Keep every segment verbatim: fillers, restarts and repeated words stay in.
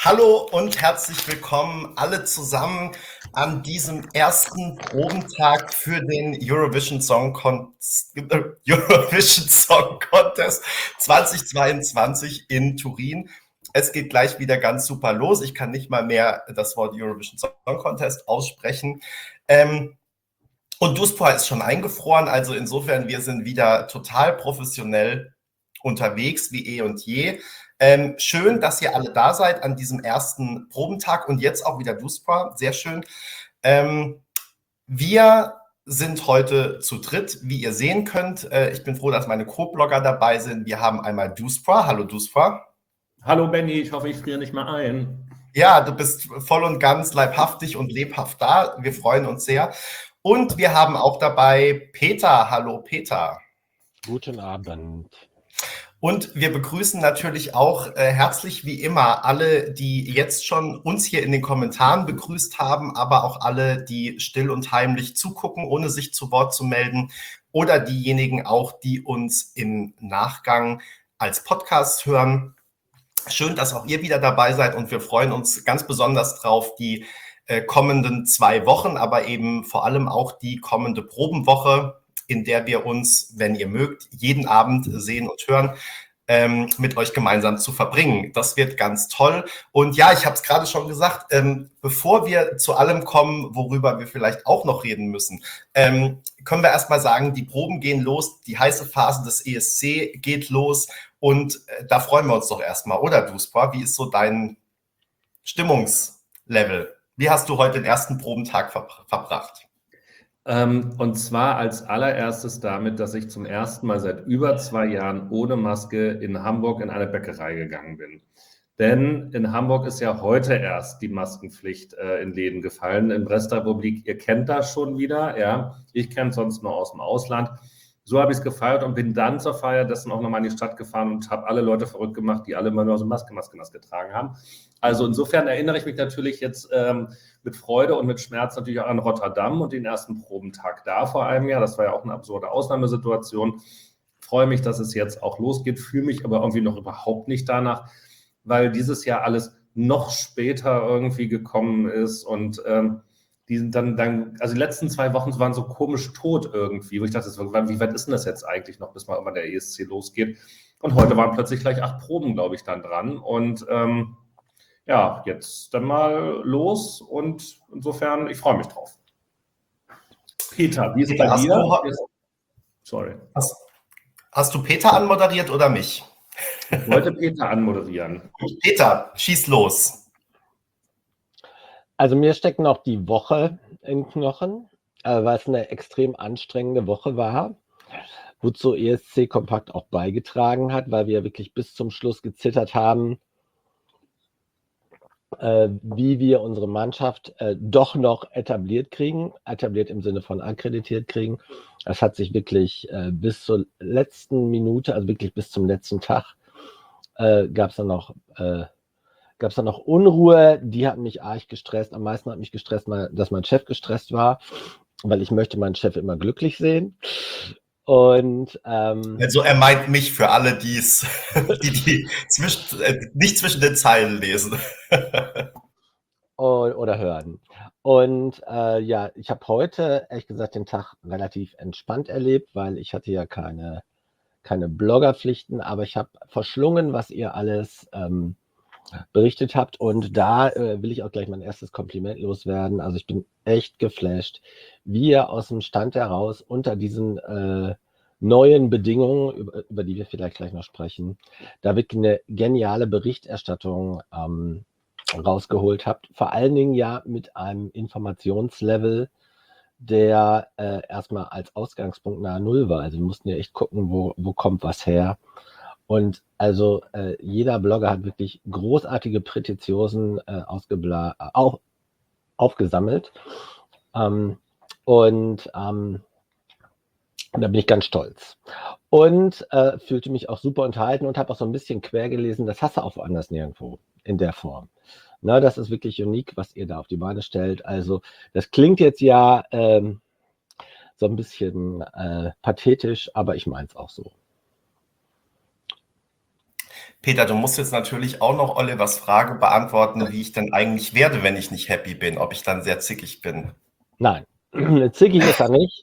Hallo und herzlich willkommen alle zusammen an diesem ersten Probentag für den Eurovision Song, Con- Eurovision Song Contest zweitausendzweiundzwanzig in Turin. Es geht gleich wieder ganz super los. Ich kann nicht mal mehr das Wort Eurovision Song Contest aussprechen. Ähm, und Duspra ist schon eingefroren, also insofern, wir sind wieder total professionell unterwegs, wie eh und je. Ähm, schön, dass ihr alle da seid an diesem ersten Probentag und jetzt auch wieder Duspra, sehr schön. Ähm, wir sind heute zu dritt, wie ihr sehen könnt. Äh, ich bin froh, dass meine Co-Blogger dabei sind. Wir haben einmal Duspra. Hallo Duspra. Hallo Benny, ich hoffe, ich friere nicht mal ein. Ja, du bist voll und ganz leibhaftig und lebhaft da. Wir freuen uns sehr. Und wir haben auch dabei Peter. Hallo Peter. Guten Abend. Und wir begrüßen natürlich auch äh, herzlich wie immer alle, die jetzt schon uns hier in den Kommentaren begrüßt haben, aber auch alle, die still und heimlich zugucken, ohne sich zu Wort zu melden, oder diejenigen auch, die uns im Nachgang als Podcast hören. Schön, dass auch ihr wieder dabei seid und wir freuen uns ganz besonders drauf, die äh, kommenden zwei Wochen, aber eben vor allem auch die kommende Probenwoche, in der wir uns, wenn ihr mögt, jeden Abend sehen und hören, ähm, mit euch gemeinsam zu verbringen. Das wird ganz toll. Und ja, ich habe es gerade schon gesagt, ähm, bevor wir zu allem kommen, worüber wir vielleicht auch noch reden müssen, ähm, können wir erstmal sagen, die Proben gehen los, die heiße Phase des E S C geht los und äh, da freuen wir uns doch erstmal, oder Duspra? Wie ist so dein Stimmungslevel? Wie hast du heute den ersten Probentag verbr- verbracht? Ähm, und zwar als allererstes damit, dass ich zum ersten Mal seit über zwei Jahren ohne Maske in Hamburg in eine Bäckerei gegangen bin. Denn in Hamburg ist ja heute erst die Maskenpflicht äh, in Läden gefallen. In Restrepublik, ihr kennt das schon wieder, ja. Ich kenne es sonst nur aus dem Ausland. So habe ich es gefeiert und bin dann zur Feier dessen auch nochmal in die Stadt gefahren und habe alle Leute verrückt gemacht, die alle immer nur so Maske, Maske, Maske getragen haben. Also insofern erinnere ich mich natürlich jetzt ähm, mit Freude und mit Schmerz natürlich auch an Rotterdam und den ersten Probentag da vor einem Jahr. Das war ja auch eine absurde Ausnahmesituation. Freue mich, dass es jetzt auch losgeht, fühle mich aber irgendwie noch überhaupt nicht danach, weil dieses Jahr alles noch später irgendwie gekommen ist und ähm, die dann, dann, also die letzten zwei Wochen waren so komisch tot irgendwie, wo ich dachte, wie weit ist denn das jetzt eigentlich noch, bis mal immer der E S C losgeht? Und heute waren plötzlich gleich acht Proben, glaube ich, dann dran. Und ähm, ja, jetzt dann mal los und insofern, ich freue mich drauf. Peter, wie ist es bei Hast dir? du, Sorry. hast, hast du Peter anmoderiert oder mich? Ich wollte Peter anmoderieren. Peter, schieß los. Also mir steckt noch die Woche in Knochen, äh, weil es eine extrem anstrengende Woche war, wozu E S C Kompakt auch beigetragen hat, weil wir wirklich bis zum Schluss gezittert haben, äh, wie wir unsere Mannschaft äh, doch noch etabliert kriegen, etabliert im Sinne von akkreditiert kriegen. Das hat sich wirklich äh, bis zur letzten Minute, also wirklich bis zum letzten Tag, äh, gab es dann noch äh, gab es dann noch Unruhe, die hat mich arg gestresst. Am meisten hat mich gestresst, dass mein Chef gestresst war, weil ich möchte meinen Chef immer glücklich sehen. Und ähm, Also er meint mich für alle, die's, die, die zwischen, äh, nicht zwischen den Zeilen lesen. oder hören. Und äh, ja, ich habe heute, ehrlich gesagt, den Tag relativ entspannt erlebt, weil ich hatte ja keine, keine Bloggerpflichten, aber ich habe verschlungen, was ihr alles ähm, berichtet habt. Und da äh, will ich auch gleich mein erstes Kompliment loswerden. Also ich bin echt geflasht, wie ihr aus dem Stand heraus unter diesen äh, neuen Bedingungen, über, über die wir vielleicht gleich noch sprechen, da wirklich eine geniale Berichterstattung ähm, rausgeholt habt. Vor allen Dingen ja mit einem Informationslevel, der äh, erstmal als Ausgangspunkt nahe Null war. Also wir mussten ja echt gucken, wo, wo kommt was her. Und also äh, jeder Blogger hat wirklich großartige Prätitiosen äh, ausgebla auf, aufgesammelt. Ähm, und ähm, da bin ich ganz stolz. Und äh, fühlte mich auch super unterhalten und habe auch so ein bisschen quer gelesen. Das hast du auch woanders nirgendwo in der Form. Na, das ist wirklich unique, was ihr da auf die Beine stellt. Also das klingt jetzt ja ähm, so ein bisschen äh, pathetisch, aber ich meine es auch so. Peter, du musst jetzt natürlich auch noch Olivers Frage beantworten, wie ich denn eigentlich werde, wenn ich nicht happy bin, ob ich dann sehr zickig bin. Nein, zickig ist er nicht,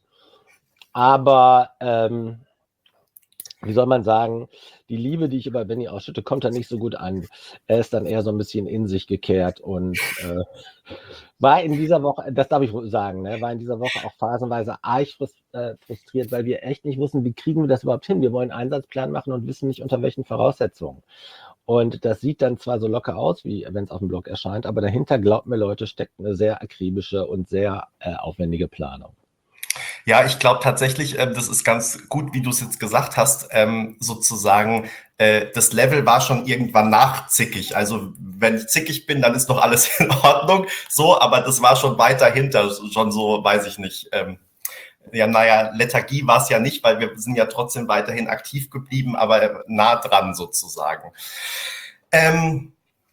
aber ähm, wie soll man sagen, die Liebe, die ich über Benny ausschütte, kommt da nicht so gut an. Er ist dann eher so ein bisschen in sich gekehrt und äh, war in dieser Woche, das darf ich sagen, ne, war in dieser Woche auch phasenweise arg frustriert, weil wir echt nicht wussten, wie kriegen wir das überhaupt hin. Wir wollen einen Einsatzplan machen und wissen nicht, unter welchen Voraussetzungen. Und das sieht dann zwar so locker aus, wie wenn es auf dem Blog erscheint, aber dahinter, glaubt mir Leute, steckt eine sehr akribische und sehr äh, aufwendige Planung. Ja, ich glaube tatsächlich, äh, das ist ganz gut, wie du es jetzt gesagt hast, ähm, sozusagen, äh, das Level war schon irgendwann nachzickig. Also wenn ich zickig bin, dann ist noch alles in Ordnung. So, aber das war schon weiter hinter, schon so, weiß ich nicht. Ähm, ja, naja, Lethargie war es ja nicht, weil wir sind ja trotzdem weiterhin aktiv geblieben, aber nah dran sozusagen. Ähm,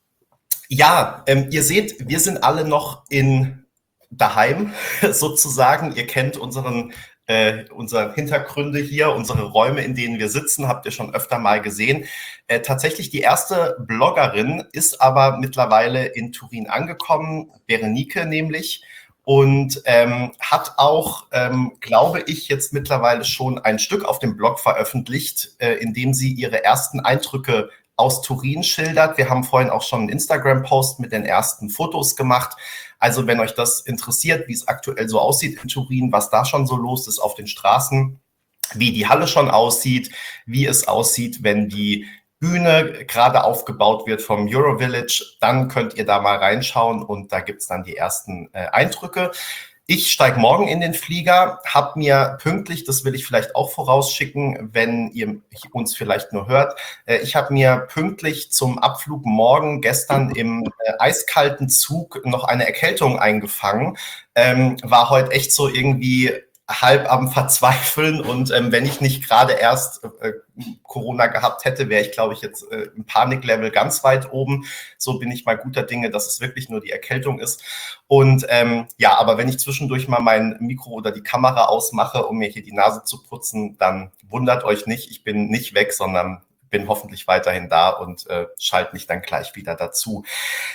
ja, ähm, ihr seht, wir sind alle noch in daheim sozusagen. Ihr kennt unseren, äh, unsere Hintergründe hier, unsere Räume, in denen wir sitzen, habt ihr schon öfter mal gesehen. Äh, tatsächlich die erste Bloggerin ist aber mittlerweile in Turin angekommen, Berenike nämlich, und ähm, hat auch, ähm, glaube ich, jetzt mittlerweile schon ein Stück auf dem Blog veröffentlicht, äh, in dem sie ihre ersten Eindrücke aus Turin schildert. Wir haben vorhin auch schon einen Instagram-Post mit den ersten Fotos gemacht. Also wenn euch das interessiert, wie es aktuell so aussieht in Turin, was da schon so los ist auf den Straßen, wie die Halle schon aussieht, wie es aussieht, wenn die Bühne gerade aufgebaut wird vom Eurovillage, dann könnt ihr da mal reinschauen und da gibt es dann die ersten äh, Eindrücke. Ich steige morgen in den Flieger, habe mir pünktlich, das will ich vielleicht auch vorausschicken, wenn ihr uns vielleicht nur hört, äh, ich habe mir pünktlich zum Abflug morgen gestern im äh, eiskalten Zug noch eine Erkältung eingefangen. Ähm, war heute echt so irgendwie halb am Verzweifeln und ähm, wenn ich nicht gerade erst äh, Corona gehabt hätte, wäre ich, glaube ich, jetzt äh, im Paniklevel ganz weit oben. So bin ich mal guter Dinge, dass es wirklich nur die Erkältung ist. Und ähm, ja, aber wenn ich zwischendurch mal mein Mikro oder die Kamera ausmache, um mir hier die Nase zu putzen, dann wundert euch nicht, ich bin nicht weg, sondern bin hoffentlich weiterhin da und äh, schalte mich dann gleich wieder dazu.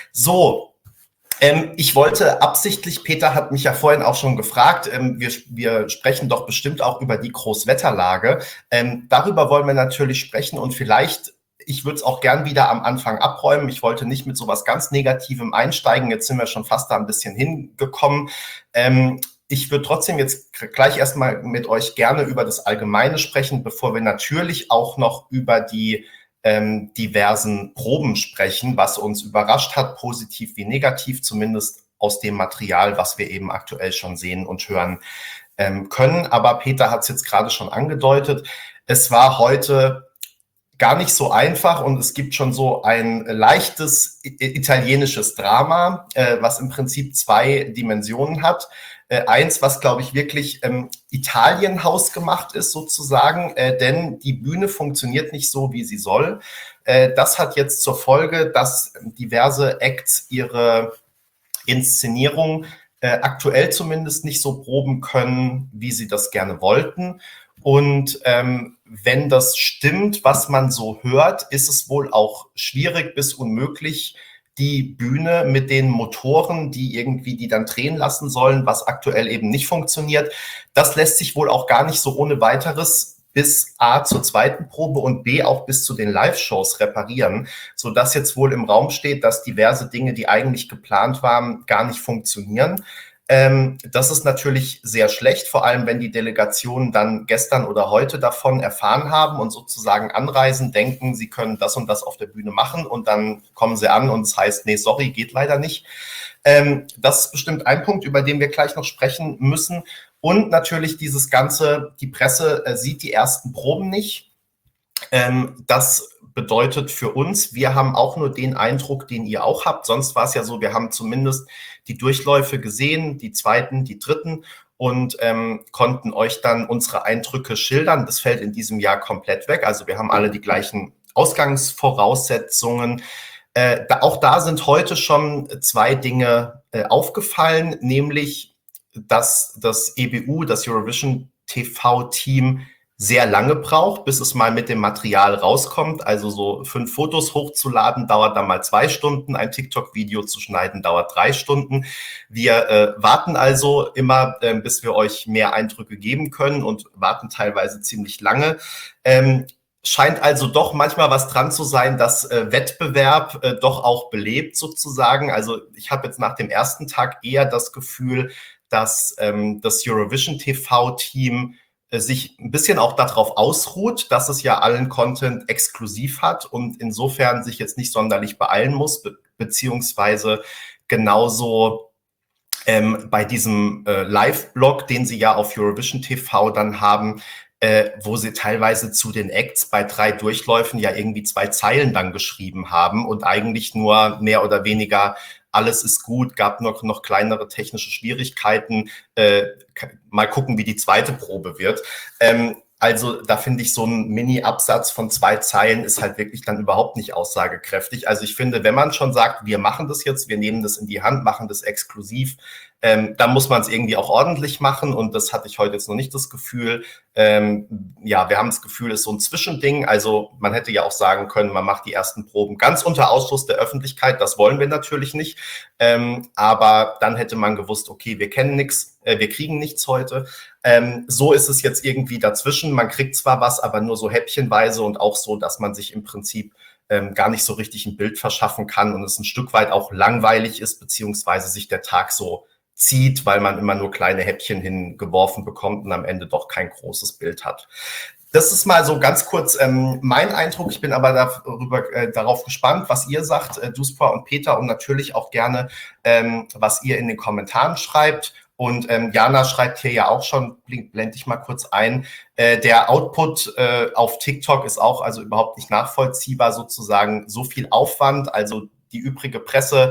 So, Ähm, ich wollte absichtlich, Peter hat mich ja vorhin auch schon gefragt, ähm, wir, wir sprechen doch bestimmt auch über die Großwetterlage. Ähm, darüber wollen wir natürlich sprechen und vielleicht, ich würde es auch gern wieder am Anfang abräumen. Ich wollte nicht mit sowas ganz Negativem einsteigen. Jetzt sind wir schon fast da ein bisschen hingekommen. Ähm, ich würde trotzdem jetzt gleich erstmal mit euch gerne über das Allgemeine sprechen, bevor wir natürlich auch noch über die Ähm, diversen Proben sprechen, was uns überrascht hat, positiv wie negativ, zumindest aus dem Material, was wir eben aktuell schon sehen und hören ähm, können. Aber Peter hat es jetzt gerade schon angedeutet, es war heute gar nicht so einfach und es gibt schon so ein leichtes italienisches Drama, äh, was im Prinzip zwei Dimensionen hat. Äh, eins, was, glaube ich, wirklich ähm, Italien hausgemacht ist sozusagen, äh, denn die Bühne funktioniert nicht so, wie sie soll. Äh, das hat jetzt zur Folge, dass diverse Acts ihre Inszenierung äh, aktuell zumindest nicht so proben können, wie sie das gerne wollten. Und ähm, wenn das stimmt, was man so hört, ist es wohl auch schwierig bis unmöglich, die Bühne mit den Motoren, die irgendwie die dann drehen lassen sollen, was aktuell eben nicht funktioniert. Das lässt sich wohl auch gar nicht so ohne weiteres bis A zur zweiten Probe und B auch bis zu den Live-Shows reparieren, sodass jetzt wohl im Raum steht, dass diverse Dinge, die eigentlich geplant waren, gar nicht funktionieren. Ähm, das ist natürlich sehr schlecht, vor allem wenn die Delegationen dann gestern oder heute davon erfahren haben und sozusagen anreisen, denken, sie können das und das auf der Bühne machen und dann kommen sie an und es heißt, nee, sorry, geht leider nicht. Ähm, das ist bestimmt ein Punkt, über den wir gleich noch sprechen müssen. Und natürlich dieses Ganze, die Presse äh, sieht die ersten Proben nicht. Ähm, das bedeutet für uns, wir haben auch nur den Eindruck, den ihr auch habt. Sonst war es ja so, wir haben zumindest die Durchläufe gesehen, die zweiten, die dritten und ähm, konnten euch dann unsere Eindrücke schildern. Das fällt in diesem Jahr komplett weg. Also wir haben alle die gleichen Ausgangsvoraussetzungen. Äh, da, auch da sind heute schon zwei Dinge äh, aufgefallen, nämlich, dass das E B U, das Eurovision T V-Team, sehr lange braucht, bis es mal mit dem Material rauskommt. Also so fünf Fotos hochzuladen, dauert dann mal zwei Stunden. Ein TikTok-Video zu schneiden, dauert drei Stunden. Wir äh, warten also immer, äh, bis wir euch mehr Eindrücke geben können und warten teilweise ziemlich lange. Ähm, scheint also doch manchmal was dran zu sein, dass äh, Wettbewerb äh, doch auch belebt sozusagen. Also ich habe jetzt nach dem ersten Tag eher das Gefühl, dass ähm, das Eurovision T V-Team sich ein bisschen auch darauf ausruht, dass es ja allen Content exklusiv hat und insofern sich jetzt nicht sonderlich beeilen muss, be beziehungsweise genauso ähm, bei diesem äh, Live-Blog, den sie ja auf Eurovision T V dann haben, äh, wo sie teilweise zu den Acts bei drei Durchläufen ja irgendwie zwei Zeilen dann geschrieben haben und eigentlich nur mehr oder weniger alles ist gut, gab noch, noch kleinere technische Schwierigkeiten, äh, mal gucken, wie die zweite Probe wird. Ähm, also da finde ich, so ein Mini-Absatz von zwei Zeilen ist halt wirklich dann überhaupt nicht aussagekräftig. Also ich finde, wenn man schon sagt, wir machen das jetzt, wir nehmen das in die Hand, machen das exklusiv, ähm, dann muss man es irgendwie auch ordentlich machen und das hatte ich heute jetzt noch nicht das Gefühl. Ähm, ja, wir haben das Gefühl, es ist so ein Zwischending. Also man hätte ja auch sagen können, man macht die ersten Proben ganz unter Ausschluss der Öffentlichkeit. Das wollen wir natürlich nicht. Ähm, aber dann hätte man gewusst, okay, wir kennen nichts, äh, wir kriegen nichts heute. Ähm, so ist es jetzt irgendwie dazwischen. Man kriegt zwar was, aber nur so häppchenweise und auch so, dass man sich im Prinzip ähm, gar nicht so richtig ein Bild verschaffen kann und es ein Stück weit auch langweilig ist, beziehungsweise sich der Tag so zieht, weil man immer nur kleine Häppchen hingeworfen bekommt und am Ende doch kein großes Bild hat. Das ist mal so ganz kurz ähm, mein Eindruck. Ich bin aber darüber, äh, darauf gespannt, was ihr sagt, äh, Duspa und Peter, und natürlich auch gerne, ähm, was ihr in den Kommentaren schreibt. Und ähm, Jana schreibt hier ja auch schon, blende ich mal kurz ein, äh, der Output äh, auf TikTok ist auch also überhaupt nicht nachvollziehbar, sozusagen so viel Aufwand, also die übrige Presse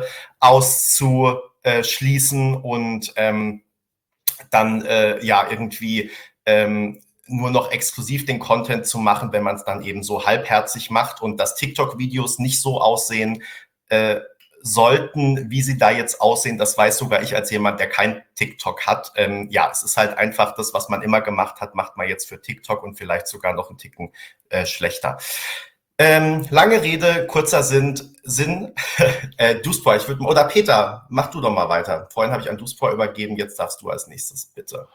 auszuschließen und ähm, dann äh, ja irgendwie ähm, nur noch exklusiv den Content zu machen, wenn man es dann eben so halbherzig macht und dass TikTok-Videos nicht so aussehen äh, sollten, wie sie da jetzt aussehen, das weiß sogar ich als jemand, der kein TikTok hat. Ähm, ja, es ist halt einfach das, was man immer gemacht hat, macht man jetzt für TikTok und vielleicht sogar noch einen Ticken äh, schlechter. Ähm, lange Rede, kurzer Sinn. Sinn. äh, Duspor, ich würde, oder Peter, mach du doch mal weiter. Vorhin habe ich an Duspor übergeben, jetzt darfst du als nächstes, bitte.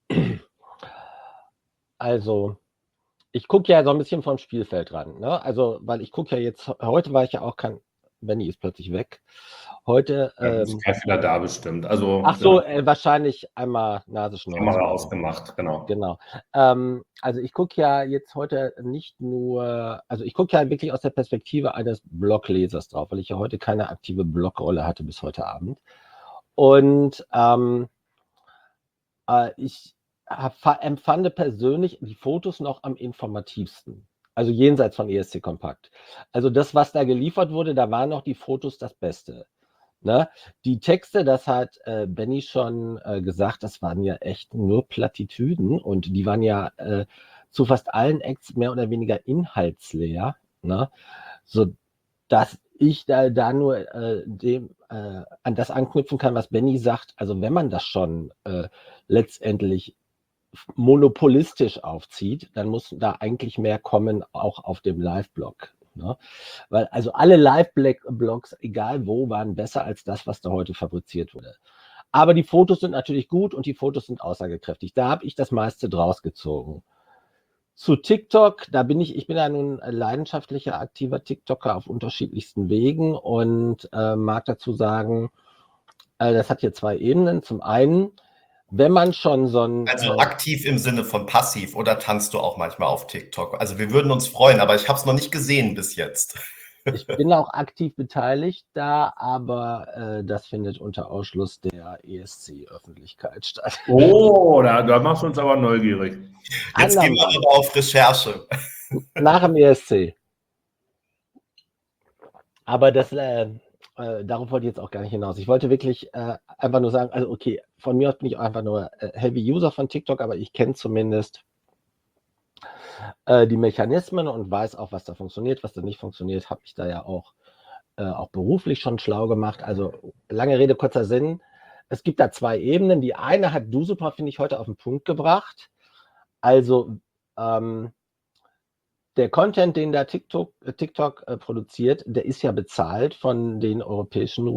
Also, ich gucke ja so ein bisschen vom Spielfeld ran, ne? Also, weil ich gucke ja jetzt, heute war ich ja auch kein, Benny ist plötzlich weg. Heute. Ja, ist Ähm, kein Fehler da bestimmt. Also, ach so, ja, äh, wahrscheinlich einmal Nasenschnauze. Kamera ausgemacht, genau. Genau. Ähm, also ich gucke ja jetzt heute nicht nur, also ich gucke ja wirklich aus der Perspektive eines Bloglesers drauf, weil ich ja heute keine aktive Blogrolle hatte bis heute Abend. Und ähm, äh, ich hab, empfand persönlich die Fotos noch am informativsten. Also jenseits von E S C Kompakt. Also das, was da geliefert wurde, da waren noch die Fotos das Beste. Ne? Die Texte, das hat äh, Benny schon äh, gesagt, das waren ja echt nur Plattitüden und die waren ja äh, zu fast allen Acts mehr oder weniger inhaltsleer, ne? So dass ich da, da nur äh, dem, äh, an das anknüpfen kann, was Benny sagt. Also wenn man das schon äh, letztendlich monopolistisch aufzieht, dann muss da eigentlich mehr kommen, auch auf dem Live-Blog. Ne? Weil also alle Live-Blogs, egal wo, waren besser als das, was da heute fabriziert wurde. Aber die Fotos sind natürlich gut und die Fotos sind aussagekräftig. Da habe ich das meiste draus gezogen. Zu TikTok, da bin ich, ich bin ja nun leidenschaftlicher, aktiver TikToker auf unterschiedlichsten Wegen und äh, mag dazu sagen, äh, das hat hier zwei Ebenen. Zum einen, wenn man schon so ein... Also aktiv im Sinne von passiv, oder tanzt du auch manchmal auf TikTok? Also wir würden uns freuen, aber ich habe es noch nicht gesehen bis jetzt. Ich bin auch aktiv beteiligt da, aber äh, das findet unter Ausschluss der E S C-Öffentlichkeit statt. Oh, da, da machst du uns aber neugierig. Jetzt gehen wir aber auf Recherche. Nach dem E S C. Aber das, äh, äh, darauf wollte ich jetzt auch gar nicht hinaus. Ich wollte wirklich äh, einfach nur sagen, also okay, von mir aus bin ich auch einfach nur äh, Heavy User von TikTok, aber ich kenne zumindest äh, die Mechanismen und weiß auch, was da funktioniert, was da nicht funktioniert, habe ich da ja auch, äh, auch beruflich schon schlau gemacht. Also lange Rede, kurzer Sinn. Es gibt da zwei Ebenen. Die eine hat du super, finde ich, heute auf den Punkt gebracht. Also ähm, der Content, den da TikTok, äh, TikTok äh, produziert, der ist ja bezahlt von den europäischen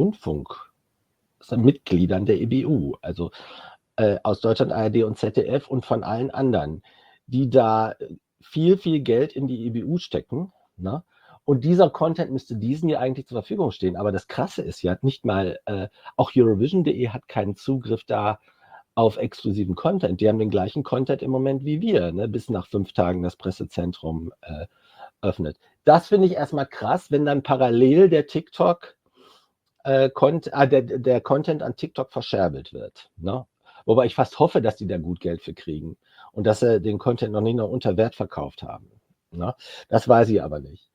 Rundfunkmitgliedern der E B U, also äh, aus Deutschland, A R D und Z D F und von allen anderen, die da viel, viel Geld in die E B U stecken, ne? Und dieser Content müsste diesen ja eigentlich zur Verfügung stehen. Aber das Krasse ist ja, nicht mal, äh, auch Eurovision punkt de hat keinen Zugriff da auf exklusiven Content. Die haben den gleichen Content im Moment wie wir, ne? Bis nach fünf Tagen das Pressezentrum äh, öffnet. Das finde ich erstmal krass, wenn dann parallel der TikTok äh, Cont äh, der, der Content an TikTok verscherbelt wird, ne? Wobei ich fast hoffe, dass die da gut Geld für kriegen und dass sie den Content noch nicht noch unter Wert verkauft haben, ne? Das weiß ich aber nicht.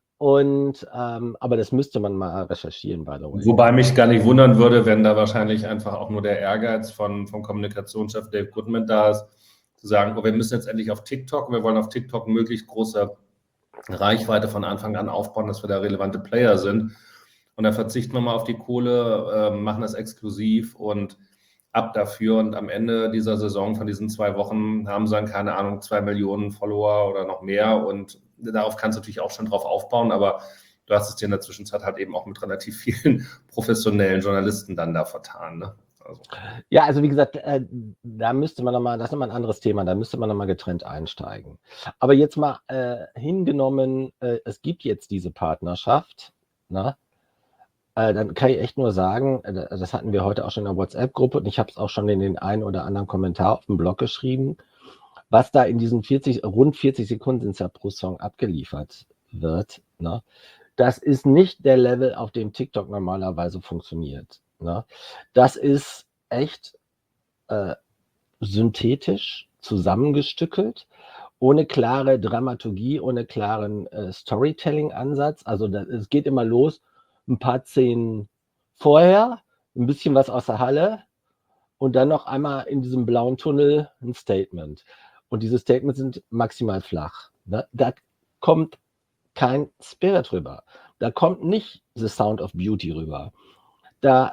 Und ähm, aber das müsste man mal recherchieren, by the way. Wobei mich gar nicht wundern würde, wenn da wahrscheinlich einfach auch nur der Ehrgeiz von, vom Kommunikationschef Dave Goodman da ist, zu sagen, oh, wir müssen jetzt endlich auf TikTok, wir wollen auf TikTok möglichst große Reichweite von Anfang an aufbauen, dass wir da relevante Player sind. Und da verzichten wir mal auf die Kohle, äh, machen das exklusiv und ab dafür. Und am Ende dieser Saison von diesen zwei Wochen haben sie dann, keine Ahnung, zwei Millionen Follower oder noch mehr. Und darauf kannst du natürlich auch schon drauf aufbauen, aber du hast es dir in der Zwischenzeit halt eben auch mit relativ vielen professionellen Journalisten dann da vertan, ne? Also. Ja, also wie gesagt, äh, da müsste man nochmal, das ist nochmal ein anderes Thema, da müsste man nochmal getrennt einsteigen. Aber jetzt mal äh, hingenommen, äh, es gibt jetzt diese Partnerschaft, ne? Äh, dann kann ich echt nur sagen, äh, das hatten wir heute auch schon in der WhatsApp-Gruppe und ich habe es auch schon in den einen oder anderen Kommentar auf dem Blog geschrieben, was da in diesen vierzig, rund vierzig Sekunden sind es ja pro Song abgeliefert wird, ne? Das ist nicht der Level, auf dem TikTok normalerweise funktioniert, ne? Das ist echt äh, synthetisch zusammengestückelt, ohne klare Dramaturgie, ohne klaren äh, Storytelling-Ansatz. Also das, es geht immer los, ein paar Szenen vorher, ein bisschen was aus der Halle und dann noch einmal in diesem blauen Tunnel ein Statement. Und diese Statements sind maximal flach, ne? Da kommt kein Spirit rüber. Da kommt nicht The Sound of Beauty rüber. Da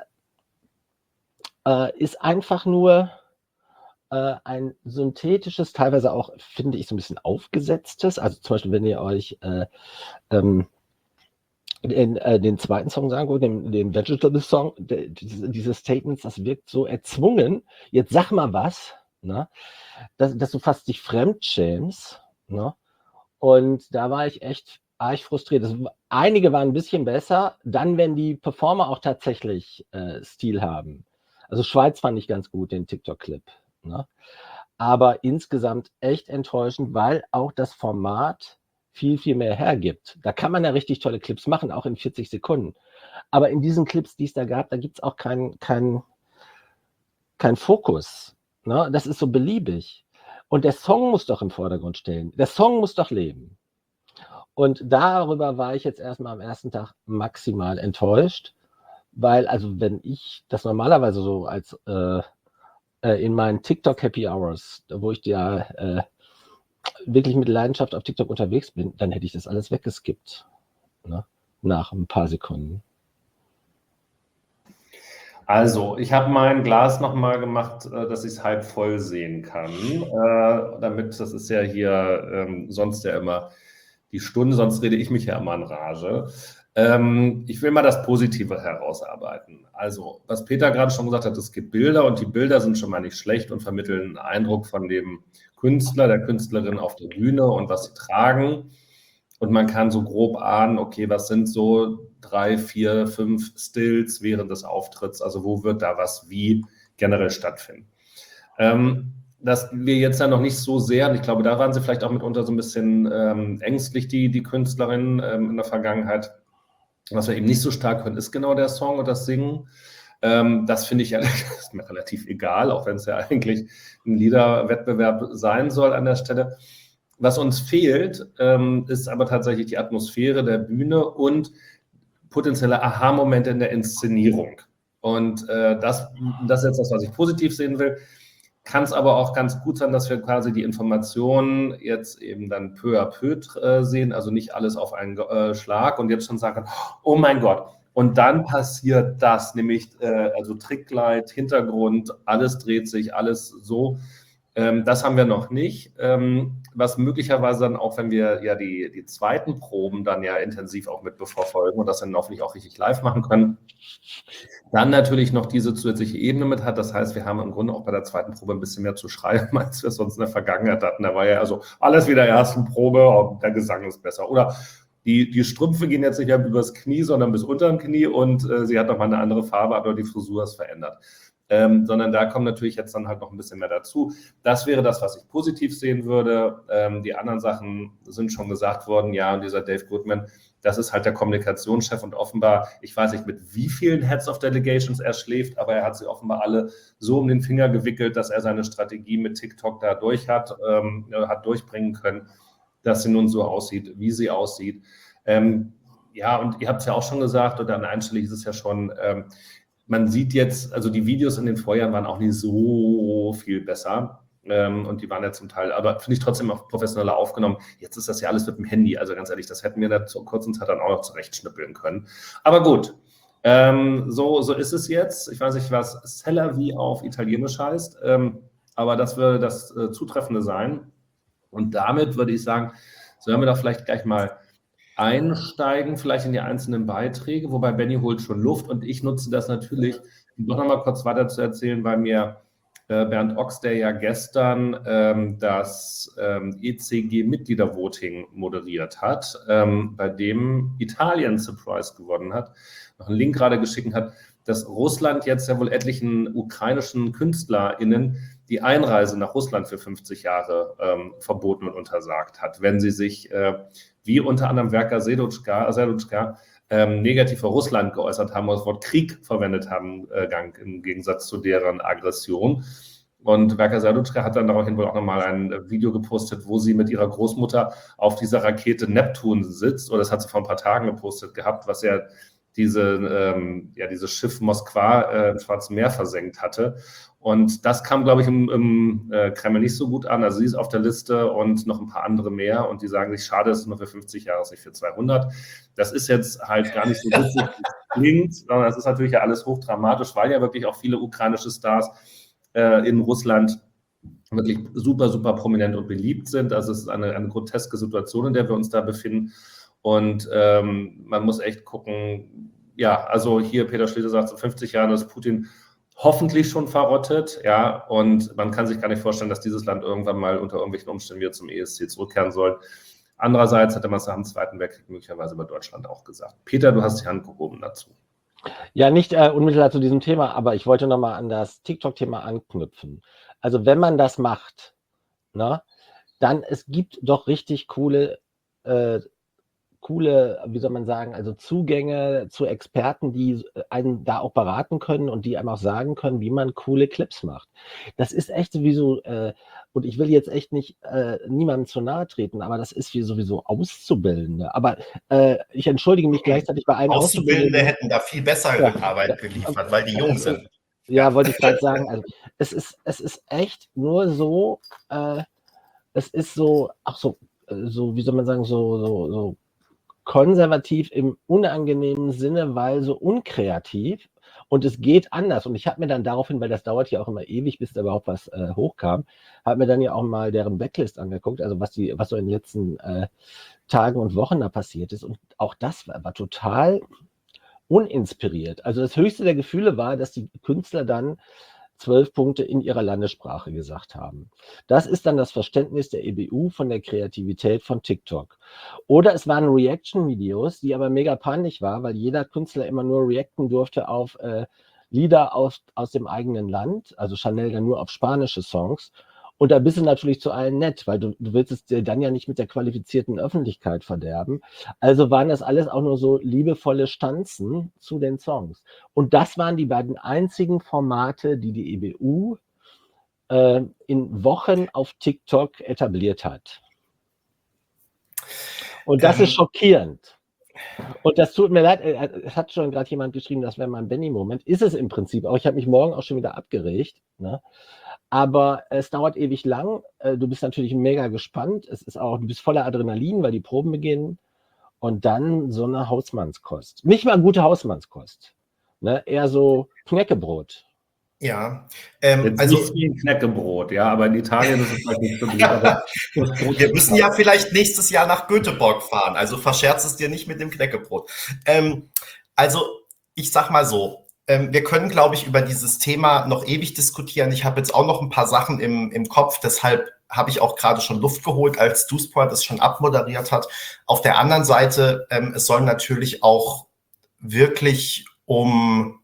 äh, ist einfach nur äh, ein synthetisches, teilweise auch, finde ich, so ein bisschen aufgesetztes. Also zum Beispiel, wenn ihr euch äh, ähm, den, äh, den zweiten Song sagen wollt, den, den Vegetable Song, der, diese, diese Statements, das wirkt so erzwungen. Jetzt sag mal was, ne? dass, dass du fast dich fremdschämst. Ne? Und da war ich echt arg frustriert. Das, einige waren ein bisschen besser, dann, wenn die Performer auch tatsächlich äh, Stil haben. Also Schweiz fand ich ganz gut, den TikTok-Clip. Ne? Aber insgesamt echt enttäuschend, weil auch das Format viel, viel mehr hergibt. Da kann man ja richtig tolle Clips machen, auch in vierzig Sekunden. Aber in diesen Clips, die es da gab, da gibt es auch keinen kein, kein Fokus. Ne? Das ist so beliebig. Und der Song muss doch im Vordergrund stehen. Der Song muss doch leben. Und darüber war ich jetzt erstmal am ersten Tag maximal enttäuscht, weil, also wenn ich das normalerweise so als äh, äh, in meinen TikTok Happy Hours, wo ich ja äh, wirklich mit Leidenschaft auf TikTok unterwegs bin, dann hätte ich das alles weggeskippt, ne? Nach ein paar Sekunden. Also, ich habe mein Glas nochmal gemacht, dass ich es halb voll sehen kann, äh, damit, das ist ja hier ähm, sonst ja immer die Stunde, sonst rede ich mich ja immer in Rage. Ähm, ich will mal das Positive herausarbeiten. Also, was Peter gerade schon gesagt hat, es gibt Bilder und die Bilder sind schon mal nicht schlecht und vermitteln einen Eindruck von dem Künstler, der Künstlerin auf der Bühne und was sie tragen. Und man kann so grob ahnen, okay, was sind so drei, vier, fünf Stills während des Auftritts? Also wo wird da was wie generell stattfinden? Ähm, dass wir jetzt ja noch nicht so sehr, und ich glaube, da waren sie vielleicht auch mitunter so ein bisschen ähm, ängstlich, die, die Künstlerin ähm, in der Vergangenheit. Was wir eben nicht so stark hören, ist genau der Song und das Singen. Ähm, das finde ich ja ist mir relativ egal, auch wenn es ja eigentlich ein Liederwettbewerb sein soll an der Stelle. Was uns fehlt, ähm, ist aber tatsächlich die Atmosphäre der Bühne und potenzielle Aha-Momente in der Inszenierung. Und äh, das, das ist jetzt das, was ich positiv sehen will. Kann es aber auch ganz gut sein, dass wir quasi die Informationen jetzt eben dann peu à peu äh, sehen, also nicht alles auf einen äh, Schlag und jetzt schon sagen, oh mein Gott, und dann passiert das, nämlich äh, also Tricklight, Hintergrund, alles dreht sich, alles so. Ähm, das haben wir noch nicht. Ähm, was möglicherweise dann auch, wenn wir ja die, die zweiten Proben dann ja intensiv auch mit verfolgen und das dann hoffentlich auch richtig live machen können, dann natürlich noch diese zusätzliche Ebene mit hat. Das heißt, wir haben im Grunde auch bei der zweiten Probe ein bisschen mehr zu schreiben, als wir es sonst in der Vergangenheit hatten. Da war ja also alles wie der ersten Probe und der Gesang ist besser. Oder die, die Strümpfe gehen jetzt nicht mehr übers Knie, sondern bis unter dem Knie und äh, sie hat nochmal eine andere Farbe, aber die Frisur ist verändert. Ähm, sondern da kommt natürlich jetzt dann halt noch ein bisschen mehr dazu. Das wäre das, was ich positiv sehen würde. Ähm, die anderen Sachen sind schon gesagt worden. Ja, und dieser Dave Goodman, das ist halt der Kommunikationschef und offenbar, ich weiß nicht, mit wie vielen Heads of Delegations er schläft, aber er hat sie offenbar alle so um den Finger gewickelt, dass er seine Strategie mit TikTok da durch hat, ähm, hat durchbringen können, dass sie nun so aussieht, wie sie aussieht. Ähm, ja, und ihr habt es ja auch schon gesagt, oder an einer Stelle ist es ja schon, ähm, man sieht jetzt, also die Videos in den Vorjahren waren auch nicht so viel besser. Ähm, und die waren ja zum Teil, aber finde ich trotzdem auch professioneller aufgenommen. Jetzt ist das ja alles mit dem Handy, also ganz ehrlich, das hätten wir da zur kurzen Zeit dann auch noch zurechtschnippeln können. Aber gut, ähm, so, so ist es jetzt. Ich weiß nicht, was Cellavi auf Italienisch heißt, ähm, aber das würde das äh, Zutreffende sein. Und damit würde ich sagen, sollen wir doch vielleicht gleich mal einsteigen, vielleicht in die einzelnen Beiträge, wobei Benny holt schon Luft und ich nutze das natürlich, um doch noch mal kurz weiter zu erzählen, weil mir äh, Bernd Ochs, der ja gestern ähm, das ähm, E C G-Mitgliedervoting moderiert hat, ähm, bei dem Italien Surprise gewonnen hat, noch einen Link gerade geschickt hat, dass Russland jetzt ja wohl etlichen ukrainischen KünstlerInnen die Einreise nach Russland für fünfzig Jahre ähm, verboten und untersagt hat, wenn sie sich äh, wie unter anderem Werker Sedutschka, Sedutschka ähm, negativ für Russland geäußert haben und das Wort Krieg verwendet haben, äh, im Gegensatz zu deren Aggression. Und Werker Sedutschka hat dann daraufhin wohl auch nochmal ein Video gepostet, wo sie mit ihrer Großmutter auf dieser Rakete Neptun sitzt, oder das hat sie vor ein paar Tagen gepostet gehabt, was ja diese, ähm, ja, dieses Schiff Moskwa äh, im Schwarzen Meer versenkt hatte. Und das kam, glaube ich, im, im äh, Kreml nicht so gut an. Also sie ist auf der Liste und noch ein paar andere mehr. Und die sagen sich, schade, es ist nur für fünfzig Jahre, es ist nicht für zweihundert. Das ist jetzt halt gar nicht so witzig, wie es klingt, sondern es ist natürlich ja alles hochdramatisch, weil ja wirklich auch viele ukrainische Stars äh, in Russland wirklich super, super prominent und beliebt sind. Also es ist eine, eine groteske Situation, in der wir uns da befinden. Und ähm, man muss echt gucken, ja, also hier Peter Schlesinger sagt, so fünfzig Jahren ist Putin hoffentlich schon verrottet, ja, und man kann sich gar nicht vorstellen, dass dieses Land irgendwann mal unter irgendwelchen Umständen wieder zum E S C zurückkehren soll. Andererseits hatte man es nach dem Zweiten Weltkrieg möglicherweise über Deutschland auch gesagt. Peter, du hast die Hand gehoben dazu. Ja, nicht äh, unmittelbar zu diesem Thema, aber ich wollte nochmal an das TikTok-Thema anknüpfen. Also wenn man das macht, ne, dann es gibt doch richtig coole äh, coole, wie soll man sagen, also Zugänge zu Experten, die einen da auch beraten können und die einem auch sagen können, wie man coole Clips macht. Das ist echt sowieso, äh, und ich will jetzt echt nicht äh, niemandem zu nahe treten, aber das ist wie sowieso Auszubildende. Aber äh, ich entschuldige mich gleichzeitig bei einem Auszubildende hätten da viel bessere Ja. Arbeit geliefert, weil die jung sind. Ja, Ja. wollte ich gerade sagen. Also es ist, es ist echt nur so, äh, es ist so, ach so, äh, so, wie soll man sagen, so, so, so konservativ im unangenehmen Sinne, weil so unkreativ und es geht anders. Und ich habe mir dann daraufhin, weil das dauert ja auch immer ewig, bis da überhaupt was äh, hochkam, habe mir dann ja auch mal deren Backlist angeguckt, also was die, was so in den letzten äh, Tagen und Wochen da passiert ist. Und auch das war, war total uninspiriert. Also das höchste der Gefühle war, dass die Künstler dann zwölf Punkte in ihrer Landessprache gesagt haben. Das ist dann das Verständnis der E B U von der Kreativität von TikTok. Oder es waren Reaction-Videos, die aber mega peinlich war, weil jeder Künstler immer nur reacten durfte auf äh, Lieder aus, aus dem eigenen Land, also Chanel dann nur auf spanische Songs. Und da bist du natürlich zu allen nett, weil du, du willst es dir dann ja nicht mit der qualifizierten Öffentlichkeit verderben. Also waren das alles auch nur so liebevolle Stanzen zu den Songs. Und das waren die beiden einzigen Formate, die die E B U äh, in Wochen auf TikTok etabliert hat. Und das ähm, ist schockierend. Und das tut mir leid, es hat schon gerade jemand geschrieben, das wäre mein Benny-Moment. Ist es im Prinzip auch. Ich habe mich morgen auch schon wieder abgeregt, ne? Aber es dauert ewig lang. Du bist natürlich mega gespannt. Es ist auch, du bist voller Adrenalin, weil die Proben beginnen. Und dann so eine Hausmannskost. Nicht mal gute Hausmannskost. Ne? Eher so Knäckebrot. Ja, ähm, Jetzt also nicht wie ein Knäckebrot, ja, aber in Italien ist es vielleicht nicht so beliebt, aber das Brot wir müssen ja vielleicht nächstes Jahr nach Göteborg fahren, also verscherz es dir nicht mit dem Knäckebrot. Ähm, also ich sag mal so, ähm, wir können, glaube ich, über dieses Thema noch ewig diskutieren. Ich habe jetzt auch noch ein paar Sachen im, im Kopf, deshalb habe ich auch gerade schon Luft geholt, als Dusport das schon abmoderiert hat. Auf der anderen Seite, ähm, es soll natürlich auch wirklich um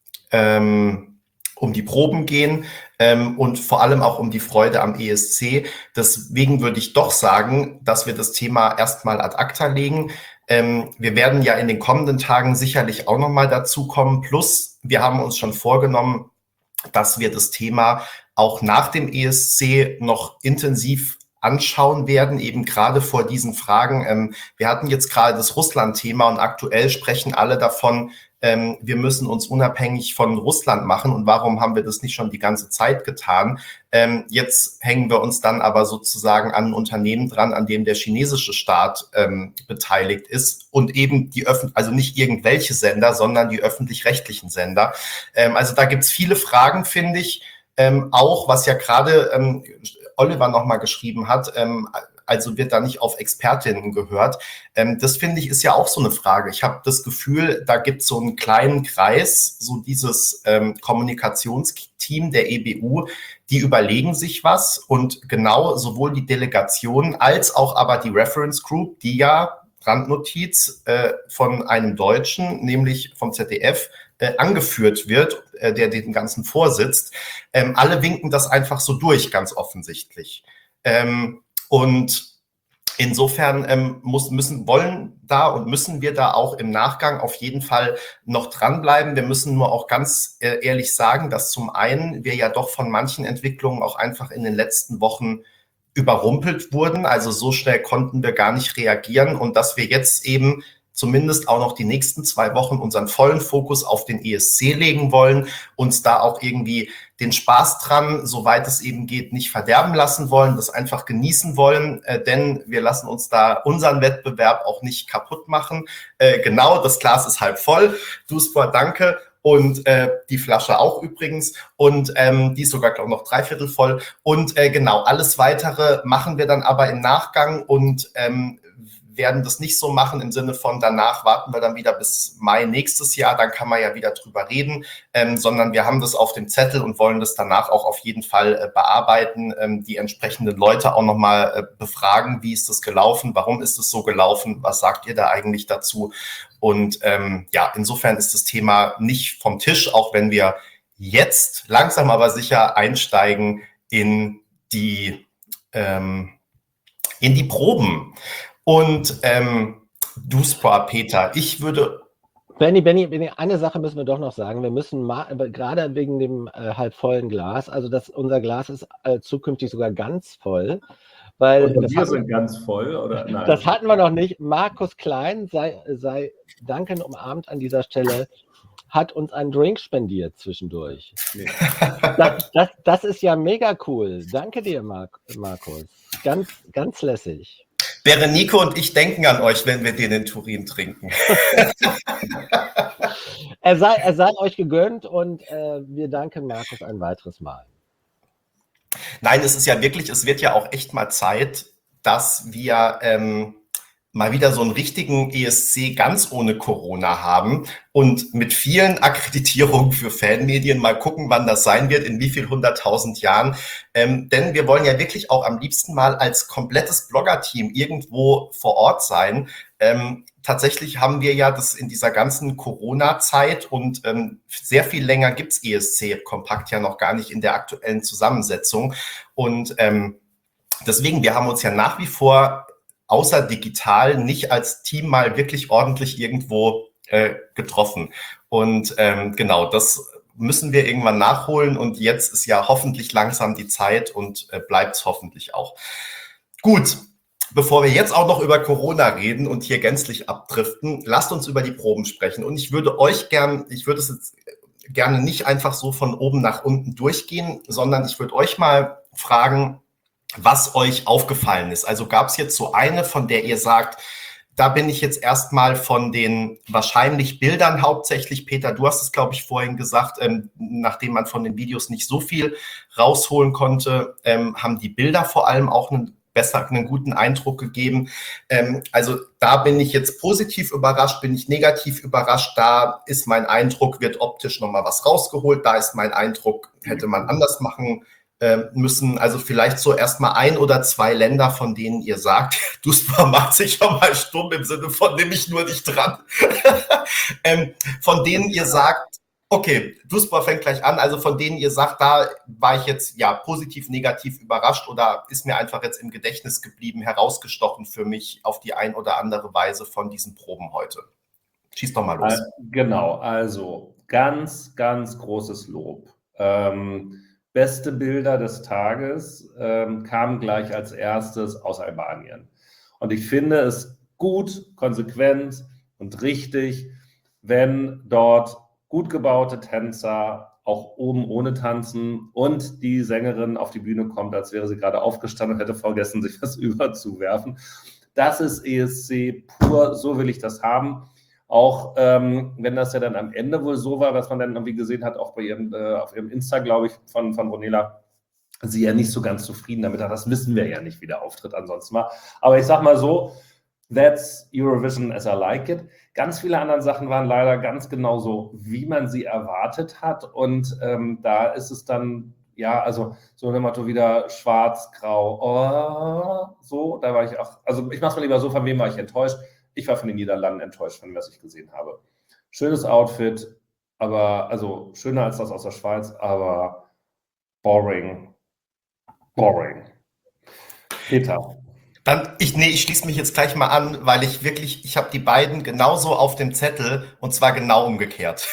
ähm, um die Proben gehen ähm, und vor allem auch um die Freude am E S C. Deswegen würde ich doch sagen, dass wir das Thema erstmal ad acta legen. Ähm, wir werden ja in den kommenden Tagen sicherlich auch nochmal dazu kommen. Plus, wir haben uns schon vorgenommen, dass wir das Thema auch nach dem E S C noch intensiv anschauen werden, eben gerade vor diesen Fragen. Ähm, wir hatten jetzt gerade das Russland-Thema und aktuell sprechen alle davon, ähm, wir müssen uns unabhängig von Russland machen und warum haben wir das nicht schon die ganze Zeit getan? Ähm, jetzt hängen wir uns dann aber sozusagen an ein Unternehmen dran, an dem der chinesische Staat ähm, beteiligt ist und eben die öffentlich, also nicht irgendwelche Sender, sondern die öffentlich-rechtlichen Sender. Ähm, also da gibt's viele Fragen, finde ich, ähm, auch was ja gerade ähm, Oliver nochmal geschrieben hat, ähm, also wird da nicht auf Expertinnen gehört. Ähm, das finde ich ist ja auch so eine Frage. Ich habe das Gefühl, da gibt es so einen kleinen Kreis, so dieses ähm, Kommunikationsteam der E B U, die überlegen sich was und genau sowohl die Delegation als auch aber die Reference Group, die ja, Randnotiz, äh, von einem Deutschen, nämlich vom Z D F, äh, angeführt wird, äh, der den ganzen vorsitzt. Ähm, alle winken das einfach so durch, ganz offensichtlich. Ähm, und insofern ähm, muss, müssen, wollen da und müssen wir da auch im Nachgang auf jeden Fall noch dranbleiben. Wir müssen nur auch ganz äh, ehrlich sagen, dass zum einen wir ja doch von manchen Entwicklungen auch einfach in den letzten Wochen überrumpelt wurden. Also so schnell konnten wir gar nicht reagieren und dass wir jetzt eben zumindest auch noch die nächsten zwei Wochen unseren vollen Fokus auf den E S C legen wollen, uns da auch irgendwie den Spaß dran, soweit es eben geht, nicht verderben lassen wollen, das einfach genießen wollen, äh, denn wir lassen uns da unseren Wettbewerb auch nicht kaputt machen. Äh, genau, das Glas ist halb voll. Dusport, danke. Und äh, die Flasche auch übrigens. Und ähm, die ist sogar, glaube ich, noch dreiviertel voll. Und äh, genau, alles Weitere machen wir dann aber im Nachgang und ähm, werden das nicht so machen im Sinne von danach warten wir dann wieder bis Mai nächstes Jahr, dann kann man ja wieder drüber reden, ähm, sondern wir haben das auf dem Zettel und wollen das danach auch auf jeden Fall äh, bearbeiten, ähm, die entsprechenden Leute auch nochmal äh, befragen, wie ist das gelaufen, warum ist es so gelaufen, was sagt ihr da eigentlich dazu? Und ähm, ja, insofern ist das Thema nicht vom Tisch, auch wenn wir jetzt langsam aber sicher einsteigen in die, ähm, in die Proben. Und ähm, Dusport, Peter, ich würde... Benny, Benny, Benny, eine Sache müssen wir doch noch sagen. Wir müssen mal, gerade wegen dem äh, halb vollen Glas, also das, unser Glas ist äh, zukünftig sogar ganz voll. Weil und wir sind ganz voll, oder? Nein. Das hatten wir noch nicht. Markus Klein, sei, sei danken umarmt an dieser Stelle, hat uns einen Drink spendiert zwischendurch. Nee. Das, das, das ist ja mega cool. Danke dir, Mark, Markus. Ganz, ganz lässig. Berenike und ich denken an euch, wenn wir den in Turin trinken. er, sei, er sei euch gegönnt und äh, wir danken Markus ein weiteres Mal. Nein, es ist ja wirklich, es wird ja auch echt mal Zeit, dass wir ähm, mal wieder so einen richtigen E S C ganz ohne Corona haben und mit vielen Akkreditierungen für Fanmedien mal gucken, wann das sein wird, in wie viel hunderttausend Jahren. Ähm, denn wir wollen ja wirklich auch am liebsten mal als komplettes Blogger-Team irgendwo vor Ort sein. Ähm, tatsächlich haben wir ja das in dieser ganzen Corona-Zeit und ähm, sehr viel länger gibt's E S C Kompakt ja noch gar nicht in der aktuellen Zusammensetzung. Und ähm, deswegen, wir haben uns ja nach wie vor außer digital nicht als Team mal wirklich ordentlich irgendwo äh, getroffen. Und ähm, genau, das müssen wir irgendwann nachholen. Und jetzt ist ja hoffentlich langsam die Zeit und äh, bleibt es hoffentlich auch. Gut, bevor wir jetzt auch noch über Corona reden und hier gänzlich abdriften, lasst uns über die Proben sprechen. Und ich würde euch gern, ich würde es jetzt gerne nicht einfach so von oben nach unten durchgehen, sondern ich würde euch mal fragen, was euch aufgefallen ist. Also gab es jetzt so eine, von der ihr sagt, da bin ich jetzt erstmal von den wahrscheinlich Bildern hauptsächlich, Peter, du hast es, glaube ich, vorhin gesagt, ähm, nachdem man von den Videos nicht so viel rausholen konnte, ähm, haben die Bilder vor allem auch einen besser einen guten Eindruck gegeben. Ähm, also da bin ich jetzt positiv überrascht, bin ich negativ überrascht. Da ist mein Eindruck, wird optisch nochmal was rausgeholt. Da ist mein Eindruck, hätte man anders machen äh, müssen. Also vielleicht so erstmal ein oder zwei Länder, von denen ihr sagt, Duspa macht sich schon mal stumm im Sinne von, nehme ich nur nicht dran. ähm, von denen ihr sagt, okay, Duspa fängt gleich an, also von denen ihr sagt, da war ich jetzt ja positiv, negativ überrascht oder ist mir einfach jetzt im Gedächtnis geblieben, herausgestochen für mich auf die ein oder andere Weise von diesen Proben heute. Schieß doch mal los. Genau, also ganz, ganz großes Lob. Ähm, beste Bilder des Tages ähm, kamen gleich als erstes aus Albanien. Und ich finde es gut, konsequent und richtig, wenn dort gut gebaute Tänzer, auch oben ohne Tanzen und die Sängerin auf die Bühne kommt, als wäre sie gerade aufgestanden und hätte vergessen, sich was überzuwerfen. Das ist E S C pur, so will ich das haben. Auch ähm, wenn das ja dann am Ende wohl so war, was man dann irgendwie gesehen hat, auch bei ihrem, äh, auf ihrem Insta, glaube ich, von, von Ronela, sie ja nicht so ganz zufrieden damit hat. Das wissen wir ja nicht, wie der Auftritt ansonsten war. Aber ich sag mal so, that's Eurovision as I like it. Ganz viele andere Sachen waren leider ganz genauso, wie man sie erwartet hat. Und ähm, da ist es dann, ja, also so ein Motto wieder schwarz, grau, oh, so, da war ich auch, also ich mach's mal lieber so, von wem war ich enttäuscht? Ich war von den Niederlanden enttäuscht, von dem, was ich gesehen habe. Schönes Outfit, aber, also schöner als das aus der Schweiz, aber boring. Boring. Peter. Dann, ich, nee, ich schließe mich jetzt gleich mal an, weil ich wirklich, ich habe die beiden genauso auf dem Zettel und zwar genau umgekehrt.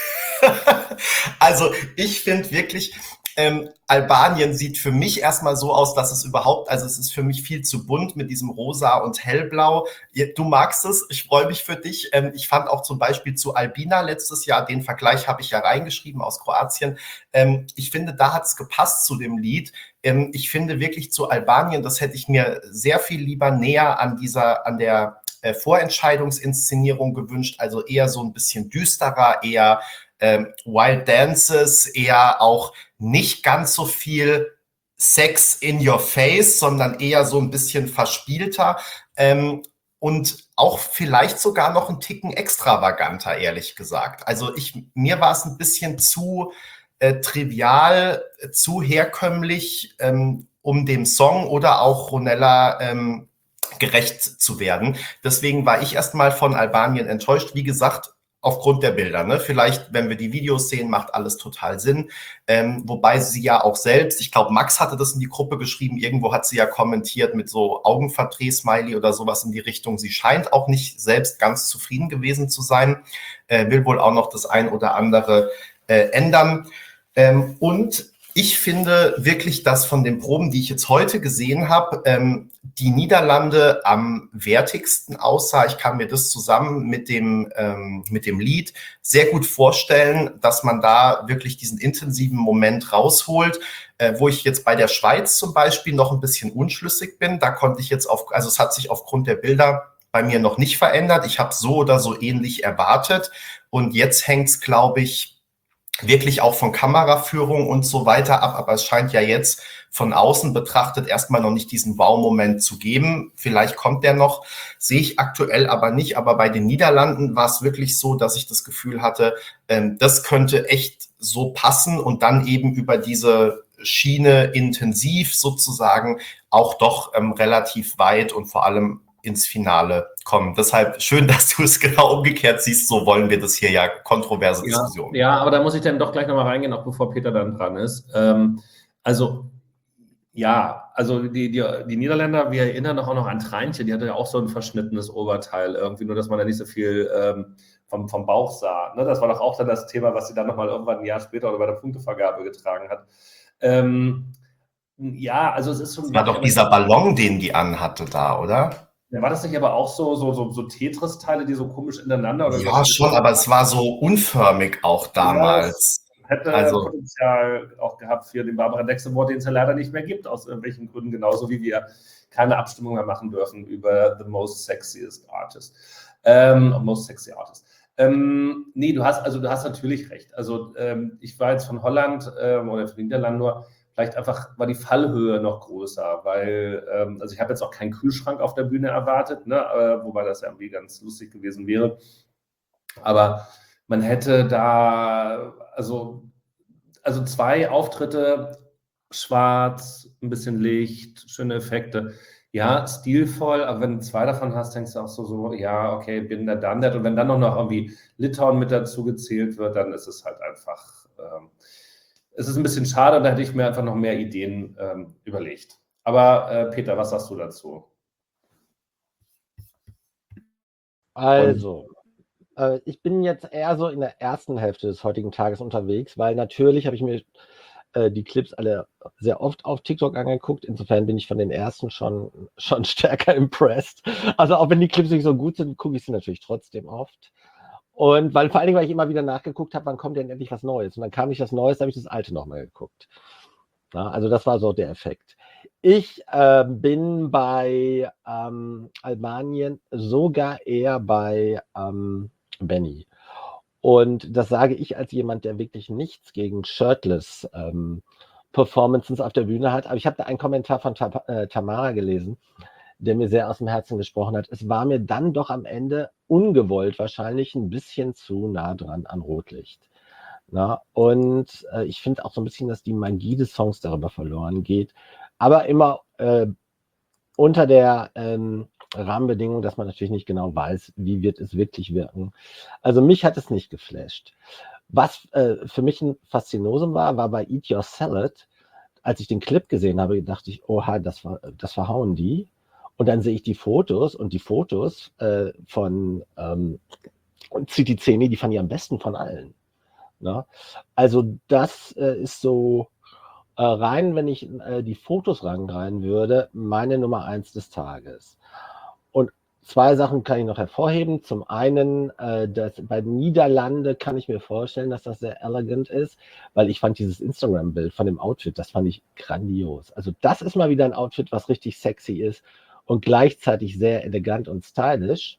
Also ich finde wirklich, ähm, Albanien sieht für mich erstmal so aus, dass es überhaupt, also es ist für mich viel zu bunt mit diesem Rosa und Hellblau. Du magst es, ich freue mich für dich. Ähm, ich fand auch zum Beispiel zu Albina letztes Jahr, den Vergleich habe ich ja reingeschrieben aus Kroatien. Ähm, ich finde, da hat es gepasst zu dem Lied. Ähm, ich finde wirklich zu Albanien, das hätte ich mir sehr viel lieber näher an dieser, an der äh, Vorentscheidungsinszenierung gewünscht, also eher so ein bisschen düsterer, eher ähm, Wild Dances, eher auch nicht ganz so viel Sex in your face, sondern eher so ein bisschen verspielter ähm, und auch vielleicht sogar noch einen Ticken extravaganter, ehrlich gesagt. Also ich, mir war es ein bisschen zu äh, trivial, äh, zu herkömmlich, ähm, um dem Song oder auch Ronella ähm, gerecht zu werden. Deswegen war ich erstmal von Albanien enttäuscht. Wie gesagt, aufgrund der Bilder. Ne? Vielleicht, wenn wir die Videos sehen, macht alles total Sinn. Ähm, wobei sie ja auch selbst, ich glaube, Max hatte das in die Gruppe geschrieben, irgendwo hat sie ja kommentiert mit so Augenverdreh-Smiley oder sowas in die Richtung. Sie scheint auch nicht selbst ganz zufrieden gewesen zu sein, äh, will wohl auch noch das ein oder andere äh, ändern. Ähm, und ich finde wirklich, dass von den Proben, die ich jetzt heute gesehen habe, ähm, die Niederlande am wertigsten aussah. Ich kann mir das zusammen mit dem, ähm, mit dem Lied sehr gut vorstellen, dass man da wirklich diesen intensiven Moment rausholt, äh, wo ich jetzt bei der Schweiz zum Beispiel noch ein bisschen unschlüssig bin. Da konnte ich jetzt auf, also es hat sich aufgrund der Bilder bei mir noch nicht verändert. Ich habe so oder so ähnlich erwartet. Und jetzt hängt es, glaube ich, wirklich auch von Kameraführung und so weiter ab, aber es scheint ja jetzt von außen betrachtet erstmal noch nicht diesen Wow-Moment zu geben. Vielleicht kommt der noch, sehe ich aktuell aber nicht, aber bei den Niederlanden war es wirklich so, dass ich das Gefühl hatte, ähm, das könnte echt so passen und dann eben über diese Schiene intensiv sozusagen auch doch ähm, relativ weit und vor allem ins Finale kommen. Deshalb schön, dass du es genau umgekehrt siehst. So wollen wir das hier ja, kontroverse ja, Diskussion. Ja, aber da muss ich dann doch gleich nochmal reingehen, auch bevor Peter dann dran ist. Ähm, also, ja, also die, die, die Niederländer, wir erinnern auch noch an Treinchen, die hatte ja auch so ein verschnittenes Oberteil irgendwie, nur dass man da nicht so viel ähm, vom, vom Bauch sah. Ne? Das war doch auch dann das Thema, was sie dann nochmal irgendwann ein Jahr später oder bei der Punktevergabe getragen hat. Ähm, ja, also es ist schon... Das war doch dieser Ballon, den die anhatte da, oder? Ja, war das nicht aber auch so, so, so, so Tetris-Teile, die so komisch ineinander? Oder ja, schon, aber es war so unförmig auch damals. Ja, hätte also Potenzial auch gehabt für den Barbara Dexemore, den es ja leider nicht mehr gibt, aus irgendwelchen Gründen, genauso wie wir keine Abstimmung mehr machen dürfen über the most sexiest artist, ähm, most sexy artist. Ähm, nee, du hast, also du hast natürlich recht. Also ähm, ich war jetzt von Holland ähm, oder von Niederlanden nur, vielleicht einfach war die Fallhöhe noch größer, weil, ähm, also ich habe jetzt auch keinen Kühlschrank auf der Bühne erwartet, ne, äh, wobei das ja irgendwie ganz lustig gewesen wäre. Aber man hätte da, also, also zwei Auftritte, schwarz, ein bisschen Licht, schöne Effekte. Ja, stilvoll, aber wenn du zwei davon hast, denkst du auch so, so ja, okay, bin da done that. Und wenn dann noch, noch irgendwie Litauen mit dazu gezählt wird, dann ist es halt einfach, ähm, es ist ein bisschen schade, und da hätte ich mir einfach noch mehr Ideen ähm, überlegt. Aber äh, Peter, was sagst du dazu? Also, äh, ich bin jetzt eher so in der ersten Hälfte des heutigen Tages unterwegs, weil natürlich habe ich mir äh, die Clips alle sehr oft auf TikTok angeguckt. Insofern bin ich von den ersten schon, schon stärker impressed. Also auch wenn die Clips nicht so gut sind, gucke ich sie natürlich trotzdem oft. Und weil vor allen Dingen, weil ich immer wieder nachgeguckt habe, wann kommt denn endlich was Neues? Und dann kam nicht das Neues, da habe ich das Alte nochmal geguckt. Ja, also das war so der Effekt. Ich äh, bin bei ähm, Albanien sogar eher bei ähm, Benny. Und das sage ich als jemand, der wirklich nichts gegen Shirtless ähm, Performances auf der Bühne hat. Aber ich habe da einen Kommentar von Ta äh, Tamara gelesen, der mir sehr aus dem Herzen gesprochen hat. Es war mir dann doch am Ende ungewollt wahrscheinlich ein bisschen zu nah dran an Rotlicht. Na, und äh, ich finde auch so ein bisschen, dass die Magie des Songs darüber verloren geht. Aber immer äh, unter der ähm, Rahmenbedingung, dass man natürlich nicht genau weiß, wie wird es wirklich wirken. Also mich hat es nicht geflasht. Was äh, für mich ein Faszinosum war, war bei Eat Your Salad. Als ich den Clip gesehen habe, dachte ich, oha, das, war, das verhauen die. Und dann sehe ich die Fotos und die Fotos äh, von ähm, Ziticeni, die fand ich am besten von allen. Na? Also das äh, ist so äh, rein, wenn ich äh, die Fotos rangreihen würde, meine Nummer eins des Tages. Und zwei Sachen kann ich noch hervorheben. Zum einen, äh, dass bei Niederlande kann ich mir vorstellen, dass das sehr elegant ist, weil ich fand dieses Instagram-Bild von dem Outfit, das fand ich grandios. Also das ist mal wieder ein Outfit, was richtig sexy ist und gleichzeitig sehr elegant und stylisch.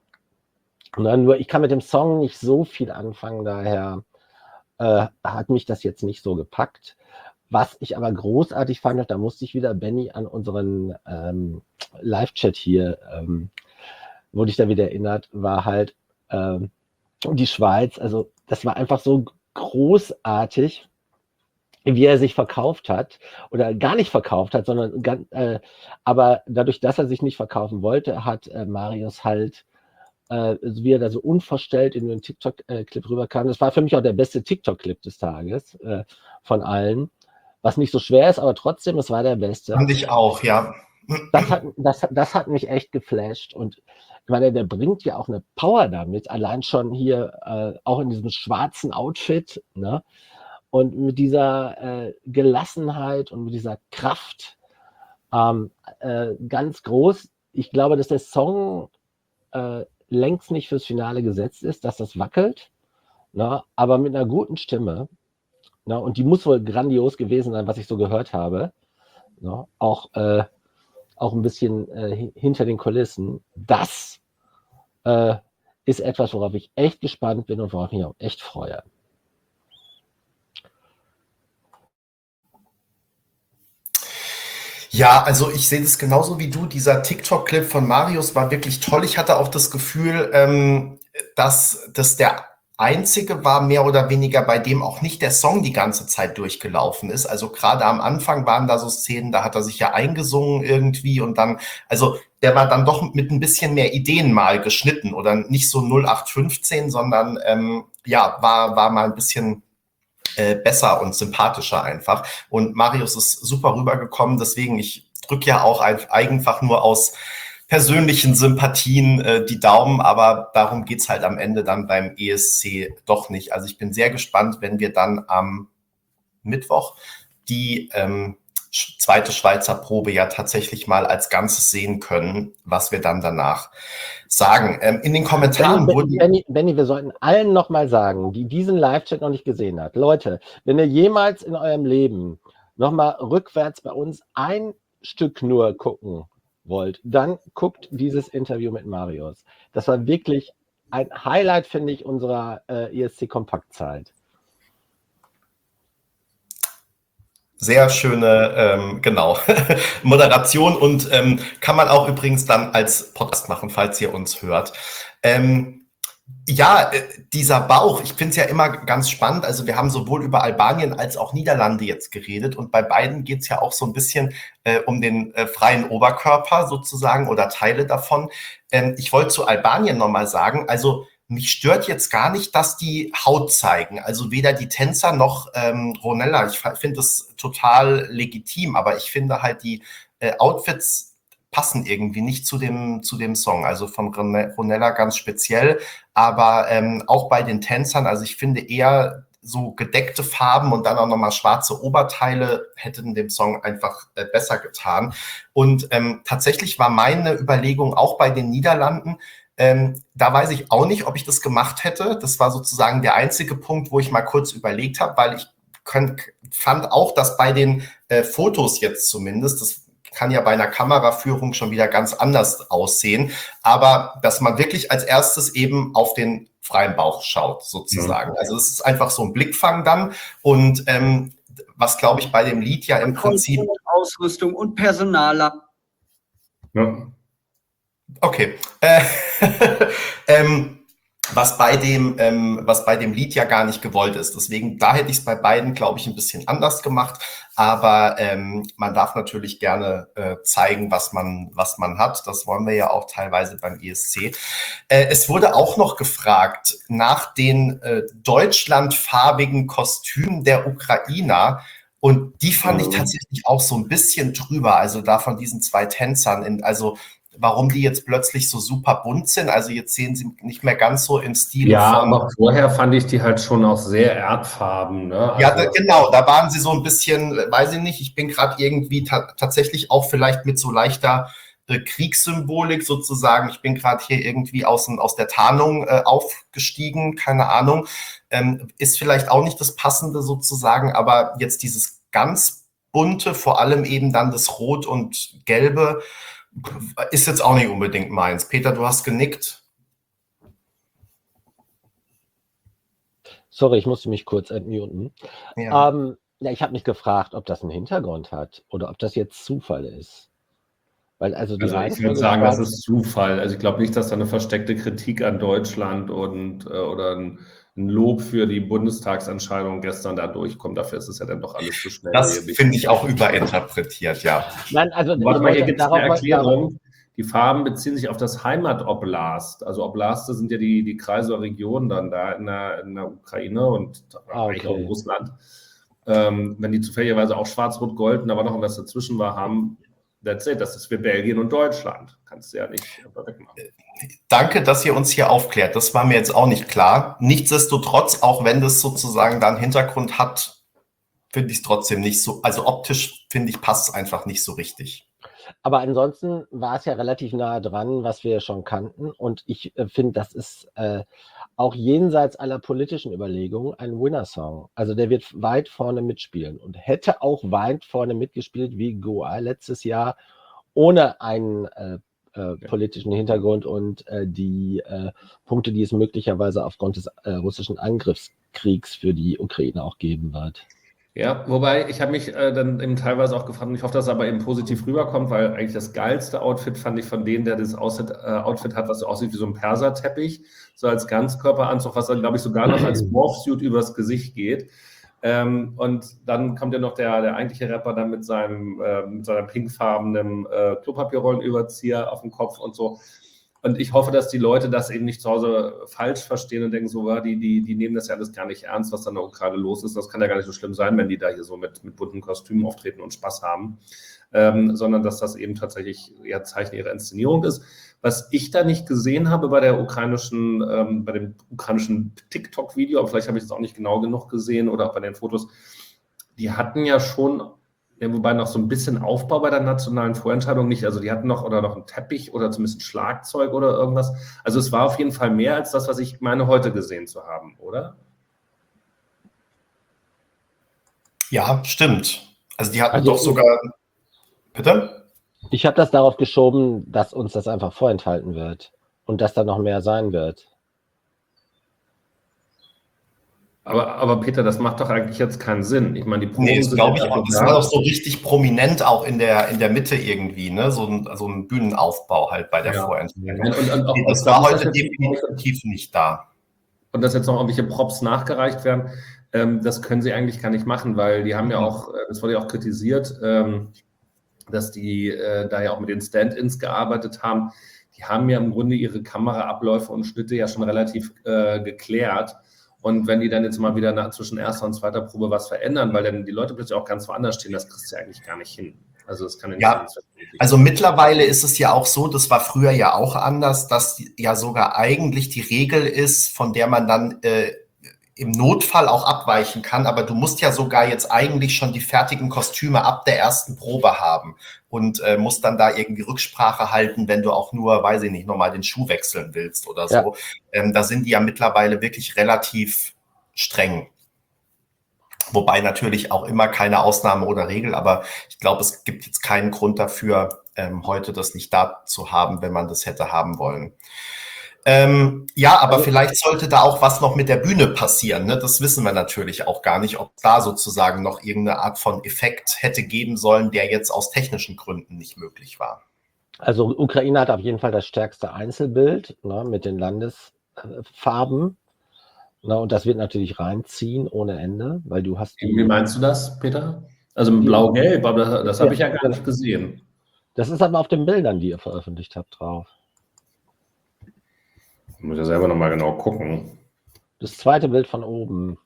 Und dann nur, ich kann mit dem Song nicht so viel anfangen, daher äh, hat mich das jetzt nicht so gepackt. Was ich aber großartig fand, da musste ich wieder Benny an unseren ähm, Live-Chat hier, ähm, wurde ich da wieder erinnert, war halt ähm, die Schweiz. Also das war einfach so großartig, wie er sich verkauft hat oder gar nicht verkauft hat, sondern ganz, äh, aber dadurch, dass er sich nicht verkaufen wollte, hat äh, Marius halt äh, wie er da so unverstellt in den TikTok-Clip rüberkam. Das war für mich auch der beste TikTok-Clip des Tages äh, von allen. Was nicht so schwer ist, aber trotzdem, es war der beste. Fand ich auch, ja. Das hat, das, das hat mich echt geflasht. Und ich meine, der bringt ja auch eine Power damit, allein schon hier äh, auch in diesem schwarzen Outfit, ne? Und mit dieser äh, Gelassenheit und mit dieser Kraft ähm, äh, ganz groß. Ich glaube, dass der Song äh, längst nicht fürs Finale gesetzt ist, dass das wackelt, na, aber mit einer guten Stimme, na, und die muss wohl grandios gewesen sein, was ich so gehört habe, na, auch, äh, auch ein bisschen äh, hinter den Kulissen. Das äh, ist etwas, worauf ich echt gespannt bin und worauf ich mich auch echt freue. Ja, also ich sehe das genauso wie du. Dieser TikTok-Clip von Marius war wirklich toll. Ich hatte auch das Gefühl, ähm, dass das der einzige war, mehr oder weniger, bei dem auch nicht der Song die ganze Zeit durchgelaufen ist. Also gerade am Anfang waren da so Szenen, da hat er sich ja eingesungen irgendwie und dann, also der war dann doch mit ein bisschen mehr Ideen mal geschnitten oder nicht so null acht fünfzehn, sondern ähm, ja, war, war mal ein bisschen Äh, besser und sympathischer einfach. Und Marius ist super rübergekommen, deswegen, ich drücke ja auch einfach nur aus persönlichen Sympathien äh, die Daumen, aber darum geht's halt am Ende dann beim E S C doch nicht. Also ich bin sehr gespannt, wenn wir dann am Mittwoch die ähm, zweite Schweizer Probe ja tatsächlich mal als Ganzes sehen können, was wir dann danach sagen. Ähm, in den Kommentaren Benny, wurden... Benny, Benny, wir sollten allen nochmal sagen, die diesen Live-Chat noch nicht gesehen hat. Leute, wenn ihr jemals in eurem Leben nochmal rückwärts bei uns ein Stück nur gucken wollt, dann guckt dieses Interview mit Marius. Das war wirklich ein Highlight, finde ich, unserer äh, E S C-Kompaktzeit. Sehr schöne, ähm, genau, Moderation und ähm, kann man auch übrigens dann als Podcast machen, falls ihr uns hört. Ähm, ja, äh, dieser Bauch, ich finde es ja immer ganz spannend. Also wir haben sowohl über Albanien als auch Niederlande jetzt geredet und bei beiden geht es ja auch so ein bisschen äh, um den äh, freien Oberkörper sozusagen oder Teile davon. Ähm, ich wollte zu Albanien nochmal sagen, also mich stört jetzt gar nicht, dass die Haut zeigen. Also weder die Tänzer noch ähm, Ronella. Ich finde das total legitim, aber ich finde halt die äh, Outfits passen irgendwie nicht zu dem, zu dem Song. Also von Ronella ganz speziell, aber ähm, auch bei den Tänzern. Also ich finde eher so gedeckte Farben und dann auch nochmal schwarze Oberteile hätten dem Song einfach äh, besser getan. Und ähm, tatsächlich war meine Überlegung auch bei den Niederlanden, Ähm, da weiß ich auch nicht, ob ich das gemacht hätte. Das war sozusagen der einzige Punkt, wo ich mal kurz überlegt habe, weil ich könnt, fand auch, dass bei den äh, Fotos jetzt zumindest, das kann ja bei einer Kameraführung schon wieder ganz anders aussehen, aber dass man wirklich als erstes eben auf den freien Bauch schaut, sozusagen. Ja. Also es ist einfach so ein Blickfang dann und ähm, was, glaube ich, bei dem Lied ja im Prinzip... Ausrüstung und Personaler. Ja. Okay. Äh, ähm, was bei dem, ähm, was bei dem Lied ja gar nicht gewollt ist. Deswegen, da hätte ich es bei beiden, glaube ich, ein bisschen anders gemacht. Aber ähm, man darf natürlich gerne äh, zeigen, was man, was man hat. Das wollen wir ja auch teilweise beim E S C. Äh, es wurde auch noch gefragt nach den äh, deutschlandfarbigen Kostümen der Ukrainer. Und die fand ich tatsächlich auch so ein bisschen drüber. Also da von diesen zwei Tänzern. In, also warum die jetzt plötzlich so super bunt sind. Also jetzt sehen sie nicht mehr ganz so im Stil. Ja, von, aber vorher fand ich die halt schon auch sehr erdfarben. Ne? Also ja, da, genau, da waren sie so ein bisschen, weiß ich nicht, ich bin gerade irgendwie ta- tatsächlich auch vielleicht mit so leichter äh, Kriegssymbolik sozusagen. Ich bin gerade hier irgendwie aus, aus der Tarnung äh, aufgestiegen, keine Ahnung. Ähm, ist vielleicht auch nicht das Passende sozusagen, aber jetzt dieses ganz bunte, vor allem eben dann das Rot und Gelbe, ist jetzt auch nicht unbedingt meins. Peter, du hast genickt. Sorry, ich musste mich kurz entmuten. Ja. Ähm, ja, ich habe mich gefragt, ob das einen Hintergrund hat oder ob das jetzt Zufall ist. Weil also, die also ich würde sagen, das ist Zufall. Also ich glaube nicht, dass da eine versteckte Kritik an Deutschland und äh, oder ein, ein Lob für die Bundestagsentscheidung gestern da durchkommt. Dafür ist es ja dann doch alles zu schnell. Das finde ich auch überinterpretiert, ja. Nein, also Warte mal, hier gibt es eine darauf- Erklärung. Die Farben beziehen sich auf das Heimatoblast. Also Oblaste sind ja die, die Kreise oder Regionen dann da in der, in der Ukraine und Ah, eigentlich auch in okay. Russland. Ähm, wenn die zufälligerweise auch schwarz-rot-gold, aber noch irgendwas dazwischen war, haben, that's it, das ist für Belgien und Deutschland. Kannst du ja nicht wegmachen. Danke, dass ihr uns hier aufklärt. Das war mir jetzt auch nicht klar. Nichtsdestotrotz, auch wenn das sozusagen dann Hintergrund hat, finde ich es trotzdem nicht so, also optisch finde ich, passt es einfach nicht so richtig. Aber ansonsten war es ja relativ nahe dran, was wir schon kannten. Und ich äh, finde, das ist äh, auch jenseits aller politischen Überlegungen ein Winner-Song. Also der wird weit vorne mitspielen und hätte auch weit vorne mitgespielt wie Goa letztes Jahr, ohne einen äh, äh, politischen Hintergrund und äh, die äh, Punkte, die es möglicherweise aufgrund des äh, russischen Angriffskriegs für die Ukraine auch geben wird. Ja, wobei ich habe mich äh, dann eben teilweise auch gefragt, und ich hoffe, dass es aber eben positiv rüberkommt, weil eigentlich das geilste Outfit fand ich von denen, der das Outfit, äh, Outfit hat, was so aussieht wie so ein Perserteppich, so als Ganzkörperanzug, was dann, glaube ich, sogar noch als Morphsuit übers Gesicht geht. Ähm, und dann kommt ja noch der, der eigentliche Rapper dann mit seinem äh, mit seiner pinkfarbenen äh, Klopapierrollenüberzieher auf dem Kopf und so. Und ich hoffe, dass die Leute das eben nicht zu Hause falsch verstehen und denken so, ja, die, die, die nehmen das ja alles gar nicht ernst, was dann auch gerade los ist. Das kann ja gar nicht so schlimm sein, wenn die da hier so mit, mit bunten Kostümen auftreten und Spaß haben. Ähm, sondern dass das eben tatsächlich eher Zeichen ihrer Inszenierung ist. Was ich da nicht gesehen habe bei der ukrainischen, ähm, bei dem ukrainischen TikTok-Video, aber vielleicht habe ich es auch nicht genau genug gesehen oder auch bei den Fotos, die hatten ja schon, ja, wobei noch so ein bisschen Aufbau bei der nationalen Vorentscheidung nicht, also die hatten noch oder noch einen Teppich oder zumindest ein Schlagzeug oder irgendwas. Also es war auf jeden Fall mehr als das, was ich meine, heute gesehen zu haben, oder? Ja, stimmt. Also die hatten Also doch sogar, bitte? Ich habe das darauf geschoben, dass uns das einfach vorenthalten wird und dass da noch mehr sein wird. Aber, aber Peter, das macht doch eigentlich jetzt keinen Sinn. Ich meine, die Proben Nee, das sind glaube ja ich dafür auch. Das war da. doch so richtig prominent auch in der, in der Mitte irgendwie, ne? So ein, so ein Bühnenaufbau halt bei der Ja. Vorenthaltung. Und, und, und auch, Das da war muss heute das jetzt, definitiv nicht da. und dass jetzt noch irgendwelche Props nachgereicht werden, ähm, das können sie eigentlich gar nicht machen, weil die haben ja Mhm. auch, äh, das wurde ja auch kritisiert, ähm, dass die äh, da ja auch mit den Stand-ins gearbeitet haben. Die haben ja im Grunde ihre Kameraabläufe und Schnitte ja schon relativ äh, geklärt. Und wenn die dann jetzt mal wieder nach, zwischen erster und zweiter Probe was verändern, weil dann die Leute plötzlich auch ganz woanders stehen, das kriegst du ja eigentlich gar nicht hin. Also das kann ja nicht Ja, sein. also mittlerweile ist es ja auch so, das war früher ja auch anders, dass ja sogar eigentlich die Regel ist, von der man dann äh, im Notfall auch abweichen kann, aber du musst ja sogar jetzt eigentlich schon die fertigen Kostüme ab der ersten Probe haben und äh, musst dann da irgendwie Rücksprache halten, wenn du auch nur, weiß ich nicht, nochmal den Schuh wechseln willst oder so. Ja. Ähm, da sind die ja mittlerweile wirklich relativ streng. Wobei natürlich auch immer keine Ausnahme oder Regel, aber ich glaube, es gibt jetzt keinen Grund dafür, ähm, heute das nicht da zu haben, wenn man das hätte haben wollen. Ähm, ja, aber Also- vielleicht sollte da auch was noch mit der Bühne passieren. Ne? Das wissen wir natürlich auch gar nicht, ob da sozusagen noch irgendeine Art von Effekt hätte geben sollen, der jetzt aus technischen Gründen nicht möglich war. Also Ukraine hat auf jeden Fall das stärkste Einzelbild, ne, mit den Landesfarben. Ne, und das wird natürlich reinziehen ohne Ende, weil du hast die. Wie meinst du das, Peter? Also mit Blau-Gelb, aber das, das habe ich ja gar nicht gesehen. Das ist aber auf den Bildern, die ihr veröffentlicht habt, drauf. Ich muss ja selber nochmal genau gucken. Das zweite Bild von oben.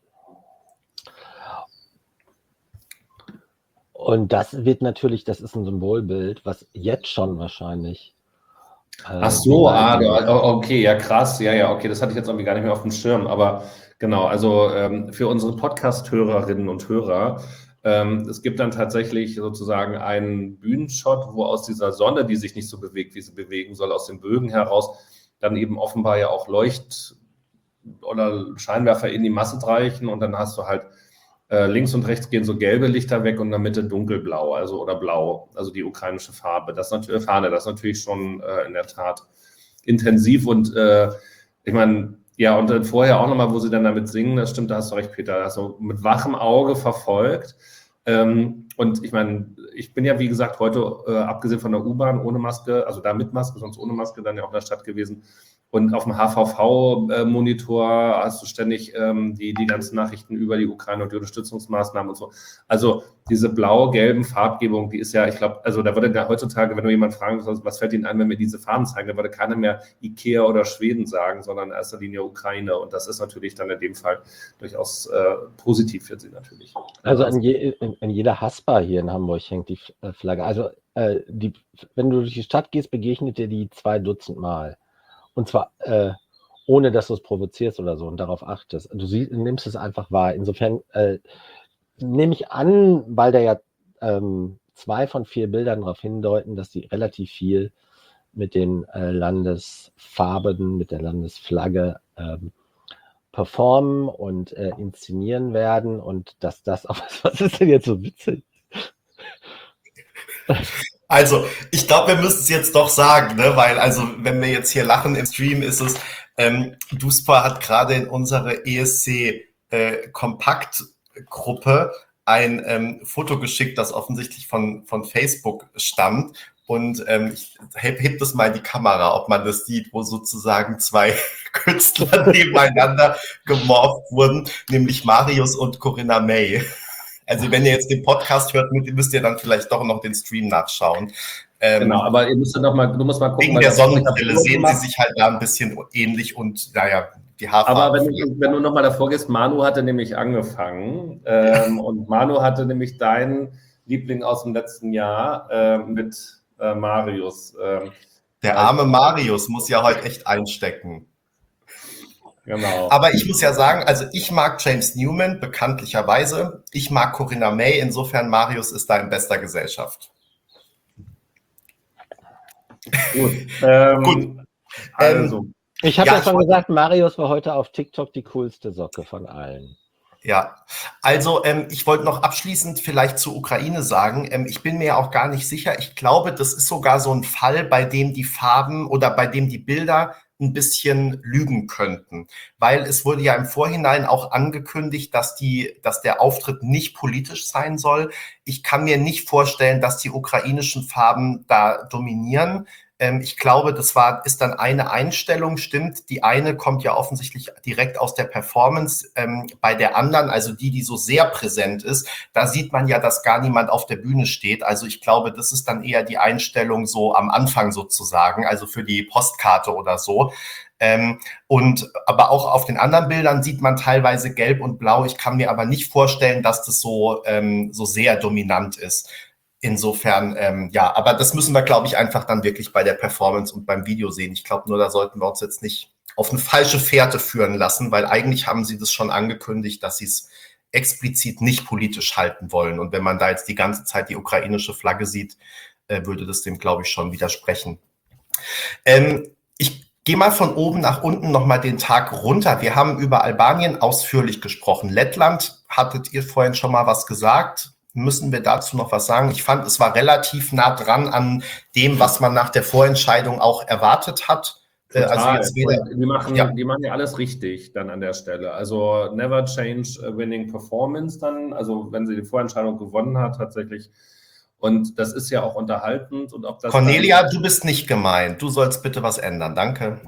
Und das wird natürlich, das ist ein Symbolbild, was jetzt schon wahrscheinlich. Äh, Ach so, ah, okay, ja krass, ja, ja, okay, das hatte ich jetzt irgendwie gar nicht mehr auf dem Schirm, aber genau, also ähm, für unsere Podcast-Hörerinnen und Hörer, ähm, es gibt dann tatsächlich sozusagen einen Bühnenshot, wo aus dieser Sonne, die sich nicht so bewegt, wie sie bewegen soll, aus den Bögen heraus, dann eben offenbar ja auch Leucht- oder Scheinwerfer in die Masse reichen und dann hast du halt äh, links und rechts gehen so gelbe Lichter weg und in der Mitte dunkelblau, also oder blau, also die ukrainische Farbe. Das natürlich Fahne, das ist natürlich schon äh, in der Tat intensiv und äh, ich meine, ja, und dann vorher auch nochmal, wo sie dann damit singen, das stimmt, da hast du recht, Peter, also mit wachem Auge verfolgt. Ähm, und ich meine, ich bin ja, wie gesagt, heute, äh, abgesehen von der U-Bahn, ohne Maske, also da mit Maske, sonst ohne Maske, dann ja auch in der Stadt gewesen. Und auf dem H V V-Monitor hast du ständig ähm, die, die ganzen Nachrichten über die Ukraine und die Unterstützungsmaßnahmen und so. Also diese blau-gelben Farbgebung, die ist ja, ich glaube, also da würde ja heutzutage, wenn du jemanden fragen würdest, was fällt Ihnen ein, wenn wir diese Farben zeigen, da würde keiner mehr Ikea oder Schweden sagen, sondern in erster Linie Ukraine. Und das ist natürlich dann in dem Fall durchaus äh, positiv für sie natürlich. Also an, je, in, in jeder Haspa hier in Hamburg hängt die Flagge. Also äh, die, wenn du durch die Stadt gehst, begegnet dir die zwei Dutzend Mal. Und zwar äh, ohne, dass du es provozierst oder so und darauf achtest. Du sie, nimmst es einfach wahr. Insofern äh, nehme ich an, weil da ja ähm, zwei von vier Bildern darauf hindeuten, dass die relativ viel mit den äh, Landesfarben, mit der Landesflagge ähm, performen und äh, inszenieren werden und dass das auch, was ist denn jetzt so witzig? Also, ich glaube, wir müssen es jetzt doch sagen, ne? Weil, also, wenn wir jetzt hier lachen im Stream, ist es, ähm, Duspa hat gerade in unsere E S C-Kompaktgruppe äh, ein ähm, Foto geschickt, das offensichtlich von, von Facebook stammt. Und ähm, ich heb, heb das mal in die Kamera, ob man das sieht, wo sozusagen zwei Künstler nebeneinander gemorpht wurden, nämlich Marius und Corinna May. Also wenn ihr jetzt den Podcast hört, müsst ihr dann vielleicht doch noch den Stream nachschauen. Ähm, genau, aber ihr müsst noch mal, du musst mal gucken. Wegen der Sonnenbrille sehen sie sich halt da ein bisschen ähnlich und naja, die Haarfarbe. Aber wenn du, wenn du nochmal davor gehst, Manu hatte nämlich angefangen ähm, und Manu hatte nämlich deinen Liebling aus dem letzten Jahr äh, mit äh, Marius. Äh, der arme Marius muss ja heute echt einstecken. Genau. Aber ich muss ja sagen, also ich mag James Newman bekanntlicherweise. Ich mag Corinna May. Insofern Marius ist da in bester Gesellschaft. Gut. Ähm, Gut. Also. Ich habe ja, ja schon gesagt, Marius war heute auf TikTok die coolste Socke von allen. Ja, also ähm, ich wollte noch abschließend vielleicht zur Ukraine sagen, ähm, ich bin mir auch gar nicht sicher, ich glaube, das ist sogar so ein Fall, bei dem die Farben oder bei dem die Bilder ein bisschen lügen könnten, weil es wurde ja im Vorhinein auch angekündigt, dass die, dass der Auftritt nicht politisch sein soll. Ich kann mir nicht vorstellen, dass die ukrainischen Farben da dominieren. Ähm, ich glaube, das war, ist dann eine Einstellung, stimmt. Die eine kommt ja offensichtlich direkt aus der Performance. Ähm, bei der anderen, also die, die so sehr präsent ist, da sieht man ja, dass gar niemand auf der Bühne steht. Also ich glaube, das ist dann eher die Einstellung so am Anfang sozusagen, also für die Postkarte oder so. Ähm, und aber auch auf den anderen Bildern sieht man teilweise gelb und blau. Ich kann mir aber nicht vorstellen, dass das so, ähm, so sehr dominant ist. Insofern, ähm, ja, aber das müssen wir, glaube ich, einfach dann wirklich bei der Performance und beim Video sehen. Ich glaube nur, da sollten wir uns jetzt nicht auf eine falsche Fährte führen lassen, weil eigentlich haben sie das schon angekündigt, dass sie es explizit nicht politisch halten wollen. Und wenn man da jetzt die ganze Zeit die ukrainische Flagge sieht, äh, würde das dem, glaube ich, schon widersprechen. Ähm, ich gehe mal von oben nach unten nochmal den Tag runter. Wir haben über Albanien ausführlich gesprochen. Lettland, hattet ihr vorhin schon mal was gesagt? Müssen wir dazu noch was sagen? Ich fand, es war relativ nah dran an dem, was man nach der Vorentscheidung auch erwartet hat. Total. Also jetzt wieder, die, machen, ja. die machen ja alles richtig dann an der Stelle. Also never change a winning performance dann, also wenn sie die Vorentscheidung gewonnen hat tatsächlich. Und das ist ja auch unterhaltend. Und ob das Cornelia, dann, du bist nicht gemeint. Du sollst bitte was ändern. Danke.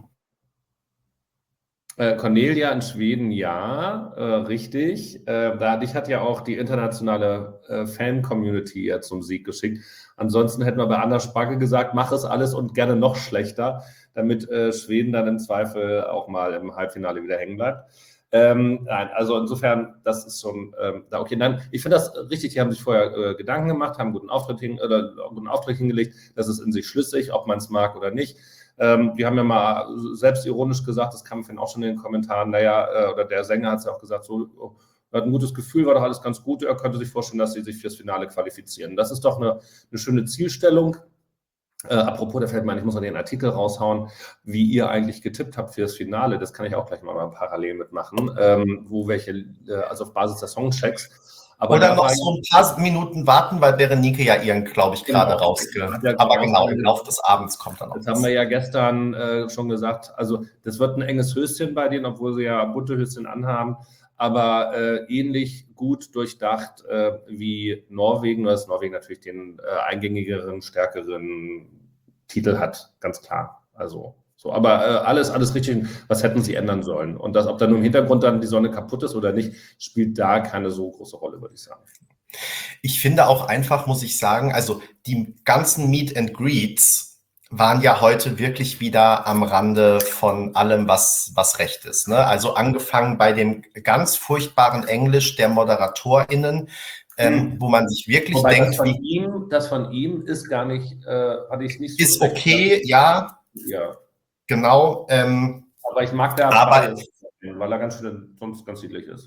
Äh, Cornelia in Schweden, ja, äh, richtig. Äh, dadurch hat ja auch die internationale äh, Fan-Community ja zum Sieg geschickt. Ansonsten hätten wir bei Anna Spacke gesagt, mach es alles und gerne noch schlechter, damit äh, Schweden dann im Zweifel auch mal im Halbfinale wieder hängen bleibt. Ähm, nein, also insofern, das ist schon ähm, da okay. Nein, ich finde das richtig, die haben sich vorher äh, Gedanken gemacht, haben einen guten Auftritt, hin, oder, einen guten Auftritt hingelegt, das ist in sich schlüssig, ob man es mag oder nicht. Ähm, die haben ja mal selbstironisch gesagt, das kam auch schon in den Kommentaren, naja, äh, oder der Sänger hat es ja auch gesagt, so, oh, er hat ein gutes Gefühl, war doch alles ganz gut, er könnte sich vorstellen, dass sie sich fürs Finale qualifizieren. Das ist doch eine, eine schöne Zielstellung. Äh, apropos, da fällt mir ein, ich muss noch den Artikel raushauen, wie ihr eigentlich getippt habt für das Finale. Das kann ich auch gleich mal, mal parallel mitmachen, ähm, wo welche, äh, also auf Basis der Songchecks. Aber oder noch so ein paar Minuten warten, weil Berenike ja ihren, glaube ich, gerade genau, rausgehört. Ja, aber genau, im Laufe des Abends kommt dann noch das. Das haben wir ja gestern äh, schon gesagt. Also das wird ein enges Höschen bei denen, obwohl sie ja bunte Höschen anhaben. Aber äh, ähnlich gut durchdacht äh, wie Norwegen, nur dass Norwegen natürlich den äh, eingängigeren, stärkeren Titel hat, ganz klar. Also so, aber äh, alles, alles richtig. Was hätten sie ändern sollen? Und das, ob da nur im Hintergrund dann die Sonne kaputt ist oder nicht, spielt da keine so große Rolle, würde ich sagen. Ich finde auch einfach, muss ich sagen, also die ganzen Meet and Greets waren ja heute wirklich wieder am Rande von allem, was, was recht ist. Ne? Also angefangen bei dem ganz furchtbaren Englisch der ModeratorInnen, ähm, hm. wo man sich wirklich Wobei denkt, das von, wie, ihm, das von ihm ist gar nicht, äh, hatte ich nicht so. Ist okay, ja. Ja. Genau. Ähm, aber ich mag der aber, weil er ganz schön, sonst ganz niedlich ist.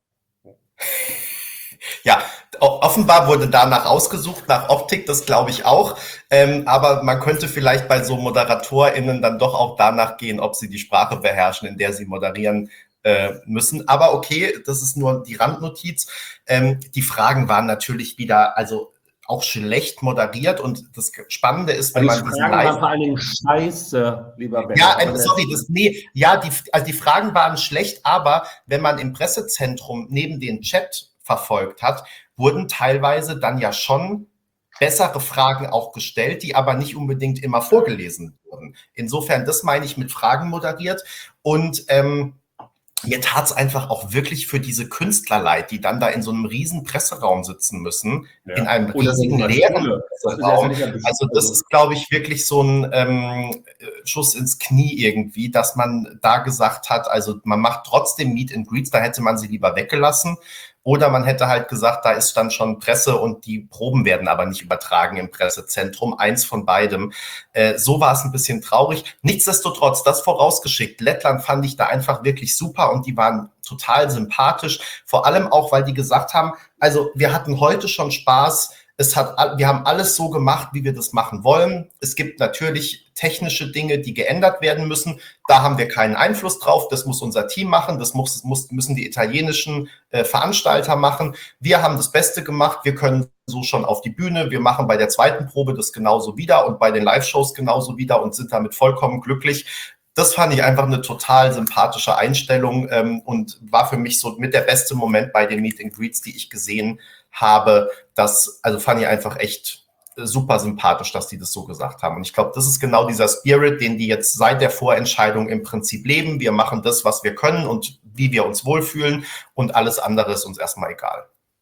Ja, offenbar wurde danach ausgesucht, nach Optik, das glaube ich auch. Ähm, aber man könnte vielleicht bei so ModeratorInnen dann doch auch danach gehen, ob sie die Sprache beherrschen, in der sie moderieren äh, müssen. Aber okay, das ist nur die Randnotiz. Ähm, die Fragen waren natürlich wieder, also auch schlecht moderiert. Und das Spannende ist, wenn man diesen Live... Die vor allen Dingen scheiße, lieber Ben. Ja, äh, sorry, das, nee, ja, die, also die Fragen waren schlecht, aber wenn man im Pressezentrum neben den Chat verfolgt hat, wurden teilweise dann ja schon bessere Fragen auch gestellt, die aber nicht unbedingt immer vorgelesen wurden. Insofern, das meine ich mit Fragen moderiert. Und ähm, mir tat es einfach auch wirklich für diese Künstler leid, die dann da in so einem riesen Presseraum sitzen müssen, ja. in einem riesigen leeren Presseraum. Also das ist, glaube ich, wirklich so ein ähm, Schuss ins Knie irgendwie, dass man da gesagt hat, also man macht trotzdem Meet and Greets, da hätte man sie lieber weggelassen. Oder man hätte halt gesagt, da ist dann schon Presse und die Proben werden aber nicht übertragen im Pressezentrum. Eins von beidem. Äh, so war es ein bisschen traurig. Nichtsdestotrotz, das vorausgeschickt. Lettland fand ich da einfach wirklich super und die waren total sympathisch. Vor allem auch, weil die gesagt haben, also wir hatten heute schon Spaß, Es hat, wir haben alles so gemacht, wie wir das machen wollen. Es gibt natürlich technische Dinge, die geändert werden müssen. Da haben wir keinen Einfluss drauf. Das muss unser Team machen. Das muss, muss, müssen die italienischen äh, Veranstalter machen. Wir haben das Beste gemacht. Wir können so schon auf die Bühne. Wir machen bei der zweiten Probe das genauso wieder und bei den Live-Shows genauso wieder und sind damit vollkommen glücklich. Das fand ich einfach eine total sympathische Einstellung ähm, und war für mich so mit der beste Moment bei den Meet and Greets, die ich gesehen habe. Das, also fand ich einfach echt super sympathisch, dass die das so gesagt haben. Und ich glaube, das ist genau dieser Spirit, den die jetzt seit der Vorentscheidung im Prinzip leben. Wir machen das, was wir können und wie wir uns wohlfühlen und alles andere ist uns erstmal egal.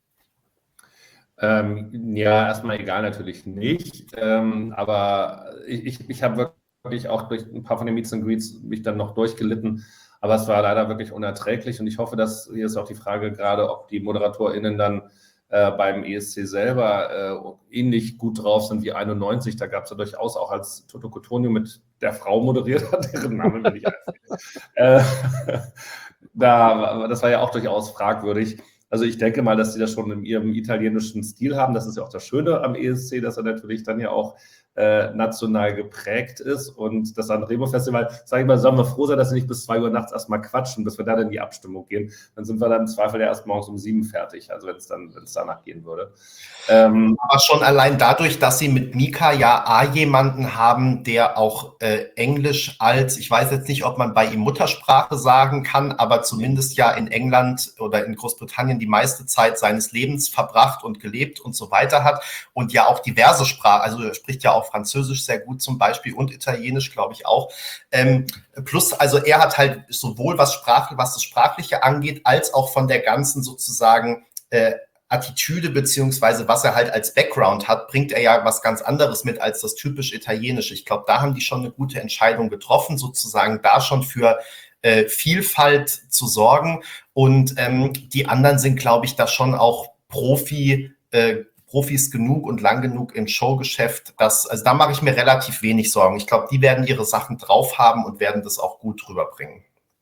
Ähm, ja, erstmal egal natürlich nicht, ähm, aber ich, ich, ich habe wirklich auch durch ein paar von den Meets and Greets mich dann noch durchgelitten, aber es war leider wirklich unerträglich und ich hoffe, dass hier ist auch die Frage gerade, ob die ModeratorInnen dann äh, beim E S C selber äh, ähnlich gut drauf sind wie einundneunzig, da gab es ja durchaus auch, als Toto Cuttonio mit der Frau moderiert hat, deren Name will ich äh, da, das war ja auch durchaus fragwürdig. Also ich denke mal, dass sie das schon in ihrem italienischen Stil haben. Das ist ja auch das Schöne am E S C, dass er natürlich dann ja auch äh, national geprägt ist. Und das Sanremo-Festival, sage ich mal, sollen wir froh sein, dass wir nicht bis zwei Uhr nachts erstmal quatschen, bis wir dann in die Abstimmung gehen. Dann sind wir dann im Zweifel ja erst morgens um sieben fertig, also wenn es dann, wenn es danach gehen würde. Ähm, Aber schon allein dadurch, dass sie mit Mika ja A, jemanden haben, der auch äh, Englisch als, ich weiß jetzt nicht, ob man bei ihm Muttersprache sagen kann, aber zumindest ja in England oder in Großbritannien die meiste Zeit seines Lebens verbracht und gelebt und so weiter hat und ja auch diverse Sprachen, also er spricht ja auch Französisch sehr gut zum Beispiel und Italienisch, glaube ich auch. Ähm, plus, also er hat halt sowohl was, Sprach, was das Sprachliche angeht, als auch von der ganzen sozusagen äh, Attitüde beziehungsweise was er halt als Background hat, bringt er ja was ganz anderes mit als das typisch Italienische. Ich glaube, da haben die schon eine gute Entscheidung getroffen, sozusagen da schon für äh, Vielfalt zu sorgen. Und ähm, die anderen sind, glaube ich, da schon auch Profi, äh, Profis genug und lang genug im Showgeschäft. Dass, also da mache ich mir relativ wenig Sorgen. Ich glaube, die werden ihre Sachen drauf haben und werden das auch gut rüberbringen.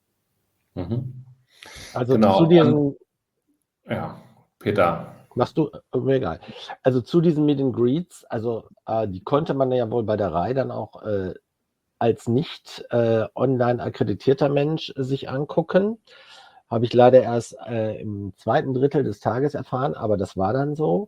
mhm. Also Genau. zu diesen, Ja, Peter. machst du, äh, mir egal. Also zu diesen Meet and Greets, also äh, die konnte man ja wohl bei der Rai dann auch äh, als nicht äh, online akkreditierter Mensch sich angucken. Habe ich leider erst äh, im zweiten Drittel des Tages erfahren, aber das war dann so.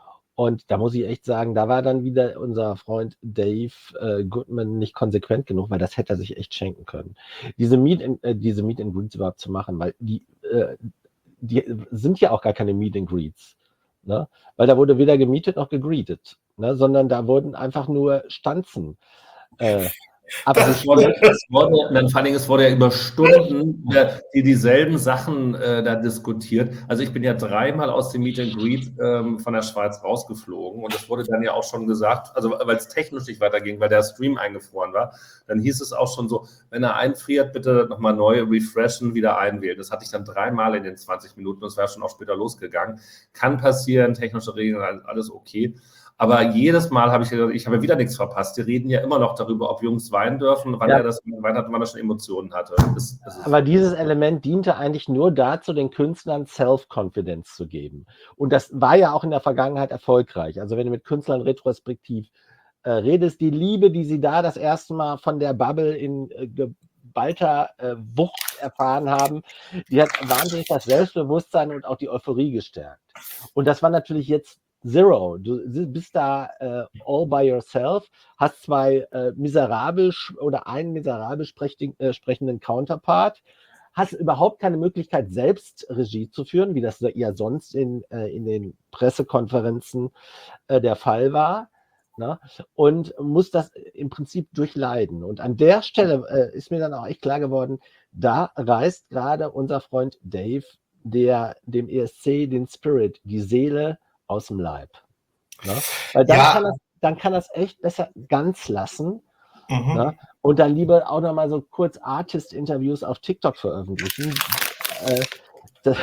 Und da muss ich echt sagen, da war dann wieder unser Freund Dave äh, Goodman nicht konsequent genug, weil das hätte er sich echt schenken können. Diese Meet and, äh, diese Meet and Greets überhaupt zu machen, weil die, äh, die sind ja auch gar keine Meet and Greets, ne? Weil da wurde weder gemietet noch gegreetet, ne? Sondern da wurden einfach nur Stanzen äh, Aber es wurde, es wurde, dann vor allen Dingen, es wurde ja über Stunden äh, die dieselben Sachen äh, da diskutiert. Also ich bin ja dreimal aus dem Meet and Greet ähm, von der Schweiz rausgeflogen und es wurde dann ja auch schon gesagt, also weil es technisch nicht weiterging, weil der Stream eingefroren war, dann hieß es auch schon so, wenn er einfriert, bitte nochmal neu refreshen, wieder einwählen. Das hatte ich dann dreimal in den zwanzig Minuten, das wäre schon auch später losgegangen. Kann passieren, technische Regeln, alles okay. Aber jedes Mal habe ich gedacht, ich habe wieder nichts verpasst. Die reden ja immer noch darüber, ob Jungs weinen dürfen, wann Ja. er das Wein hat, wann er schon Emotionen hatte. Das, das ist Aber dieses Element diente eigentlich nur dazu, den Künstlern Self-Confidence zu geben. Und das war ja auch in der Vergangenheit erfolgreich. Also wenn du mit Künstlern retrospektiv äh, redest, die Liebe, die sie da das erste Mal von der Bubble in äh, geballter äh, Wucht erfahren haben, die hat wahnsinnig das Selbstbewusstsein und auch die Euphorie gestärkt. Und das war natürlich jetzt Zero. Du bist da äh, all by yourself, hast zwei äh, miserabel oder einen miserabel sprechenden, äh, sprechenden Counterpart, hast überhaupt keine Möglichkeit, selbst Regie zu führen, wie das ja sonst in, äh, in den Pressekonferenzen äh, der Fall war. Ne? Und musst das im Prinzip durchleiden. Und an der Stelle äh, ist mir dann auch echt klar geworden, da reißt gerade unser Freund Dave der, dem E S C den Spirit, die Seele aus dem Leib. Ne? Weil dann, Ja. kann das, dann kann das echt besser ganz lassen. Mhm. Ne? Und dann lieber auch noch mal so kurz Artist-Interviews auf TikTok veröffentlichen. Äh, das,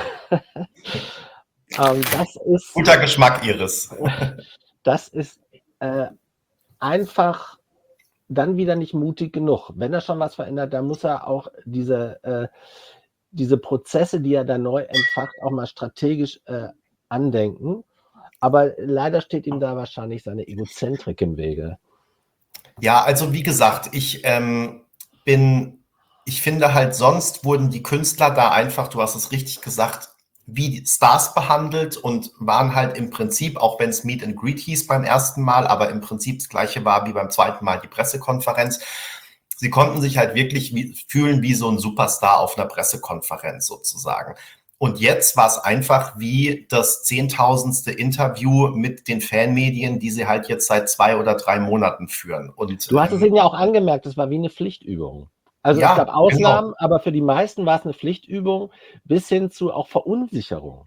ähm, das ist Guter Geschmack, Iris. das ist äh, einfach dann wieder nicht mutig genug. Wenn er schon was verändert, dann muss er auch diese, äh, diese Prozesse, die er da neu entfacht, auch mal strategisch äh, andenken. Aber leider steht ihm da wahrscheinlich seine Egozentrik im Wege. Ja, also wie gesagt, ich ähm, bin, ich finde halt, sonst wurden die Künstler da einfach, du hast es richtig gesagt, wie Stars behandelt und waren halt im Prinzip, auch wenn es Meet and Greet hieß beim ersten Mal, aber im Prinzip das gleiche war wie beim zweiten Mal die Pressekonferenz. Sie konnten sich halt wirklich wie, fühlen wie so ein Superstar auf einer Pressekonferenz sozusagen. Und jetzt war es einfach wie das zehntausendste Interview mit den Fanmedien, die sie halt jetzt seit zwei oder drei Monaten führen. Und, Du hast es ähm, ihnen ja auch angemerkt, es war wie eine Pflichtübung. Also Ja, es gab Ausnahmen, genau. aber für die meisten war es eine Pflichtübung bis hin zu auch Verunsicherung.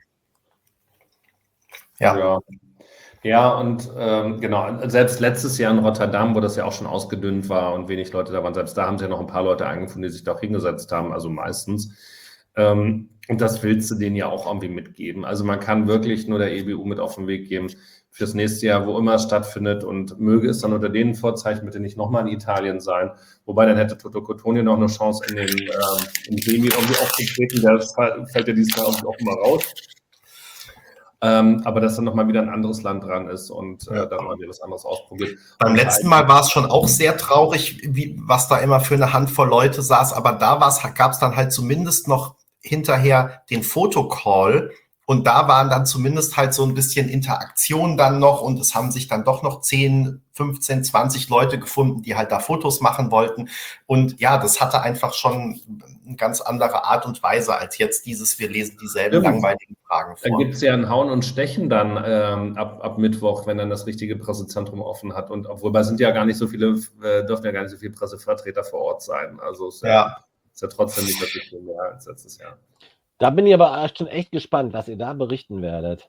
Ja. Ja, ja und ähm, genau, selbst letztes Jahr in Rotterdam, wo das ja auch schon ausgedünnt war und wenig Leute da waren, selbst da haben sie ja noch ein paar Leute eingefunden, die sich da auch hingesetzt haben, also meistens. Ähm, und das willst du denen ja auch irgendwie mitgeben. Also man kann wirklich nur der E B U mit auf den Weg geben fürs nächste Jahr, wo immer es stattfindet, und möge es dann unter den Vorzeichen bitte nicht nochmal in Italien sein, wobei dann hätte Toto Cotugno noch eine Chance, in den ähm, im Semi irgendwie aufzutreten, der fällt ja diesmal irgendwie auch mal raus. Ähm, aber dass dann nochmal wieder ein anderes Land dran ist und äh, Ja. dann mal wieder was anderes ausprobiert. Beim Und letzten Mal war es schon auch sehr traurig, wie, was da immer für eine Handvoll Leute saß, aber da gab es dann halt zumindest noch hinterher den Fotocall und da waren dann zumindest halt so ein bisschen Interaktion dann noch und es haben sich dann doch noch zehn, fünfzehn, zwanzig Leute gefunden, die halt da Fotos machen wollten und ja, das hatte einfach schon eine ganz andere Art und Weise als jetzt dieses, wir lesen dieselben Stimmt. langweiligen Fragen vor. Da gibt es ja ein Hauen und Stechen dann ähm, ab, ab Mittwoch, wenn dann das richtige Pressezentrum offen hat. Und obwohl da sind ja gar nicht so viele, äh, dürfen ja gar nicht so viele Pressevertreter vor Ort sein. Also es ist ja, Ja. ist ja trotzdem nicht wirklich viel mehr als letztes Jahr. Da bin ich aber schon echt gespannt, was ihr da berichten werdet.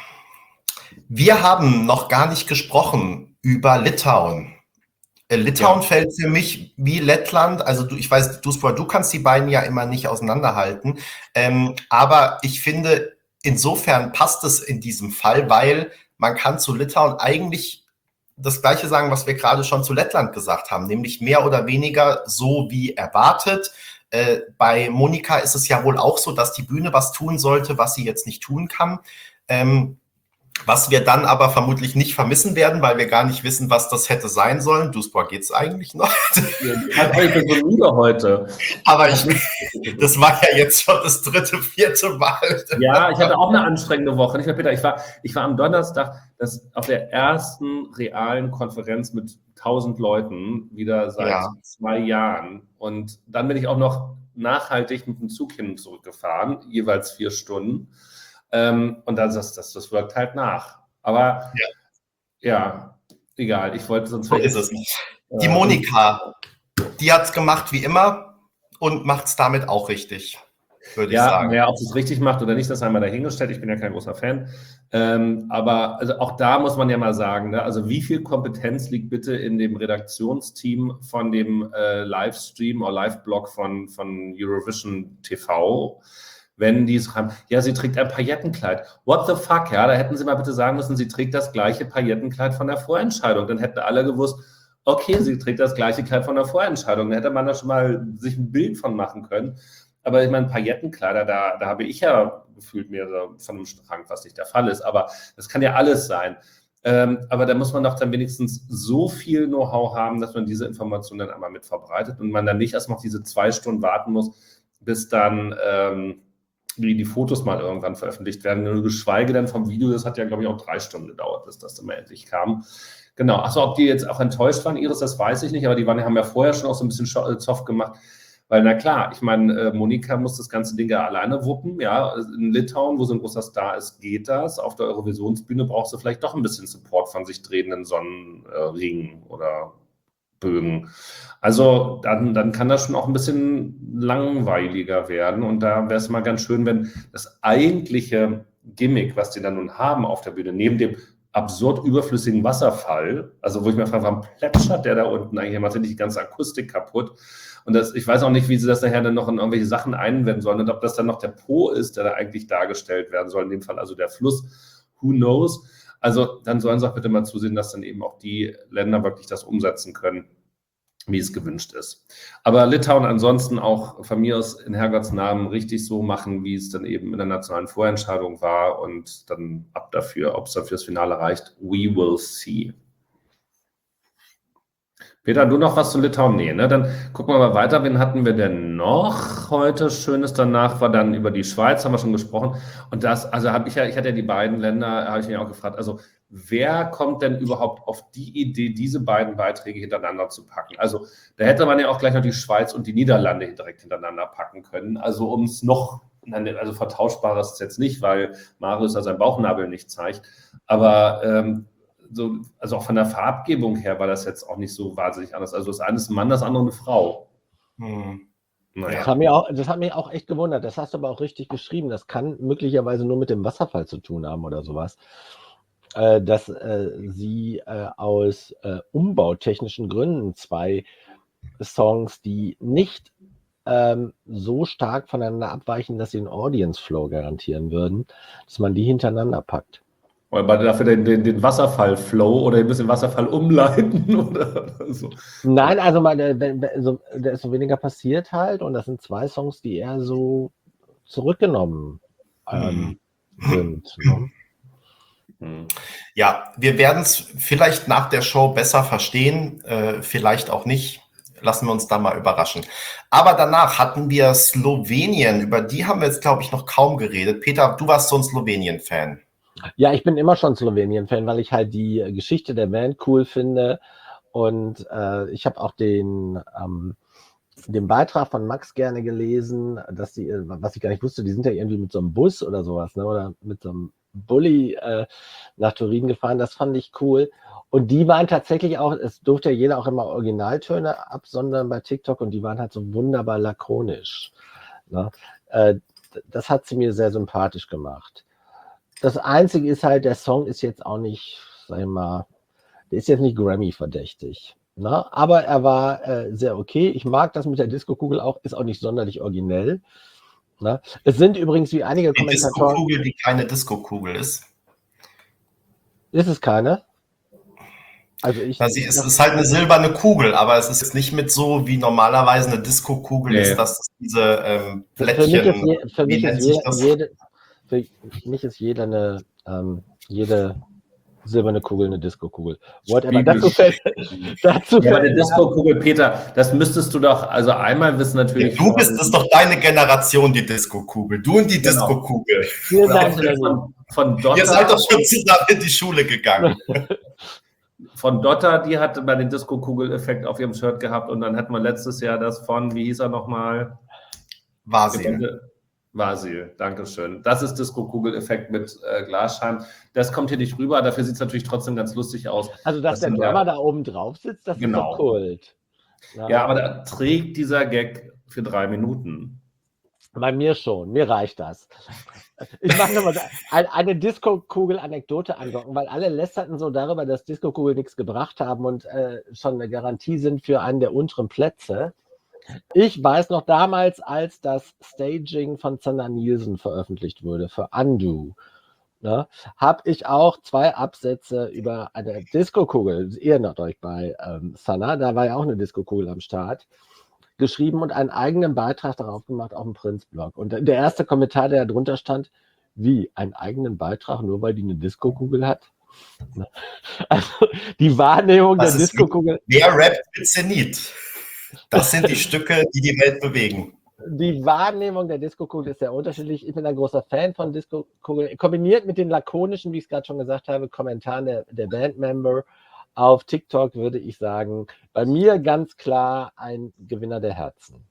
Wir haben noch gar nicht gesprochen über Litauen. Äh, Litauen Ja. fällt für mich wie Lettland, also du, ich weiß, du, du kannst die beiden ja immer nicht auseinanderhalten, ähm, aber ich finde, insofern passt es in diesem Fall, weil man kann zu Litauen eigentlich das Gleiche sagen, was wir gerade schon zu Lettland gesagt haben, nämlich mehr oder weniger so wie erwartet. Äh, bei Monika ist es ja wohl auch so, dass die Bühne was tun sollte, was sie jetzt nicht tun kann. Ähm, was wir dann aber vermutlich nicht vermissen werden, weil wir gar nicht wissen, was das hätte sein sollen. Duisburg geht's eigentlich noch. Also ich bin so müde heute. Aber ich, das war ja jetzt schon das dritte, vierte Mal. Ja, ich hatte auch eine anstrengende Woche. Nicht mehr, Peter. Ich war, ich war am Donnerstag das, auf der ersten realen Konferenz mit tausend Leuten, wieder seit Ja. zwei Jahren. Und dann bin ich auch noch nachhaltig mit dem Zug hin und zurück gefahren, jeweils vier Stunden. Ähm, und dann das, das, das wirkt halt nach. Aber Ja. ja, egal. Ich wollte sonst. So ist es. Die Monika, die hat's gemacht wie immer und macht's damit auch richtig, würde ja, ich sagen. Ja, ob sie es richtig macht oder nicht, das haben wir dahingestellt. Ich bin ja kein großer Fan. Ähm, aber also auch da muss man ja mal sagen, ne, also wie viel Kompetenz liegt bitte in dem Redaktionsteam von dem äh, Livestream oder Live-Blog von, von Eurovision T V? Wenn die schreiben, ja, sie trägt ein Paillettenkleid. What the fuck, ja, da hätten sie mal bitte sagen müssen, sie trägt das gleiche Paillettenkleid von der Vorentscheidung. Dann hätten alle gewusst, okay, sie trägt das gleiche Kleid von der Vorentscheidung. Da hätte man da schon mal sich ein Bild von machen können. Aber ich meine, Paillettenkleider, da, da habe ich ja gefühlt mehrere von einem Schrank, was nicht der Fall ist. Aber das kann ja alles sein. Ähm, aber da muss man doch dann wenigstens so viel Know-how haben, dass man diese Informationen dann einmal mit verbreitet und man dann nicht erst noch diese zwei Stunden warten muss, bis dann ähm, wie die Fotos mal irgendwann veröffentlicht werden. Nur geschweige denn vom Video, das hat ja, glaube ich, auch drei Stunden gedauert, bis das dann mal endlich kam. Genau, achso, ob die jetzt auch enttäuscht waren, Iris, das weiß ich nicht, aber die waren, haben ja vorher schon auch so ein bisschen Zoff gemacht, weil, na klar, ich meine, Monika muss das ganze Ding ja alleine wuppen, ja, in Litauen, wo so ein großer Star ist, geht das, auf der Eurovisionsbühne brauchst du vielleicht doch ein bisschen Support von sich drehenden Sonnenringen oder Bögen. Also dann, dann kann das schon auch ein bisschen langweiliger werden und da wäre es mal ganz schön, wenn das eigentliche Gimmick, was die dann nun haben auf der Bühne, neben dem absurd überflüssigen Wasserfall, also wo ich mir frage, warum plätschert der da unten eigentlich, macht ja nicht die ganze Akustik kaputt und das, ich weiß auch nicht, wie sie das nachher dann noch in irgendwelche Sachen einwenden sollen und ob das dann noch der Po ist, der da eigentlich dargestellt werden soll, in dem Fall also der Fluss, who knows. Also dann sollen sie auch bitte mal zusehen, dass dann eben auch die Länder wirklich das umsetzen können, wie es gewünscht ist. Aber Litauen ansonsten auch von mir aus in Herrgotts Namen richtig so machen, wie es dann eben in der nationalen Vorentscheidung war und dann ab dafür, ob es dann fürs Finale reicht. We will see. Peter, du noch was zu Litauen? Nee, ne? Dann gucken wir mal weiter. Wen hatten wir denn noch heute? Schönes danach war dann über die Schweiz, haben wir schon gesprochen. Und das, also habe ich ja, ich hatte ja die beiden Länder, habe ich mich auch gefragt, also wer kommt denn überhaupt auf die Idee, diese beiden Beiträge hintereinander zu packen? Also da hätte man ja auch gleich noch die Schweiz und die Niederlande direkt hintereinander packen können. Also um es noch, also vertauschbar ist es jetzt nicht, weil Marius da seinen Bauchnabel nicht zeigt. Aber ähm, so, also auch von der Farbgebung her war das jetzt auch nicht so wahnsinnig anders. Also das eine ist ein Mann, das andere eine Frau. Hm. Naja. Das hat, mir auch, das hat mich auch echt gewundert. Das hast du aber auch richtig geschrieben. Das kann möglicherweise nur mit dem Wasserfall zu tun haben oder sowas. Äh, dass äh, sie äh, aus äh, umbautechnischen Gründen zwei Songs, die nicht ähm, so stark voneinander abweichen, dass sie einen Audience Flow garantieren würden, dass man die hintereinander packt. Oder man dafür den, den, den Wasserfall-Flow oder ein bisschen Wasserfall umleiten oder so. Nein, also mal, wenn, wenn, so, da ist so weniger passiert halt und das sind zwei Songs, die eher so zurückgenommen ähm, sind. Ne? Ja, wir werden es vielleicht nach der Show besser verstehen, äh, vielleicht auch nicht. Lassen wir uns da mal überraschen. Aber danach hatten wir Slowenien, über die haben wir jetzt, glaube ich, noch kaum geredet. Peter, du warst so ein Slowenien-Fan. Ja, ich bin immer schon Slowenien-Fan, weil ich halt die Geschichte der Band cool finde. Und äh, ich habe auch den, ähm, den Beitrag von Max gerne gelesen, dass die, was ich gar nicht wusste, die sind ja irgendwie mit so einem Bus oder sowas, ne, oder mit so einem Bulli äh, nach Turin gefahren. Das fand ich cool. Und die waren tatsächlich auch, es durfte ja jeder auch immer Originaltöne absondern bei TikTok und die waren halt so wunderbar lakonisch. Ne? Äh, das hat sie mir sehr sympathisch gemacht. Das Einzige ist halt, der Song ist jetzt auch nicht, sag ich mal, der ist jetzt nicht Grammy-verdächtig. Ne? Aber er war äh, sehr okay. Ich mag das mit der Disco-Kugel auch, ist auch nicht sonderlich originell. Ne? Es sind übrigens wie einige Die Kommentatoren... Disco-Kugel, die keine Disco-Kugel ist. Ist es keine? Also ich... Na, sie ist, es ist halt eine silberne Kugel, aber es ist jetzt nicht mit so, wie normalerweise eine Disco-Kugel Nee. ist, dass es diese ähm, Für mich Plättchen... ist, je, für wie mich nennt ist sich jeder, das? jede, für mich ist jeder eine, ähm, jede silberne Kugel eine Disco-Kugel. Whatever. Dazu fällt, dazu Ja, aber eine fällt Disco-Kugel, Peter, das müsstest du doch, also einmal wissen natürlich. Du bist, das ist doch deine Generation, die Disco-Kugel. Du und die Genau. Disco-Kugel. Vielen Dank, Lenny. von, von Ihr Dotter, seid doch schon zusammen in die Schule gegangen. von Dotter, die hatte mal den Disco-Kugel-Effekt auf ihrem Shirt gehabt und dann hatten wir letztes Jahr das von, wie hieß er nochmal? Vasil. Vasil, danke schön. Das ist Disco-Kugel-Effekt mit äh, Glasscheiben. Das kommt hier nicht rüber, dafür sieht es natürlich trotzdem ganz lustig aus. Also, dass Das der sind Drummer ja- da oben drauf sitzt, das Genau. ist doch Kult. Ja, aber da trägt dieser Gag für drei Minuten. Bei mir schon, mir reicht das. Ich mache nochmal so eine, eine Disco-Kugel-Anekdote angucken, weil alle lästerten so darüber, dass Disco-Kugel nichts gebracht haben und äh, schon eine Garantie sind für einen der unteren Plätze. Ich weiß noch damals, als das Staging von Zander Nielsen veröffentlicht wurde für Undo, ne, habe ich auch zwei Absätze über eine Disco-Kugel, ihr erinnert euch bei ähm, Zander, da war ja auch eine Disco-Kugel am Start, geschrieben und einen eigenen Beitrag darauf gemacht auf dem Prinz-Blog. Und der erste Kommentar, der da drunter stand, wie, einen eigenen Beitrag, nur weil die eine Disco-Kugel hat? Also die Wahrnehmung Das der ist Disco-Kugel... Wer rappt mit Zenit? Das sind die Stücke, die die Welt bewegen. Die Wahrnehmung der Disco-Kugel ist sehr unterschiedlich. Ich bin ein großer Fan von Disco-Kugel. Kombiniert mit den lakonischen, wie ich es gerade schon gesagt habe, Kommentaren der, der Bandmember auf TikTok würde ich sagen, bei mir ganz klar ein Gewinner der Herzen.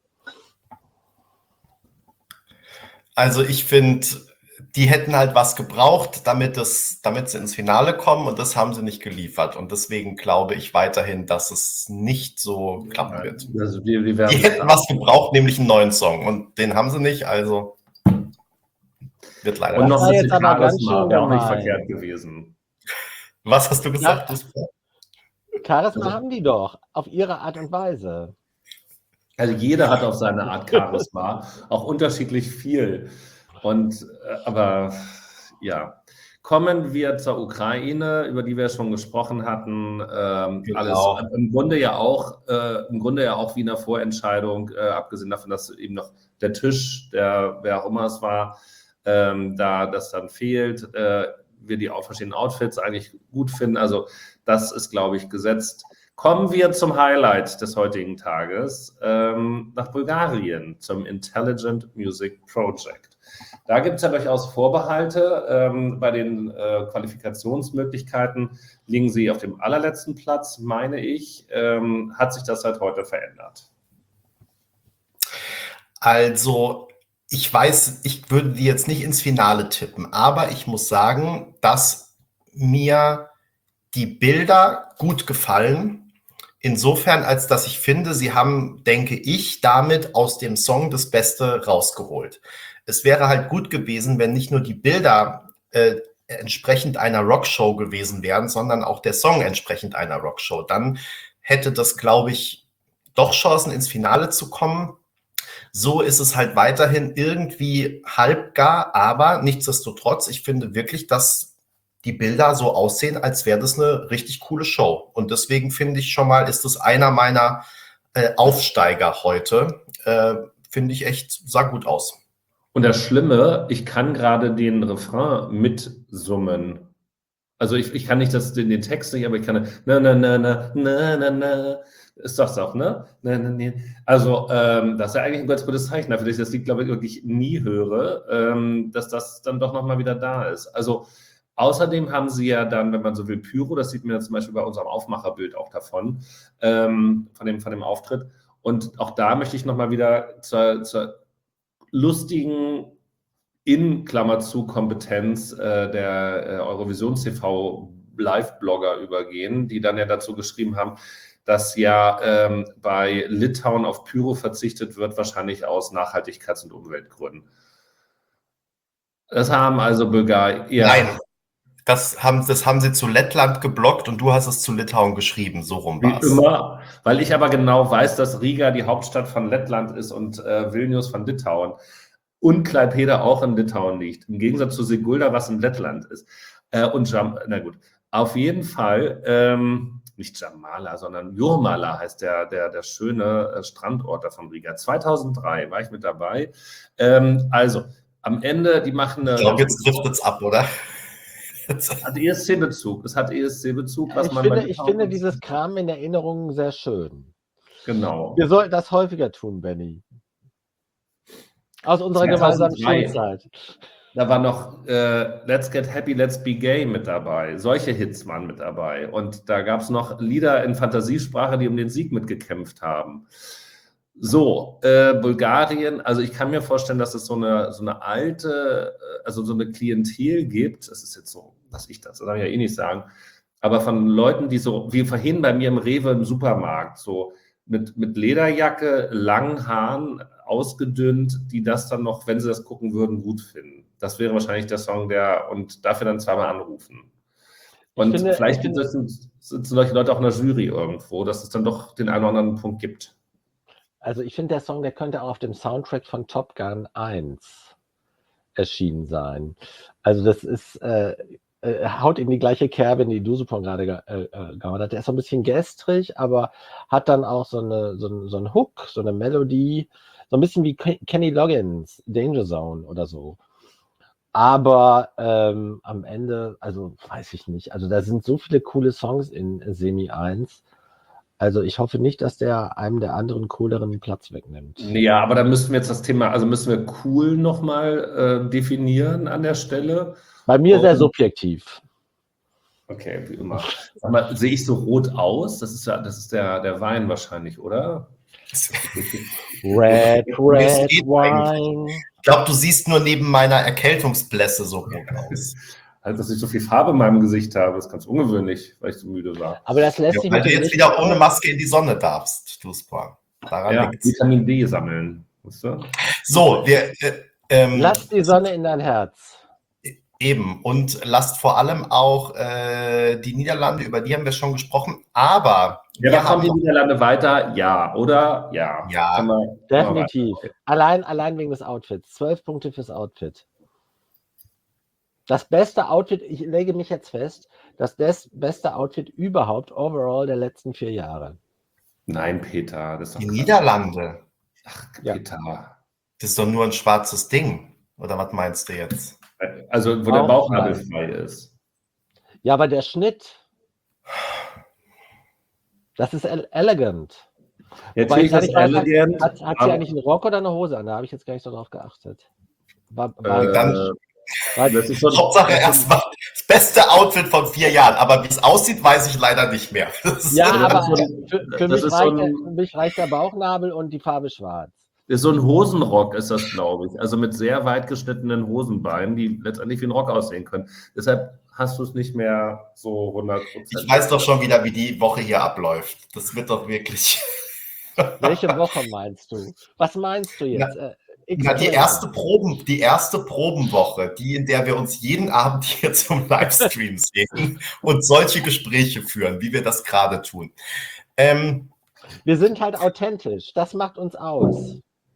Also ich finde, die hätten halt was gebraucht, damit, es, damit sie ins Finale kommen und das haben sie nicht geliefert. Und deswegen glaube ich weiterhin, dass es nicht so klappen wird. Also wir, wir werden Die hätten was gebraucht, nämlich einen neuen Song. Und den haben sie nicht, also wird leider. Und Das noch war ein jetzt bisschen aber ganz Charisma, schön wäre auch nicht gemein. verkehrt gewesen. Was hast du gesagt? Ja. Du- Charisma haben die doch, auf ihre Art und Weise. Also jeder hat auf seine Art Charisma, auch unterschiedlich viel. Und äh, aber ja, Kommen wir zur Ukraine, über die wir schon gesprochen hatten. Ähm, Genau. Alles im Grunde ja auch, äh, im Grunde ja auch wie eine Vorentscheidung, äh, abgesehen davon, dass eben noch der Tisch, der wer auch immer es war, ähm, da das dann fehlt, äh, wir die auch verschiedenen Outfits eigentlich gut finden. Also das ist, glaube ich, gesetzt. Kommen wir zum Highlight des heutigen Tages, ähm, nach Bulgarien, zum Intelligent Music Project. Da gibt es ja durchaus Vorbehalte. Ähm, bei den äh, Qualifikationsmöglichkeiten liegen sie auf dem allerletzten Platz, meine ich. Ähm, hat sich das seit heute verändert? Also, ich weiß, ich würde die jetzt nicht ins Finale tippen, aber ich muss sagen, dass mir die Bilder gut gefallen. Insofern, als dass ich finde, sie haben, denke ich, damit aus dem Song das Beste rausgeholt. Es wäre halt gut gewesen, wenn nicht nur die Bilder äh, entsprechend einer Rockshow gewesen wären, sondern auch der Song entsprechend einer Rockshow. Dann hätte das, glaube ich, doch Chancen, ins Finale zu kommen. So ist es halt weiterhin irgendwie halbgar, aber nichtsdestotrotz, ich finde wirklich, dass die Bilder so aussehen, als wäre das eine richtig coole Show. Und deswegen finde ich schon mal, ist das einer meiner äh, Aufsteiger heute. Äh, finde ich echt, sah gut aus. Und das Schlimme, ich kann gerade den Refrain mitsummen. Also ich, ich kann nicht das, den, den Text nicht, aber ich kann na na na na na na na. Ist doch so, ne? Na, na, na. Also ähm, das ist ja eigentlich ein ganz gutes Zeichen dafür, dass ich das Lied, glaube ich, wirklich nie höre, ähm, dass das dann doch nochmal wieder da ist. Also außerdem haben sie ja dann, wenn man so will, Pyro, das sieht man ja zum Beispiel bei unserem Aufmacherbild auch davon, ähm, von, dem, von dem Auftritt. Und auch da möchte ich nochmal wieder zur, zur lustigen, in Klammer zu Kompetenz äh, der äh, Eurovisions-T V-Live-Blogger übergehen, die dann ja dazu geschrieben haben, dass ja ähm, bei Litauen auf Pyro verzichtet wird, wahrscheinlich aus Nachhaltigkeits- und Umweltgründen. Das haben also Bulgarien... Ja. Nein, das haben, das haben sie zu Lettland geblockt und du hast es zu Litauen geschrieben, so rum Wie war's. immer, weil ich aber genau weiß, dass Riga die Hauptstadt von Lettland ist und äh, Vilnius von Litauen und Klaipėda auch in Litauen liegt, im Gegensatz zu Sigulda, was in Lettland ist. Äh, und Jam, na gut, auf jeden Fall, ähm, nicht Jamala, sondern Jurmala heißt der, der, der schöne äh, Strandort da von Riga. zweitausenddrei war ich mit dabei. Ähm, also, am Ende, die machen eine... Ich glaube, jetzt trifft es ab, oder? Es hat E S C-Bezug. Es hat E S C-Bezug, was ich man finde, bei ich finde dieses Kram in Erinnerungen sehr schön. Genau. Wir sollten das häufiger tun, Benny. Aus unserer gemeinsamen Schulzeit. Da war noch äh, Let's Get Happy, Let's Be Gay mit dabei. Solche Hits waren mit dabei. Und da gab es noch Lieder in Fantasiesprache, die um den Sieg mitgekämpft haben. So, äh, Bulgarien, also ich kann mir vorstellen, dass es so eine, so eine alte, also so eine Klientel gibt, das ist jetzt so, was ich das, das darf ich ja eh nicht sagen, aber von Leuten, die so, wie vorhin bei mir im Rewe im Supermarkt, so mit, mit Lederjacke, langen Haaren, ausgedünnt, die das dann noch, wenn sie das gucken würden, gut finden. Das wäre wahrscheinlich der Song, der, und dafür dann zweimal anrufen. Und finde, vielleicht finde, sind, sind solche Leute auch in der Jury irgendwo, dass es dann doch den einen oder anderen Punkt gibt. Also ich finde, der Song, der könnte auch auf dem Soundtrack von Top Gun eins erschienen sein. Also das ist, äh, äh, haut in die gleiche Kerbe, in die Dusupon gerade ge äh, gehauen hat. Der ist so ein bisschen gestrig, aber hat dann auch so eine, so ein, so ein Hook, so eine Melodie, so ein bisschen wie Kenny Loggins, Danger Zone oder so. Aber ähm, am Ende, also weiß ich nicht, also da sind so viele coole Songs in Semi eins. Also ich hoffe nicht, dass der einem der anderen cooleren Platz wegnimmt. Ja, aber dann müssten wir jetzt das Thema, also müssen wir cool nochmal äh, definieren an der Stelle. Bei mir Und, sehr subjektiv. Okay, wie immer. Sag mal, sehe ich so rot aus? Das ist ja, das ist der, der Wein wahrscheinlich, oder? Red, red wine. Ich glaube, du siehst nur neben meiner Erkältungsblässe so rot aus. Also, dass ich so viel Farbe in meinem Gesicht habe, ist ganz ungewöhnlich, weil ich so müde war. Aber das lässt sich ja, weil du jetzt wieder ohne Maske in die Sonne darfst, Duspa. Daran ja, liegt's. Vitamin D sammeln. Weißt du? So, wir... Äh, ähm, Lass die Sonne in dein Herz. Eben. Und lasst vor allem auch äh, die Niederlande, über die haben wir schon gesprochen, aber... Ja, da kommen die Niederlande weiter, ja, oder? Ja. Ja, wir, definitiv. Allein, allein wegen des Outfits. Zwölf Punkte fürs Outfit. Das beste Outfit, ich lege mich jetzt fest, das des, beste Outfit überhaupt, overall der letzten vier Jahre. Nein, Peter, das ist doch Die Quatsch. Niederlande. Ach, Ja. Peter. Das ist doch nur ein schwarzes Ding. Oder was meinst du jetzt? Also, wo der Auch Bauchnabel frei. frei ist. Ja, aber der Schnitt, das ist ele- elegant. Ja, Wobei natürlich ich gar ist nicht weiß, hat, elegant. hat, hat sie aber, eigentlich einen Rock oder eine Hose an? Da habe ich jetzt gar nicht so drauf geachtet. War, war, äh, Dann- war, das ist so ein, Hauptsache das ist so ein- erstmal das beste Outfit von vier Jahren. Aber wie es aussieht, weiß ich leider nicht mehr. Das ist- ja, das aber ist so ein- für, für, das mich ist so reicht ein- der, für mich reicht der Bauchnabel und die Farbe schwarz. ist so ein Hosenrock, ist das, glaube ich. Also mit sehr weit geschnittenen Hosenbeinen, die letztendlich wie ein Rock aussehen können. Deshalb hast du es nicht mehr so hundert Prozent. Ich weiß doch schon wieder, wie die Woche hier abläuft. Das wird doch wirklich. Welche Woche meinst du? Was meinst du jetzt? Äh, Na, die explain. erste Proben, die erste Probenwoche, die, in der wir uns jeden Abend hier zum Livestream sehen und solche Gespräche führen, wie wir das gerade tun. Ähm, Wir sind halt authentisch. Das macht uns aus.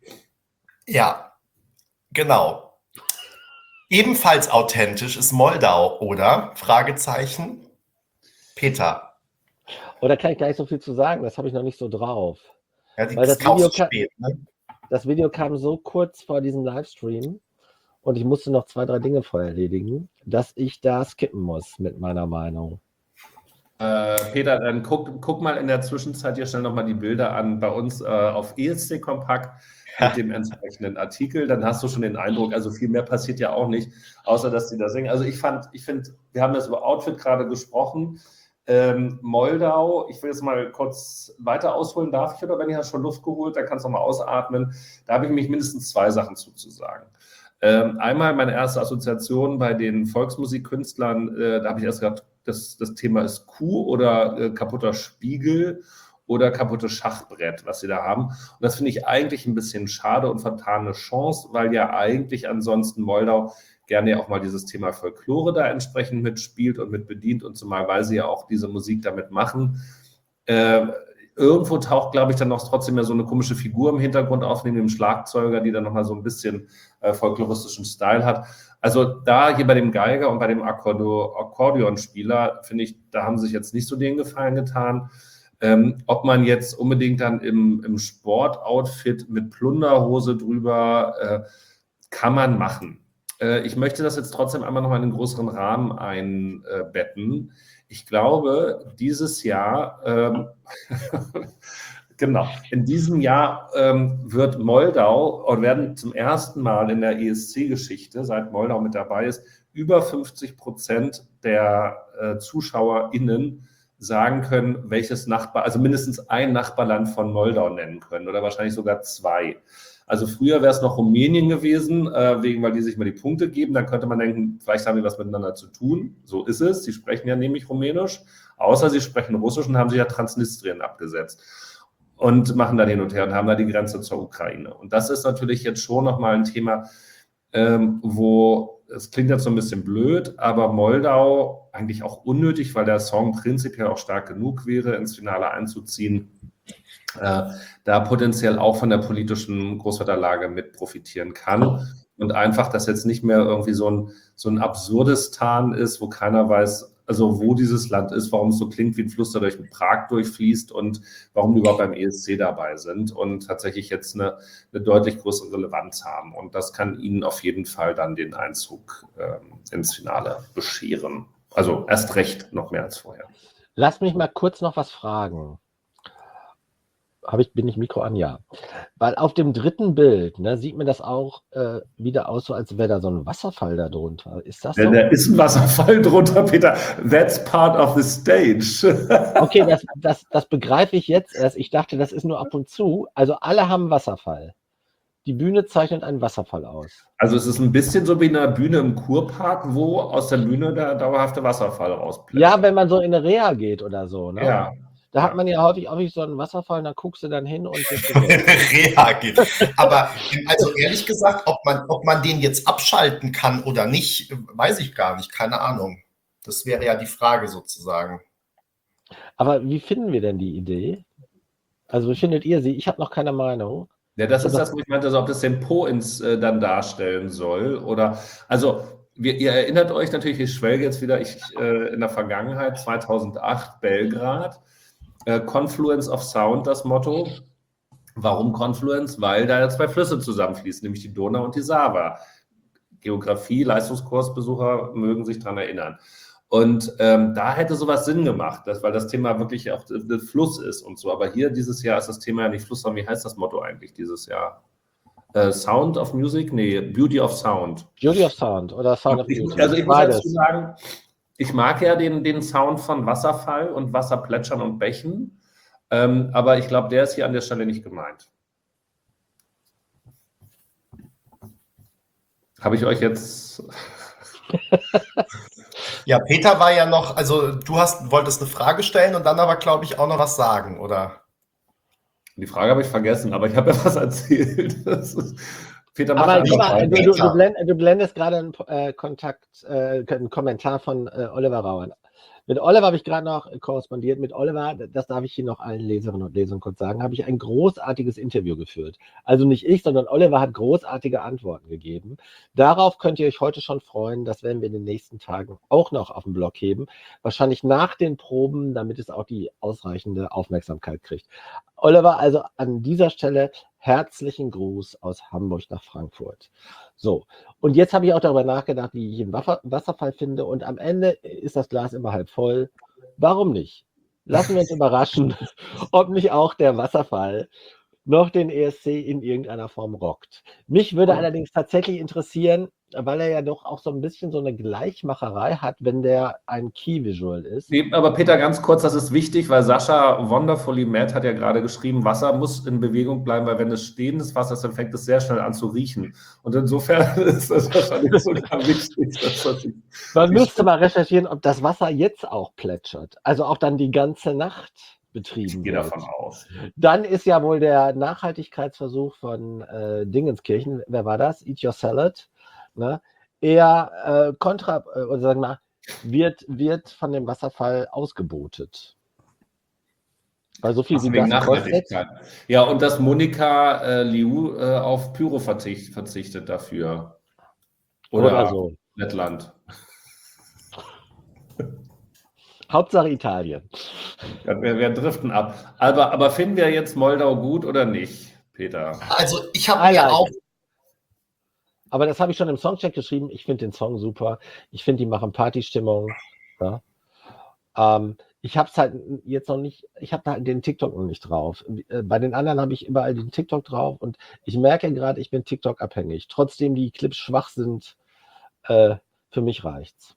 ja, genau. Ebenfalls authentisch ist Moldau, oder? Fragezeichen. Peter. Oder kann ich gar nicht so viel zu sagen? Das habe ich noch nicht so drauf. Ja, die, Weil das das kaufst Video du kann- spät, ne? Das Video kam so kurz vor diesem Livestream und ich musste noch zwei, drei Dinge vorher erledigen, dass ich da skippen muss mit meiner Meinung. Äh, Peter, dann guck, guck mal in der Zwischenzeit hier schnell nochmal die Bilder an bei uns äh, auf E S C Kompakt mit dem entsprechenden Artikel. Dann hast du schon den Eindruck, also viel mehr passiert ja auch nicht, außer dass die da singen. Also ich fand, ich finde, wir haben das über Outfit gerade gesprochen. Ähm, Moldau, ich will jetzt mal kurz weiter ausholen, darf ich, oder wenn ich hast schon Luft geholt, dann kannst du nochmal ausatmen. Da habe ich mich mindestens zwei Sachen zuzusagen. Ähm, einmal meine erste Assoziation bei den Volksmusikkünstlern, äh, da habe ich erst gedacht, das, das Thema ist Kuh oder äh, kaputter Spiegel oder kaputtes Schachbrett, was sie da haben. Und das finde ich eigentlich ein bisschen schade und vertane Chance, weil ja eigentlich ansonsten Moldau gerne ja auch mal dieses Thema Folklore da entsprechend mitspielt und mit bedient und zumal, weil sie ja auch diese Musik damit machen. Äh, irgendwo taucht, glaube ich, dann noch trotzdem ja so eine komische Figur im Hintergrund auf, neben dem Schlagzeuger, die dann nochmal so ein bisschen äh, folkloristischen Style hat. Also da hier bei dem Geiger und bei dem Akkordo- Akkordeonspieler, finde ich, da haben sie sich jetzt nicht so den Gefallen getan. Ähm, ob man jetzt unbedingt dann im, im Sportoutfit mit Plunderhose drüber, äh, kann man machen. Ich möchte das jetzt trotzdem einmal noch mal in einen größeren Rahmen einbetten. Ich glaube, dieses Jahr, ähm, genau, in diesem Jahr ähm, wird Moldau und werden zum ersten Mal in der E S C-Geschichte, seit Moldau mit dabei ist, über fünfzig Prozent der äh, ZuschauerInnen sagen können, welches Nachbar, also mindestens ein Nachbarland von Moldau nennen können oder wahrscheinlich sogar zwei. Also früher wäre es noch Rumänien gewesen, äh, wegen, weil die sich mal die Punkte geben. Dann könnte man denken, vielleicht haben die was miteinander zu tun. So ist es. Sie sprechen ja nämlich Rumänisch. Außer sie sprechen Russisch und haben sich ja Transnistrien abgesetzt und machen da hin und her und haben da die Grenze zur Ukraine. Und das ist natürlich jetzt schon nochmal ein Thema, ähm, wo, es klingt jetzt so ein bisschen blöd, aber Moldau eigentlich auch unnötig, weil der Song prinzipiell auch stark genug wäre, ins Finale einzuziehen. Äh, da potenziell auch von der politischen Großwetterlage mit profitieren kann und einfach, dass jetzt nicht mehr irgendwie so ein, so ein Absurdistan ist, wo keiner weiß, also wo dieses Land ist, warum es so klingt wie ein Fluss, der durch Prag durchfließt und warum die überhaupt beim E S C dabei sind und tatsächlich jetzt eine, eine deutlich größere Relevanz haben. Und das kann ihnen auf jeden Fall dann den Einzug ähm, ins Finale bescheren. Also erst recht noch mehr als vorher. Lass mich mal kurz noch was fragen. Habe ich, bin ich Mikro an? Ja. Weil auf dem dritten Bild, ne, sieht mir das auch äh, wieder aus, so als wäre da so ein Wasserfall da drunter. Ist das so? Ja, da ist ein Wasserfall drunter, Peter. That's part of the stage. Okay, das, das, das begreife ich jetzt erst. Ich dachte, das ist nur ab und zu. Also alle haben Wasserfall. Die Bühne zeichnet einen Wasserfall aus. Also es ist ein bisschen so wie eine Bühne im Kurpark, wo aus der Bühne der dauerhafte Wasserfall rausplätschert. Ja, wenn man so in eine Reha geht oder so. Ne? Ja. Da hat man ja häufig, häufig so einen Wasserfall und dann guckst du dann hin und bist Reha geht. Aber also ehrlich gesagt, ob man, ob man den jetzt abschalten kann oder nicht, weiß ich gar nicht. Keine Ahnung. Das wäre ja die Frage sozusagen. Aber wie finden wir denn die Idee? Also wie findet ihr sie? Ich habe noch keine Meinung. Ja, das ist das, wo ich meinte, also ob das den Po ins äh, dann darstellen soll oder, also wir, ihr erinnert euch natürlich, ich schwelge jetzt wieder ich, äh, in der Vergangenheit, zweitausendacht Belgrad, äh, Confluence of Sound, das Motto. Warum Confluence? Weil da zwei Flüsse zusammenfließen, nämlich die Donau und die Sava. Geografie, Leistungskursbesucher mögen sich daran erinnern. Und ähm, da hätte sowas Sinn gemacht, dass, weil das Thema wirklich auch der Fluss ist und so. Aber hier dieses Jahr ist das Thema ja nicht Fluss, sondern wie heißt das Motto eigentlich dieses Jahr? Äh, Sound of Music? Nee, Beauty of Sound. Beauty of Sound oder Sound of Ich, Beauty. also ich muss Beides. dazu sagen, ich mag ja den, den Sound von Wasserfall und Wasserplätschern und Bächen, ähm, aber ich glaube, der ist hier an der Stelle nicht gemeint. Habe ich euch jetzt... Ja, Peter war ja noch, also du hast, wolltest eine Frage stellen und dann aber, glaube ich, auch noch was sagen, oder? Die Frage habe ich vergessen, aber ich habe ja was erzählt. Das ist, Peter, mach Aber einfach lieber, weiter. du, du, du, blend, du blendest gerade einen äh, Kontakt, äh, einen Kommentar von äh, Oliver Rauern. Mit Oliver habe ich gerade noch korrespondiert. Mit Oliver, das darf ich hier noch allen Leserinnen und Lesern kurz sagen, habe ich ein großartiges Interview geführt. Also nicht ich, sondern Oliver hat großartige Antworten gegeben. Darauf könnt ihr euch heute schon freuen. Das werden wir in den nächsten Tagen auch noch auf dem Blog heben. Wahrscheinlich nach den Proben, damit es auch die ausreichende Aufmerksamkeit kriegt. Oliver, also an dieser Stelle herzlichen Gruß aus Hamburg nach Frankfurt. So, und jetzt habe ich auch darüber nachgedacht, wie ich einen Wasserfall finde, und am Ende ist das Glas immer halb voll. Warum nicht? Lassen wir uns überraschen, ob nicht auch der Wasserfall noch den E S C in irgendeiner Form rockt. Mich würde allerdings tatsächlich interessieren, weil er ja doch auch so ein bisschen so eine Gleichmacherei hat, wenn der ein Key-Visual ist. Nee, aber Peter, ganz kurz, das ist wichtig, weil Sascha Wonderfully Mad hat ja gerade geschrieben, Wasser muss in Bewegung bleiben, weil wenn es stehendes Wasser ist, dann fängt es sehr schnell an zu riechen. Und insofern ist das wahrscheinlich sogar wichtig. Dass das ich, Man müsste mal recherchieren, ob das Wasser jetzt auch plätschert. Also auch dann die ganze Nacht betrieben ich gehe wird. davon aus. Dann ist ja wohl der Nachhaltigkeitsversuch von äh, Dingenskirchen, wer war das? Eat Your Salad. Ne? Eher äh, kontra, äh, oder sagen wir mal, wird, wird von dem Wasserfall ausgebotet. Weil so viel Ach, wie wegen das kostet. Nachhaltigkeit. Ja, und dass Monika äh, Liu äh, auf Pyro verzicht, verzichtet dafür. Oder, Oder so. Lettland. Hauptsache Italien. Ja, wir, wir driften ab. Aber, aber finden wir jetzt Moldau gut oder nicht, Peter? Also ich habe I mir like auch, Aber das habe ich schon im Songcheck geschrieben. Ich finde den Song super. Ich finde, die machen Partystimmung. Ja. Ähm, ich habe es halt jetzt noch nicht, ich habe da den TikTok noch nicht drauf. Äh, Bei den anderen habe ich überall den TikTok drauf und ich merke gerade, ich bin TikTok abhängig. Trotzdem die Clips schwach sind, äh, für mich reicht's.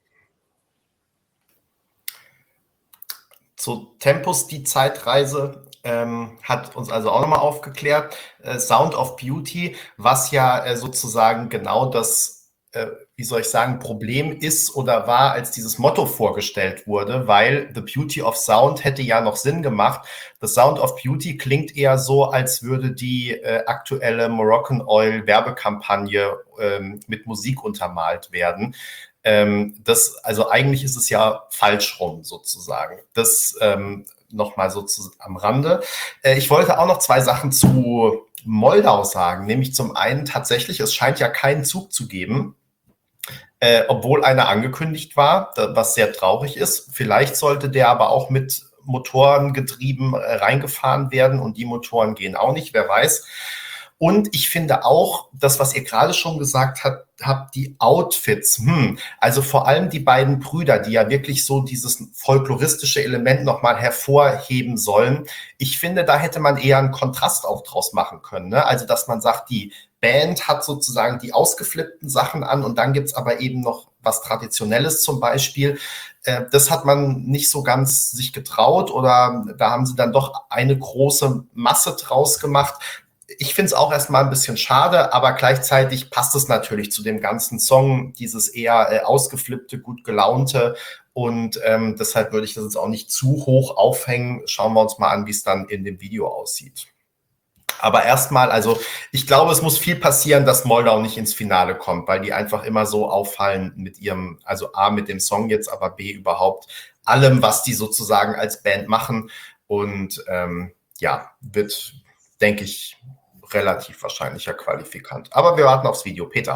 zu Tempus die Zeitreise ähm, hat uns also auch nochmal aufgeklärt. Äh, Sound of Beauty, was ja äh, sozusagen genau das, äh, wie soll ich sagen, Problem ist oder war, als dieses Motto vorgestellt wurde, weil The Beauty of Sound hätte ja noch Sinn gemacht. The Sound of Beauty klingt eher so, als würde die äh, aktuelle Moroccan Oil Werbekampagne ähm, mit Musik untermalt werden. Ähm, das, also eigentlich ist es ja falsch rum sozusagen. Das ähm, nochmal so zu, am Rande. Äh, ich wollte auch noch zwei Sachen zu Moldau sagen, nämlich zum einen tatsächlich, es scheint ja keinen Zug zu geben, äh, obwohl einer angekündigt war, was sehr traurig ist. Vielleicht sollte der aber auch mit Motoren getrieben äh, reingefahren werden und die Motoren gehen auch nicht, wer weiß. Und ich finde auch, das, was ihr gerade schon gesagt habt, habt die Outfits, hm, also vor allem die beiden Brüder, die ja wirklich so dieses folkloristische Element nochmal hervorheben sollen. Ich finde, da hätte man eher einen Kontrast auch draus machen können. Ne? Also, dass man sagt, die Band hat sozusagen die ausgeflippten Sachen an und dann gibt's aber eben noch was Traditionelles zum Beispiel. Äh, das hat man nicht so ganz sich getraut oder da haben sie dann doch eine große Masse draus gemacht. Ich finde es auch erstmal ein bisschen schade, aber gleichzeitig passt es natürlich zu dem ganzen Song, dieses eher äh, ausgeflippte, gut gelaunte und ähm, deshalb würde ich das jetzt auch nicht zu hoch aufhängen. Schauen wir uns mal an, wie es dann in dem Video aussieht. Aber erstmal, also ich glaube, es muss viel passieren, dass Moldau nicht ins Finale kommt, weil die einfach immer so auffallen mit ihrem, also A, mit dem Song jetzt, aber B, überhaupt allem, was die sozusagen als Band machen und ähm, ja, wird, denke ich, relativ wahrscheinlicher Qualifikant. Aber wir warten aufs Video. Peter.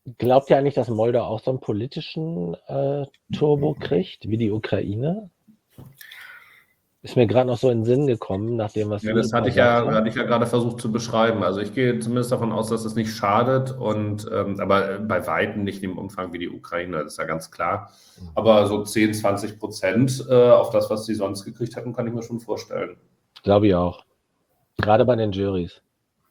Glaubt ihr eigentlich, dass Moldau auch so einen politischen äh, Turbo kriegt, wie die Ukraine? Ist mir gerade noch so in den Sinn gekommen, nach dem, was Ja, du das hatte ich gesagt ja, hast. hatte ich ja gerade versucht zu beschreiben. Also ich gehe zumindest davon aus, dass es nicht schadet und ähm, aber bei Weitem nicht im Umfang wie die Ukraine, das ist ja ganz klar. Aber so zehn, zwanzig Prozent äh, auf das, was sie sonst gekriegt hätten, kann ich mir schon vorstellen. Glaube ich auch. Gerade bei den Juries.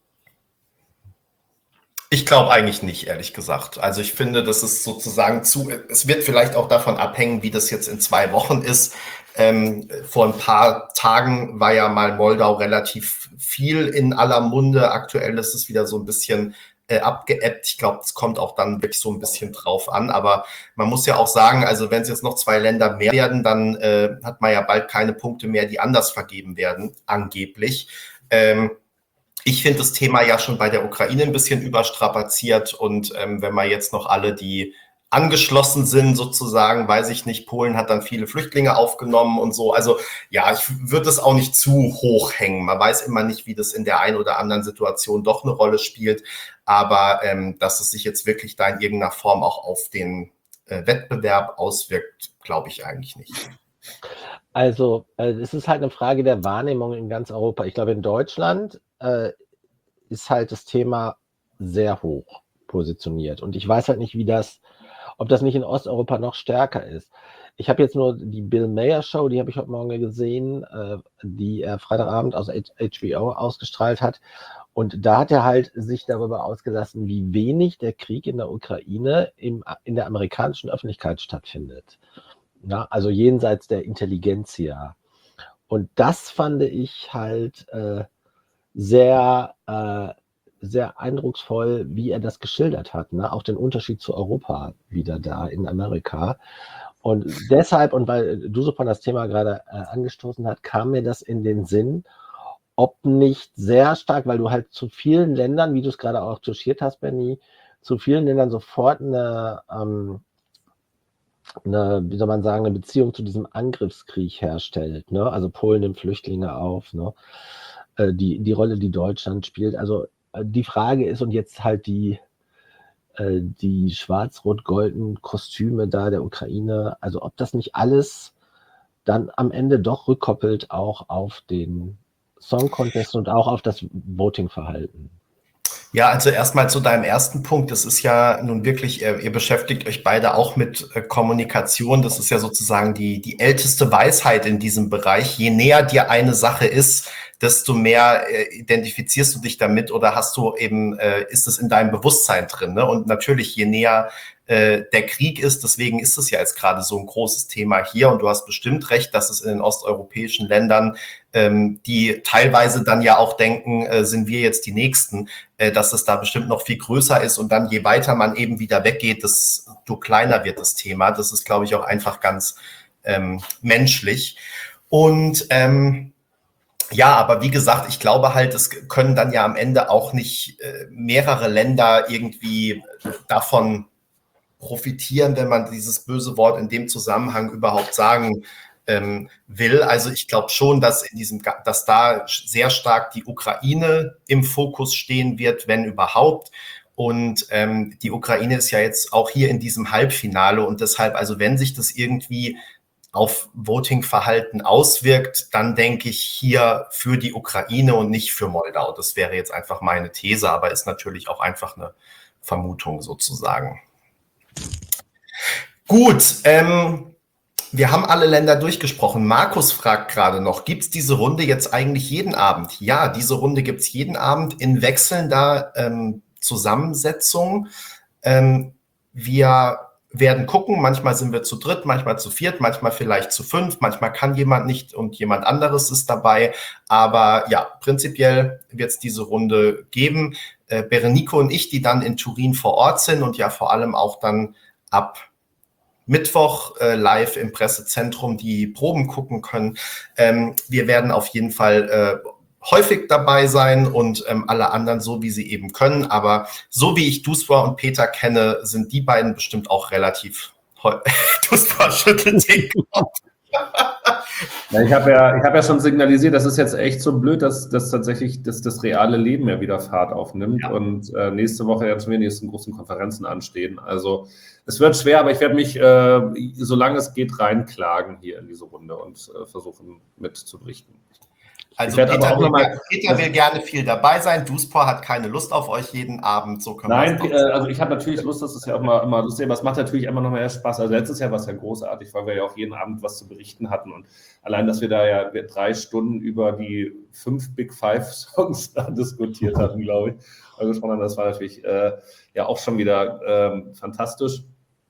Ich glaube eigentlich nicht, ehrlich gesagt. Also ich finde, das ist sozusagen zu, es wird vielleicht auch davon abhängen, wie das jetzt in zwei Wochen ist. Ähm, vor ein paar Tagen war ja mal Moldau relativ viel in aller Munde. Aktuell ist es wieder so ein bisschen äh, abgeebbt. Ich glaube, es kommt auch dann wirklich so ein bisschen drauf an. Aber man muss ja auch sagen, also wenn es jetzt noch zwei Länder mehr werden, dann äh, hat man ja bald keine Punkte mehr, die anders vergeben werden, angeblich. Ähm, Ich finde das Thema ja schon bei der Ukraine ein bisschen überstrapaziert und ähm, wenn man jetzt noch alle, die angeschlossen sind sozusagen, weiß ich nicht, Polen hat dann viele Flüchtlinge aufgenommen und so. Also ja, ich würde es auch nicht zu hoch hängen. Man weiß immer nicht, wie das in der einen oder anderen Situation doch eine Rolle spielt, aber ähm, dass es sich jetzt wirklich da in irgendeiner Form auch auf den äh, Wettbewerb auswirkt, glaube ich eigentlich nicht. Also, äh, es ist halt eine Frage der Wahrnehmung in ganz Europa. Ich glaube, in Deutschland äh, ist halt das Thema sehr hoch positioniert. Und ich weiß halt nicht, wie das, ob das nicht in Osteuropa noch stärker ist. Ich habe jetzt nur die Bill Maher Show, die habe ich heute Morgen gesehen, äh, die er Freitagabend aus H B O ausgestrahlt hat. Und da hat er halt sich darüber ausgelassen, wie wenig der Krieg in der Ukraine im, in der amerikanischen Öffentlichkeit stattfindet. Ja, also jenseits der Intelligenzia. Und das fand ich halt äh, sehr, äh, sehr eindrucksvoll, wie er das geschildert hat. Ne? Auch den Unterschied zu Europa wieder da in Amerika. Und deshalb, und weil du so von das Thema gerade äh, angestoßen hast, kam mir das in den Sinn, ob nicht sehr stark, weil du halt zu vielen Ländern, wie du es gerade auch touchiert hast, Benny, zu vielen Ländern sofort eine, ähm, eine, wie soll man sagen, eine Beziehung zu diesem Angriffskrieg herstellt. Ne? Also Polen nimmt Flüchtlinge auf, ne? äh, die, die Rolle, die Deutschland spielt. Also äh, die Frage ist, und jetzt halt die, äh, die schwarz-rot-goldenen Kostüme da der Ukraine, also ob das nicht alles dann am Ende doch rückkoppelt auch auf den Song Contest und auch auf das Voting-Verhalten. Ja, also erstmal zu deinem ersten Punkt. Das ist ja nun wirklich, ihr, ihr beschäftigt euch beide auch mit äh, Kommunikation. Das ist ja sozusagen die, die älteste Weisheit in diesem Bereich. Je näher dir eine Sache ist, desto mehr äh, identifizierst du dich damit oder hast du eben, äh, ist es in deinem Bewusstsein drin. Ne? Und natürlich, je näher äh, der Krieg ist, deswegen ist es ja jetzt gerade so ein großes Thema hier. Und du hast bestimmt recht, dass es in den osteuropäischen Ländern, ähm, die teilweise dann ja auch denken, äh, sind wir jetzt die Nächsten, äh, dass es da bestimmt noch viel größer ist. Und dann, je weiter man eben wieder weggeht, desto kleiner wird das Thema. Das ist, glaube ich, auch einfach ganz ähm, menschlich. Und ähm, ja, aber wie gesagt, ich glaube halt, es können dann ja am Ende auch nicht äh, mehrere Länder irgendwie davon profitieren, wenn man dieses böse Wort in dem Zusammenhang überhaupt sagen ähm, will. Also ich glaube schon, dass in diesem, dass da sehr stark die Ukraine im Fokus stehen wird, wenn überhaupt. Und ähm, die Ukraine ist ja jetzt auch hier in diesem Halbfinale und deshalb, also wenn sich das irgendwie auf Voting-Verhalten auswirkt, dann denke ich hier für die Ukraine und nicht für Moldau. Das wäre jetzt einfach meine These, aber ist natürlich auch einfach eine Vermutung sozusagen. Gut, ähm, wir haben alle Länder durchgesprochen. Markus fragt gerade noch, gibt es diese Runde jetzt eigentlich jeden Abend? Ja, diese Runde gibt es jeden Abend in wechselnder ähm, Zusammensetzung. Ähm, wir werden gucken, manchmal sind wir zu dritt, manchmal zu viert, manchmal vielleicht zu fünf, manchmal kann jemand nicht und jemand anderes ist dabei. Aber ja, prinzipiell wird es diese Runde geben. Äh, Berenico und ich, die dann in Turin vor Ort sind und ja vor allem auch dann ab Mittwoch äh, live im Pressezentrum die Proben gucken können. Ähm, wir werden auf jeden Fall äh, häufig dabei sein und ähm, alle anderen so, wie sie eben können. Aber so wie ich Duswa und Peter kenne, sind die beiden bestimmt auch relativ... Duswa schüttelt den Kopf. Ja, ich habe ja, ich hab ja schon signalisiert, das ist jetzt echt so blöd, dass, dass tatsächlich das, das reale Leben ja wieder Fahrt aufnimmt Ja. und äh, nächste Woche ja schon die nächsten großen Konferenzen anstehen. Also es wird schwer, aber ich werde mich, äh, solange es geht, reinklagen hier in diese Runde und äh, versuchen mitzuberichten. Also werde aber Peter, auch will, noch mal- ger- Peter will gerne viel dabei sein. Duspor hat keine Lust auf euch jeden Abend. So können Nein, wir äh, also ich habe natürlich Lust, das ist ja auch mal immer lustig, aber es macht natürlich immer noch mehr Spaß. Also letztes Jahr war es ja großartig, weil wir ja auch jeden Abend was zu berichten hatten und allein, dass wir da ja drei Stunden über die fünf Big Five Songs diskutiert hatten, glaube ich. Also schon, das war natürlich äh, ja auch schon wieder ähm, fantastisch.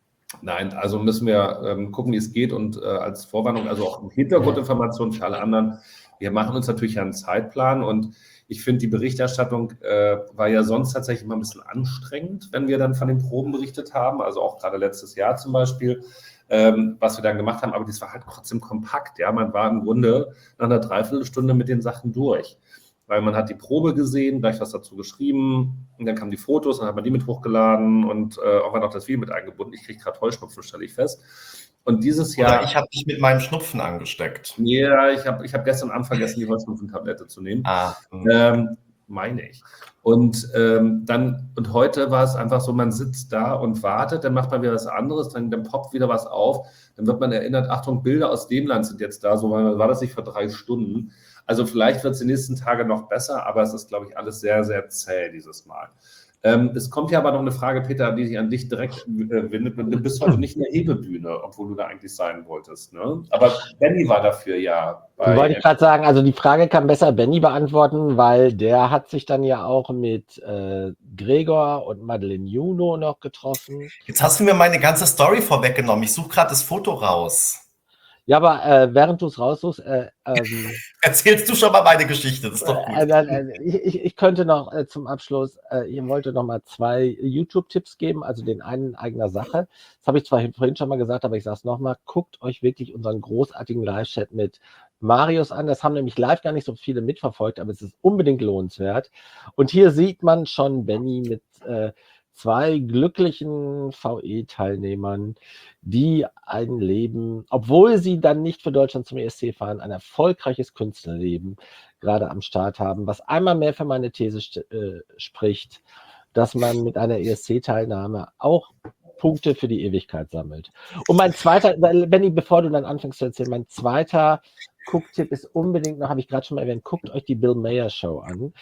Nein, also müssen wir ähm, gucken, wie es geht und äh, als Vorwarnung, also auch Hintergrundinformationen für alle anderen. Wir machen uns natürlich einen Zeitplan und ich finde, die Berichterstattung äh, war ja sonst tatsächlich immer ein bisschen anstrengend, wenn wir dann von den Proben berichtet haben, also auch gerade letztes Jahr zum Beispiel, ähm, was wir dann gemacht haben, aber das war halt trotzdem kompakt, ja, man war im Grunde nach einer Dreiviertelstunde mit den Sachen durch, weil man hat die Probe gesehen, gleich was dazu geschrieben und dann kamen die Fotos, dann hat man die mit hochgeladen und äh, auch mal noch das Video mit eingebunden. Ich kriege gerade Heuschnupfen, stelle ich fest. Und dieses Jahr... Oder ich habe dich mit meinem Schnupfen angesteckt. Ja, ich habe ich hab gestern Abend vergessen, die Heuschnupfentablette zu nehmen. Ah, ähm, meine ich. Und ähm, dann, und heute war es einfach so, man sitzt da und wartet, dann macht man wieder was anderes, dann, dann poppt wieder was auf, dann wird man erinnert, Achtung, Bilder aus dem Land sind jetzt da, so war das nicht vor drei Stunden. Also vielleicht wird es die nächsten Tage noch besser, aber es ist, glaube ich, alles sehr, sehr zäh dieses Mal. Ähm, es kommt ja aber noch eine Frage, Peter, die sich an dich direkt äh, wendet. Du bist heute nicht in der Hebebühne, obwohl du da eigentlich sein wolltest. Ne? Aber Benny war dafür ja. Bei wollte ich gerade sagen, also die Frage kann besser Benny beantworten, weil der hat sich dann ja auch mit äh, Gregor und Madeleine Juno noch getroffen. Jetzt hast du mir meine ganze Story vorweggenommen. Ich suche gerade das Foto raus. Ja, aber äh, während du es raussuchst, äh, ähm, erzählst du schon mal meine Geschichte, das ist doch gut. Äh, äh, ich, ich könnte noch äh, zum Abschluss, äh, ihr wollte noch mal zwei YouTube-Tipps geben, also den einen in eigener Sache. Das habe ich zwar vorhin schon mal gesagt, aber ich sage es nochmal, guckt euch wirklich unseren großartigen Live-Chat mit Marius an. Das haben nämlich live gar nicht so viele mitverfolgt, aber es ist unbedingt lohnenswert. Und hier sieht man schon Benny mit äh, zwei glücklichen V E-Teilnehmern, die ein Leben, obwohl sie dann nicht für Deutschland zum E S C fahren, ein erfolgreiches Künstlerleben gerade am Start haben, was einmal mehr für meine These äh, spricht, dass man mit einer E S C-Teilnahme auch Punkte für die Ewigkeit sammelt. Und mein zweiter, Benni, bevor du dann anfängst zu erzählen, mein zweiter Gucktipp ist unbedingt noch, habe ich gerade schon mal erwähnt, guckt euch die Bill Mayer Show an.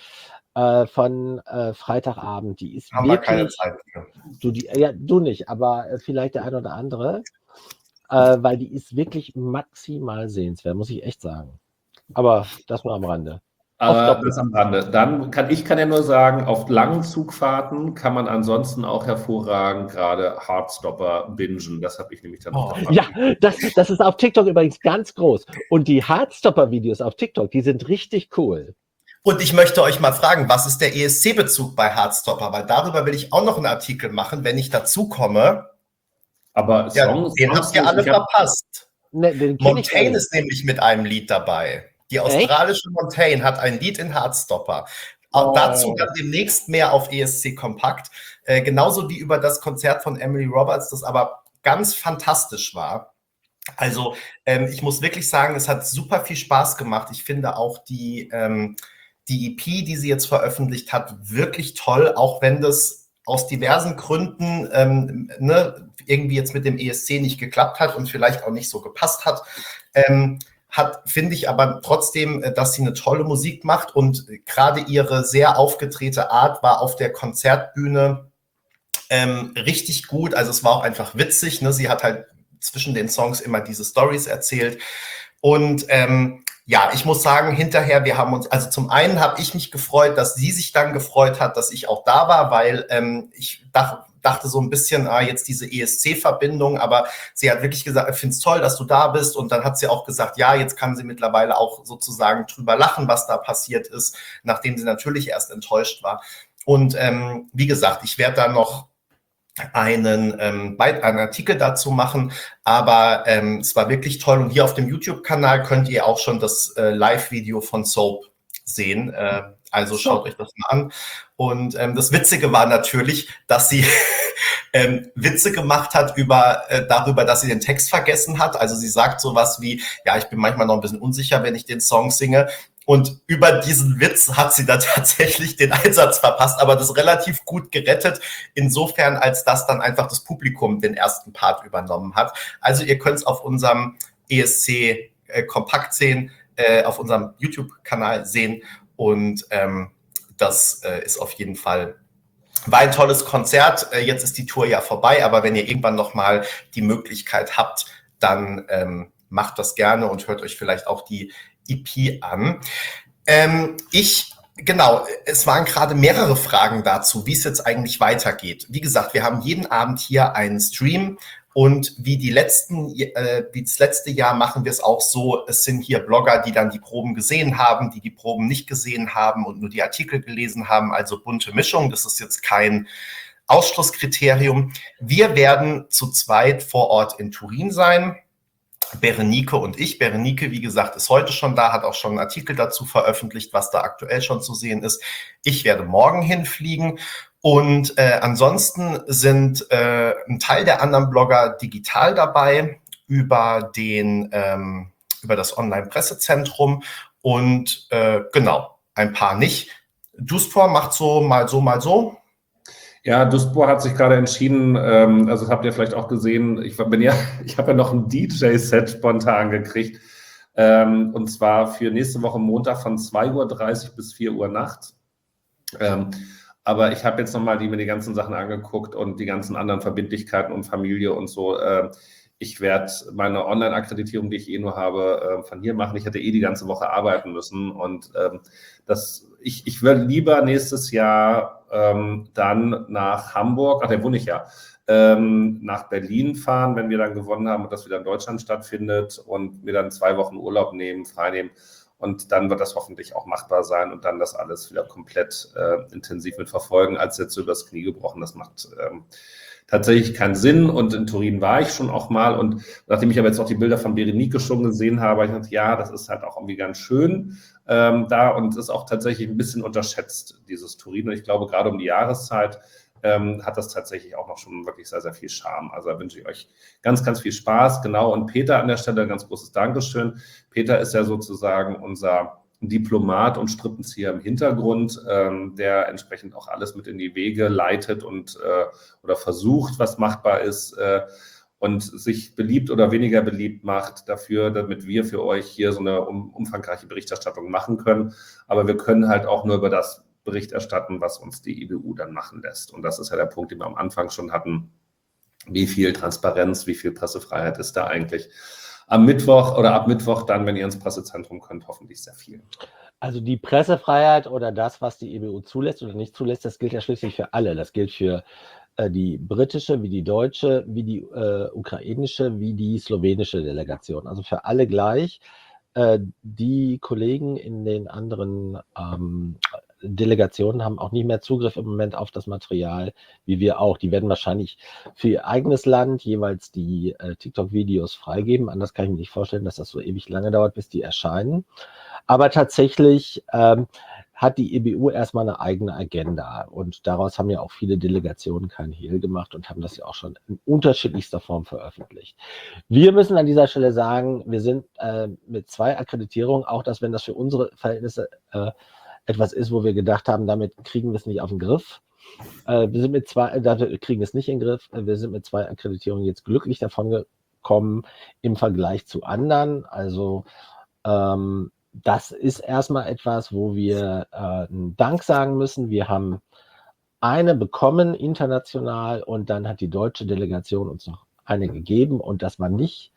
Von äh, Freitagabend, die ist haben wirklich, wir keine Zeit für. Du, die, ja, du nicht, aber äh, vielleicht der ein oder andere, äh, weil die ist wirklich maximal sehenswert, muss ich echt sagen. Aber das nur am Rande. Aber das am Rande. Dann kann ich kann ja nur sagen, auf langen Zugfahrten kann man ansonsten auch hervorragend gerade Heartstopper bingen. Das habe ich nämlich dann oh. Ja, das, das ist auf TikTok übrigens ganz groß. Und die Heartstopper-Videos auf TikTok, die sind richtig cool. Und ich möchte euch mal fragen, was ist der E S C-Bezug bei Heartstopper? Weil darüber will ich auch noch einen Artikel machen, wenn ich dazu komme. Aber ja, Songs, den habt ihr alle verpasst. Ne, Montaigne ist nämlich mit einem Lied dabei. Die australische Echt? Montaigne hat ein Lied in Heartstopper. Auch oh. Dazu dann demnächst mehr auf E S C Kompakt. Äh, genauso wie über das Konzert von Emily Roberts, das aber ganz fantastisch war. Also ähm, ich muss wirklich sagen, es hat super viel Spaß gemacht. Ich finde auch die, ähm, die E P, die sie jetzt veröffentlicht hat, wirklich toll, auch wenn das aus diversen Gründen ähm, ne, irgendwie jetzt mit dem E S C nicht geklappt hat und vielleicht auch nicht so gepasst hat. Ähm, hat, finde ich aber trotzdem, dass sie eine tolle Musik macht und gerade ihre sehr aufgedrehte Art war auf der Konzertbühne ähm, richtig gut. Also es war auch einfach witzig, ne? Sie hat halt zwischen den Songs immer diese Storys erzählt und ähm, ja, ich muss sagen, hinterher, wir haben uns, also zum einen habe ich mich gefreut, dass sie sich dann gefreut hat, dass ich auch da war, weil ähm, ich dachte, dachte so ein bisschen, ah, jetzt diese E S C-Verbindung, aber sie hat wirklich gesagt, ich finde es toll, dass du da bist und dann hat sie auch gesagt, ja, jetzt kann sie mittlerweile auch sozusagen drüber lachen, was da passiert ist, nachdem sie natürlich erst enttäuscht war. Und ähm, wie gesagt, ich werde da noch einen, ähm, einen Artikel dazu machen, aber ähm, es war wirklich toll und hier auf dem YouTube-Kanal könnt ihr auch schon das äh, Live-Video von Soap sehen, äh, also schaut euch das mal an. Und ähm, das Witzige war natürlich, dass sie, ähm, Witze gemacht hat über äh, darüber, dass sie den Text vergessen hat. Also sie sagt sowas wie, ja, ich bin manchmal noch ein bisschen unsicher, wenn ich den Song singe. Und über diesen Witz hat sie dann tatsächlich den Einsatz verpasst, aber das relativ gut gerettet, insofern, als dass dann einfach das Publikum den ersten Part übernommen hat. Also ihr könnt es auf unserem E S C äh, Kompakt sehen, äh, auf unserem YouTube-Kanal sehen und ähm, das äh, ist auf jeden Fall, war ein tolles Konzert. Äh, jetzt ist die Tour ja vorbei, aber wenn ihr irgendwann nochmal die Möglichkeit habt, dann ähm, macht das gerne und hört euch vielleicht auch die E P an. Ähm, ich, genau, es waren gerade mehrere Fragen dazu, wie es jetzt eigentlich weitergeht. Wie gesagt, wir haben jeden Abend hier einen Stream und wie die letzten, äh, wie das letzte Jahr machen wir es auch so, es sind hier Blogger, die dann die Proben gesehen haben, die die Proben nicht gesehen haben und nur die Artikel gelesen haben, also bunte Mischung. Das ist jetzt kein Ausschlusskriterium. Wir werden zu zweit vor Ort in Turin sein. Berenike und ich. Berenike, wie gesagt, ist heute schon da, hat auch schon einen Artikel dazu veröffentlicht, was da aktuell schon zu sehen ist. Ich werde morgen hinfliegen und äh, ansonsten sind äh, ein Teil der anderen Blogger digital dabei über den ähm, über das Online-Pressezentrum und äh, genau, ein paar nicht. Duspor macht so mal so, mal so. Ja, Duspor hat sich gerade entschieden, ähm, also das habt ihr vielleicht auch gesehen, ich bin ja, ich habe ja noch ein D J-Set spontan gekriegt, ähm, und zwar für nächste Woche Montag von zwei Uhr dreißig bis vier Uhr nachts. Ähm, aber ich habe jetzt nochmal die, mir die ganzen Sachen angeguckt und die ganzen anderen Verbindlichkeiten und Familie und so. Äh, ich werde meine Online-Akkreditierung, die ich eh nur habe, äh, von hier machen. Ich hätte eh die ganze Woche arbeiten müssen und ähm, das, ich, ich würde lieber nächstes Jahr ähm, dann nach Hamburg, ach, da wohne ich ja, ähm, nach Berlin fahren, wenn wir dann gewonnen haben und das wieder in Deutschland stattfindet und mir dann zwei Wochen Urlaub nehmen, frei nehmen. Und dann wird das hoffentlich auch machbar sein und dann das alles wieder komplett äh, intensiv mit verfolgen, als jetzt so übers Knie gebrochen. Das macht ähm, tatsächlich keinen Sinn. Und in Turin war ich schon auch mal. Und nachdem ich aber jetzt auch die Bilder von Berenike schon gesehen habe, habe ich gedacht, ja, das ist halt auch irgendwie ganz schön ähm, da und ist auch tatsächlich ein bisschen unterschätzt, dieses Turin. Und ich glaube, gerade um die Jahreszeit ähm, hat das tatsächlich auch noch schon wirklich sehr, sehr viel Charme. Also da wünsche ich euch ganz, ganz viel Spaß. Genau, und Peter an der Stelle ein ganz großes Dankeschön. Peter ist ja sozusagen unser Diplomat und Strippenzieher im Hintergrund, ähm, der entsprechend auch alles mit in die Wege leitet und äh, oder versucht, was machbar ist äh, und sich beliebt oder weniger beliebt macht dafür, damit wir für euch hier so eine um, umfangreiche Berichterstattung machen können. Aber wir können halt auch nur über das Bericht erstatten, was uns die E B U dann machen lässt. Und das ist ja der Punkt, den wir am Anfang schon hatten. Wie viel Transparenz, wie viel Pressefreiheit ist da eigentlich? Am Mittwoch oder ab Mittwoch dann, wenn ihr ins Pressezentrum könnt, hoffentlich sehr viel. Also die Pressefreiheit oder das, was die E B U zulässt oder nicht zulässt, das gilt ja schließlich für alle. Das gilt für äh, die britische, wie die deutsche, wie die äh, ukrainische, wie die slowenische Delegation. Also für alle gleich. Äh, die Kollegen in den anderen ähm, Delegationen haben auch nicht mehr Zugriff im Moment auf das Material, wie wir auch. Die werden wahrscheinlich für ihr eigenes Land jeweils die äh, TikTok-Videos freigeben. Anders kann ich mir nicht vorstellen, dass das so ewig lange dauert, bis die erscheinen. Aber tatsächlich ähm, hat die E B U erstmal eine eigene Agenda. Und daraus haben ja auch viele Delegationen kein Hehl gemacht und haben das ja auch schon in unterschiedlichster Form veröffentlicht. Wir müssen an dieser Stelle sagen, wir sind äh, mit zwei Akkreditierungen, auch dass, wenn das für unsere Verhältnisse äh, etwas ist, wo wir gedacht haben, damit kriegen wir es nicht auf den Griff. Äh, wir sind mit zwei, dafür kriegen wir es nicht in den Griff. Wir sind mit zwei Akkreditierungen jetzt glücklich davon gekommen im Vergleich zu anderen. Also ähm, das ist erstmal etwas, wo wir äh, einen Dank sagen müssen. Wir haben eine bekommen international und dann hat die deutsche Delegation uns noch eine gegeben und das war nicht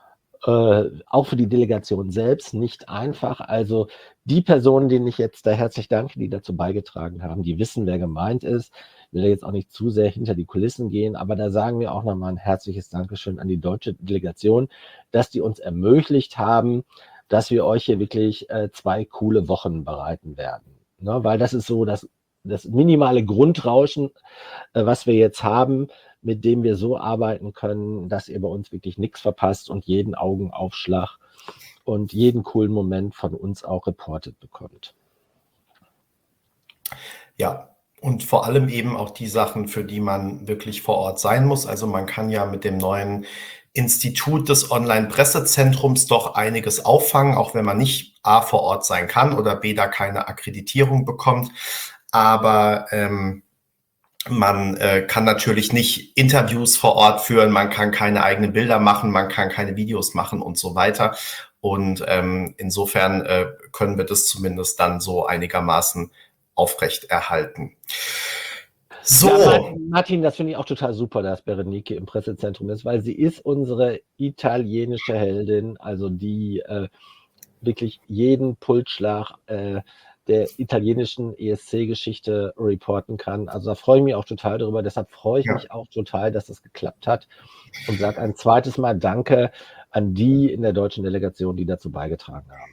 Äh, auch für die Delegation selbst nicht einfach. Also die Personen, denen ich jetzt da herzlich danke, die dazu beigetragen haben, die wissen, wer gemeint ist. Ich will jetzt auch nicht zu sehr hinter die Kulissen gehen, aber da sagen wir auch nochmal ein herzliches Dankeschön an die deutsche Delegation, dass die uns ermöglicht haben, dass wir euch hier wirklich äh, zwei coole Wochen bereiten werden. Ne? Weil das ist so das, das minimale Grundrauschen, äh, was wir jetzt haben, mit dem wir so arbeiten können, dass ihr bei uns wirklich nichts verpasst und jeden Augenaufschlag und jeden coolen Moment von uns auch reportet bekommt. Ja, Und vor allem eben auch die Sachen, für die man wirklich vor Ort sein muss. Also man kann ja mit dem neuen Institut des Online-Pressezentrums doch einiges auffangen, auch wenn man nicht A vor Ort sein kann oder B da keine Akkreditierung bekommt. Aber ähm, man äh, kann natürlich nicht Interviews vor Ort führen, man kann keine eigenen Bilder machen, man kann keine Videos machen und so weiter. Und ähm, insofern äh, können wir das zumindest dann so einigermaßen aufrechterhalten. So. Ja, Martin, Martin, das finde ich auch total super, dass Berenike im Pressezentrum ist, weil sie ist unsere italienische Heldin, also die äh, wirklich jeden Pulsschlag äh, der italienischen E S C-Geschichte reporten kann. Also da freue ich mich auch total darüber. Deshalb freue ich Ja. mich auch total, dass das geklappt hat und sage ein zweites Mal Danke an die in der deutschen Delegation, die dazu beigetragen haben.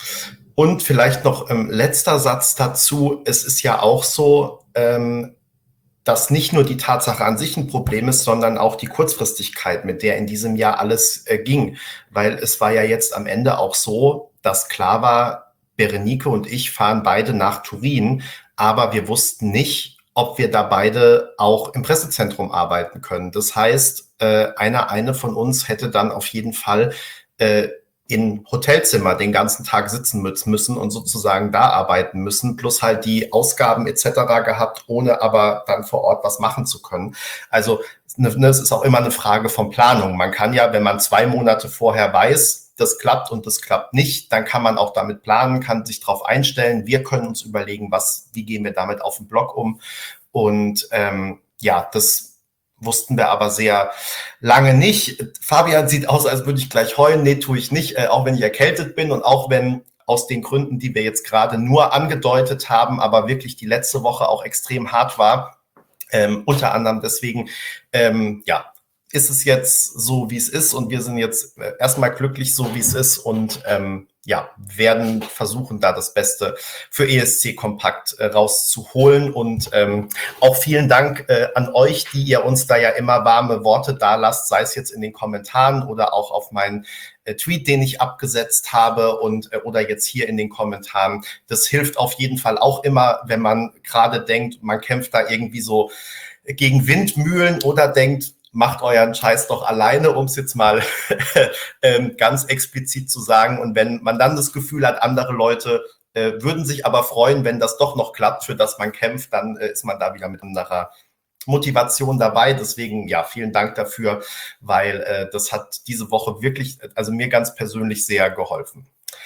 Und vielleicht noch ähm, letzter Satz dazu. Es ist ja auch so, ähm, dass nicht nur die Tatsache an sich ein Problem ist, sondern auch die Kurzfristigkeit, mit der in diesem Jahr alles äh, ging. Weil es war ja jetzt am Ende auch so, dass klar war, Berenike und ich fahren beide nach Turin, aber wir wussten nicht, ob wir da beide auch im Pressezentrum arbeiten können. Das heißt, äh, einer, eine von uns hätte dann auf jeden Fall äh, in Hotelzimmer den ganzen Tag sitzen müssen und sozusagen da arbeiten müssen, plus halt die Ausgaben et cetera gehabt, ohne aber dann vor Ort was machen zu können. Also ne, es ist auch immer eine Frage von Planung. Man kann ja, wenn man zwei Monate vorher weiß, das klappt und das klappt nicht, dann kann man auch damit planen, kann sich darauf einstellen. Wir können uns überlegen, was, wie gehen wir damit auf dem Blog um. Und ähm, ja, das wussten wir aber sehr lange nicht. Fabian sieht aus, als würde ich gleich heulen. Nee, tue ich nicht, äh, auch wenn ich erkältet bin und auch wenn aus den Gründen, die wir jetzt gerade nur angedeutet haben, aber wirklich die letzte Woche auch extrem hart war. Ähm, unter anderem deswegen, ähm, ja, ist es jetzt so, wie es ist und wir sind jetzt erstmal glücklich, so wie es ist und ähm, ja, werden versuchen, da das Beste für E S C Kompakt äh, rauszuholen und ähm, auch vielen Dank äh, an euch, die ihr uns da ja immer warme Worte da lasst, sei es jetzt in den Kommentaren oder auch auf meinen äh, Tweet, den ich abgesetzt habe und äh, oder jetzt hier in den Kommentaren. Das hilft auf jeden Fall auch immer, wenn man gerade denkt, man kämpft da irgendwie so gegen Windmühlen oder denkt, macht euren Scheiß doch alleine, um es jetzt mal ähm, ganz explizit zu sagen. Und wenn man dann das Gefühl hat, andere Leute äh, würden sich aber freuen, wenn das doch noch klappt, für das man kämpft, dann äh, ist man da wieder mit anderer Motivation dabei. Deswegen, ja, vielen Dank dafür, weil äh, das hat diese Woche wirklich, also mir ganz persönlich sehr geholfen.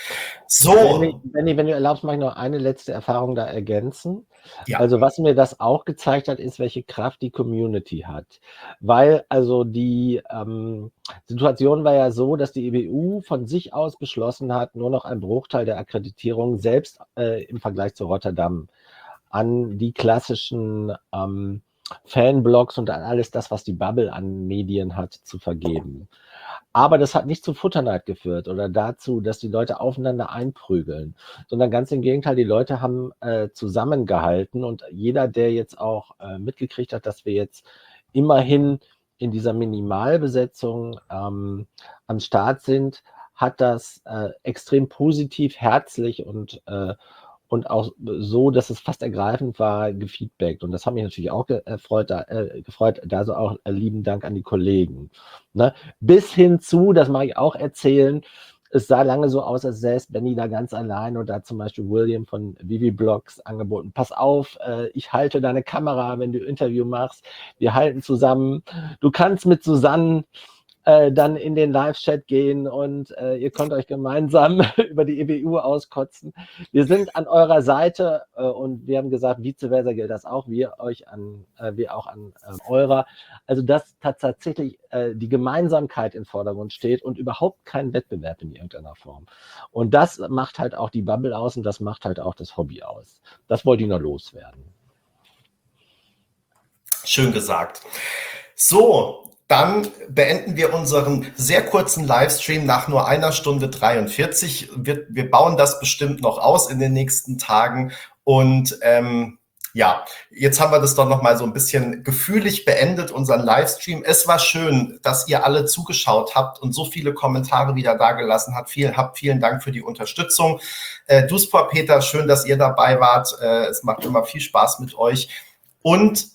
So. Benni, Benni, wenn du erlaubst, mache ich noch eine letzte Erfahrung da ergänzen. Ja. Also was mir das auch gezeigt hat, ist, welche Kraft die Community hat. Weil also die ähm, Situation war ja so, dass die E B U von sich aus beschlossen hat, nur noch einen Bruchteil der Akkreditierung selbst äh, im Vergleich zu Rotterdam an die klassischen ähm, Fanblogs und an alles das, was die Bubble an Medien hat, zu vergeben. Aber das hat nicht zu Futterneid geführt oder dazu, dass die Leute aufeinander einprügeln, sondern ganz im Gegenteil, die Leute haben äh, zusammengehalten und jeder, der jetzt auch äh, mitgekriegt hat, dass wir jetzt immerhin in dieser Minimalbesetzung ähm, am Start sind, hat das äh, extrem positiv, herzlich und äh, und auch so, dass es fast ergreifend war, gefeedbackt. Und das hat mich natürlich auch gefreut, da, äh, gefreut, da so auch äh, lieben Dank an die Kollegen. Ne? Bis hin zu, das mag ich auch erzählen, es sah lange so aus, als säß Benni da ganz allein und da hat zum Beispiel William von Vivi Blogs angeboten, pass auf, äh, ich halte deine Kamera, wenn du Interview machst, wir halten zusammen, du kannst mit Susanne Äh, dann in den Live-Chat gehen und äh, ihr könnt euch gemeinsam über die E B U auskotzen. Wir sind an eurer Seite äh, und wir haben gesagt, vice versa gilt das auch, wir euch an, äh, wir auch an äh, eurer. Also dass tatsächlich äh, die Gemeinsamkeit im Vordergrund steht und überhaupt kein Wettbewerb in irgendeiner Form. Und das macht halt auch die Bubble aus und das macht halt auch das Hobby aus. Das wollte ich noch loswerden. Schön gesagt. So, dann beenden wir unseren sehr kurzen Livestream nach nur einer Stunde dreiundvierzig. Wir, wir bauen das bestimmt noch aus in den nächsten Tagen. Und ähm, ja, jetzt haben wir das doch noch mal so ein bisschen gefühlig beendet, unseren Livestream. Es war schön, dass ihr alle zugeschaut habt und so viele Kommentare wieder dagelassen habt. Vielen, habt vielen Dank für die Unterstützung. Äh, Duspor Peter, schön, dass ihr dabei wart. Äh, es macht immer viel Spaß mit euch. Und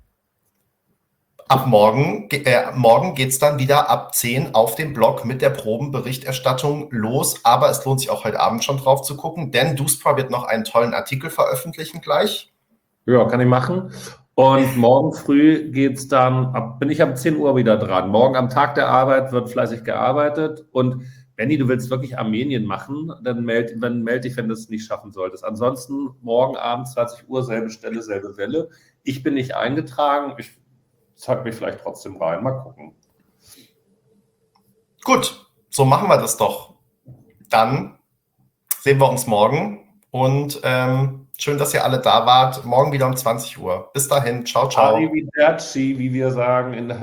ab morgen, äh, morgen geht es dann wieder ab zehn auf dem Blog mit der Probenberichterstattung los. Aber es lohnt sich auch heute Abend schon drauf zu gucken, denn Duspra wird noch einen tollen Artikel veröffentlichen gleich. Ja, kann ich machen. Und morgen früh geht's dann, ab, bin ich um zehn Uhr wieder dran. Morgen am Tag der Arbeit wird fleißig gearbeitet. Und Benni, du willst wirklich Armenien machen, dann meld, dann meld dich, wenn du es nicht schaffen solltest. Ansonsten morgen Abend zwanzig Uhr, selbe Stelle, selbe Welle. Ich bin nicht eingetragen. Ich zeig mich vielleicht trotzdem rein. Mal gucken. Gut, so machen wir das doch. Dann sehen wir uns morgen und ähm, schön, dass ihr alle da wart. Morgen wieder um zwanzig Uhr. Bis dahin. Ciao, ciao. Arrivederci, wie wir sagen in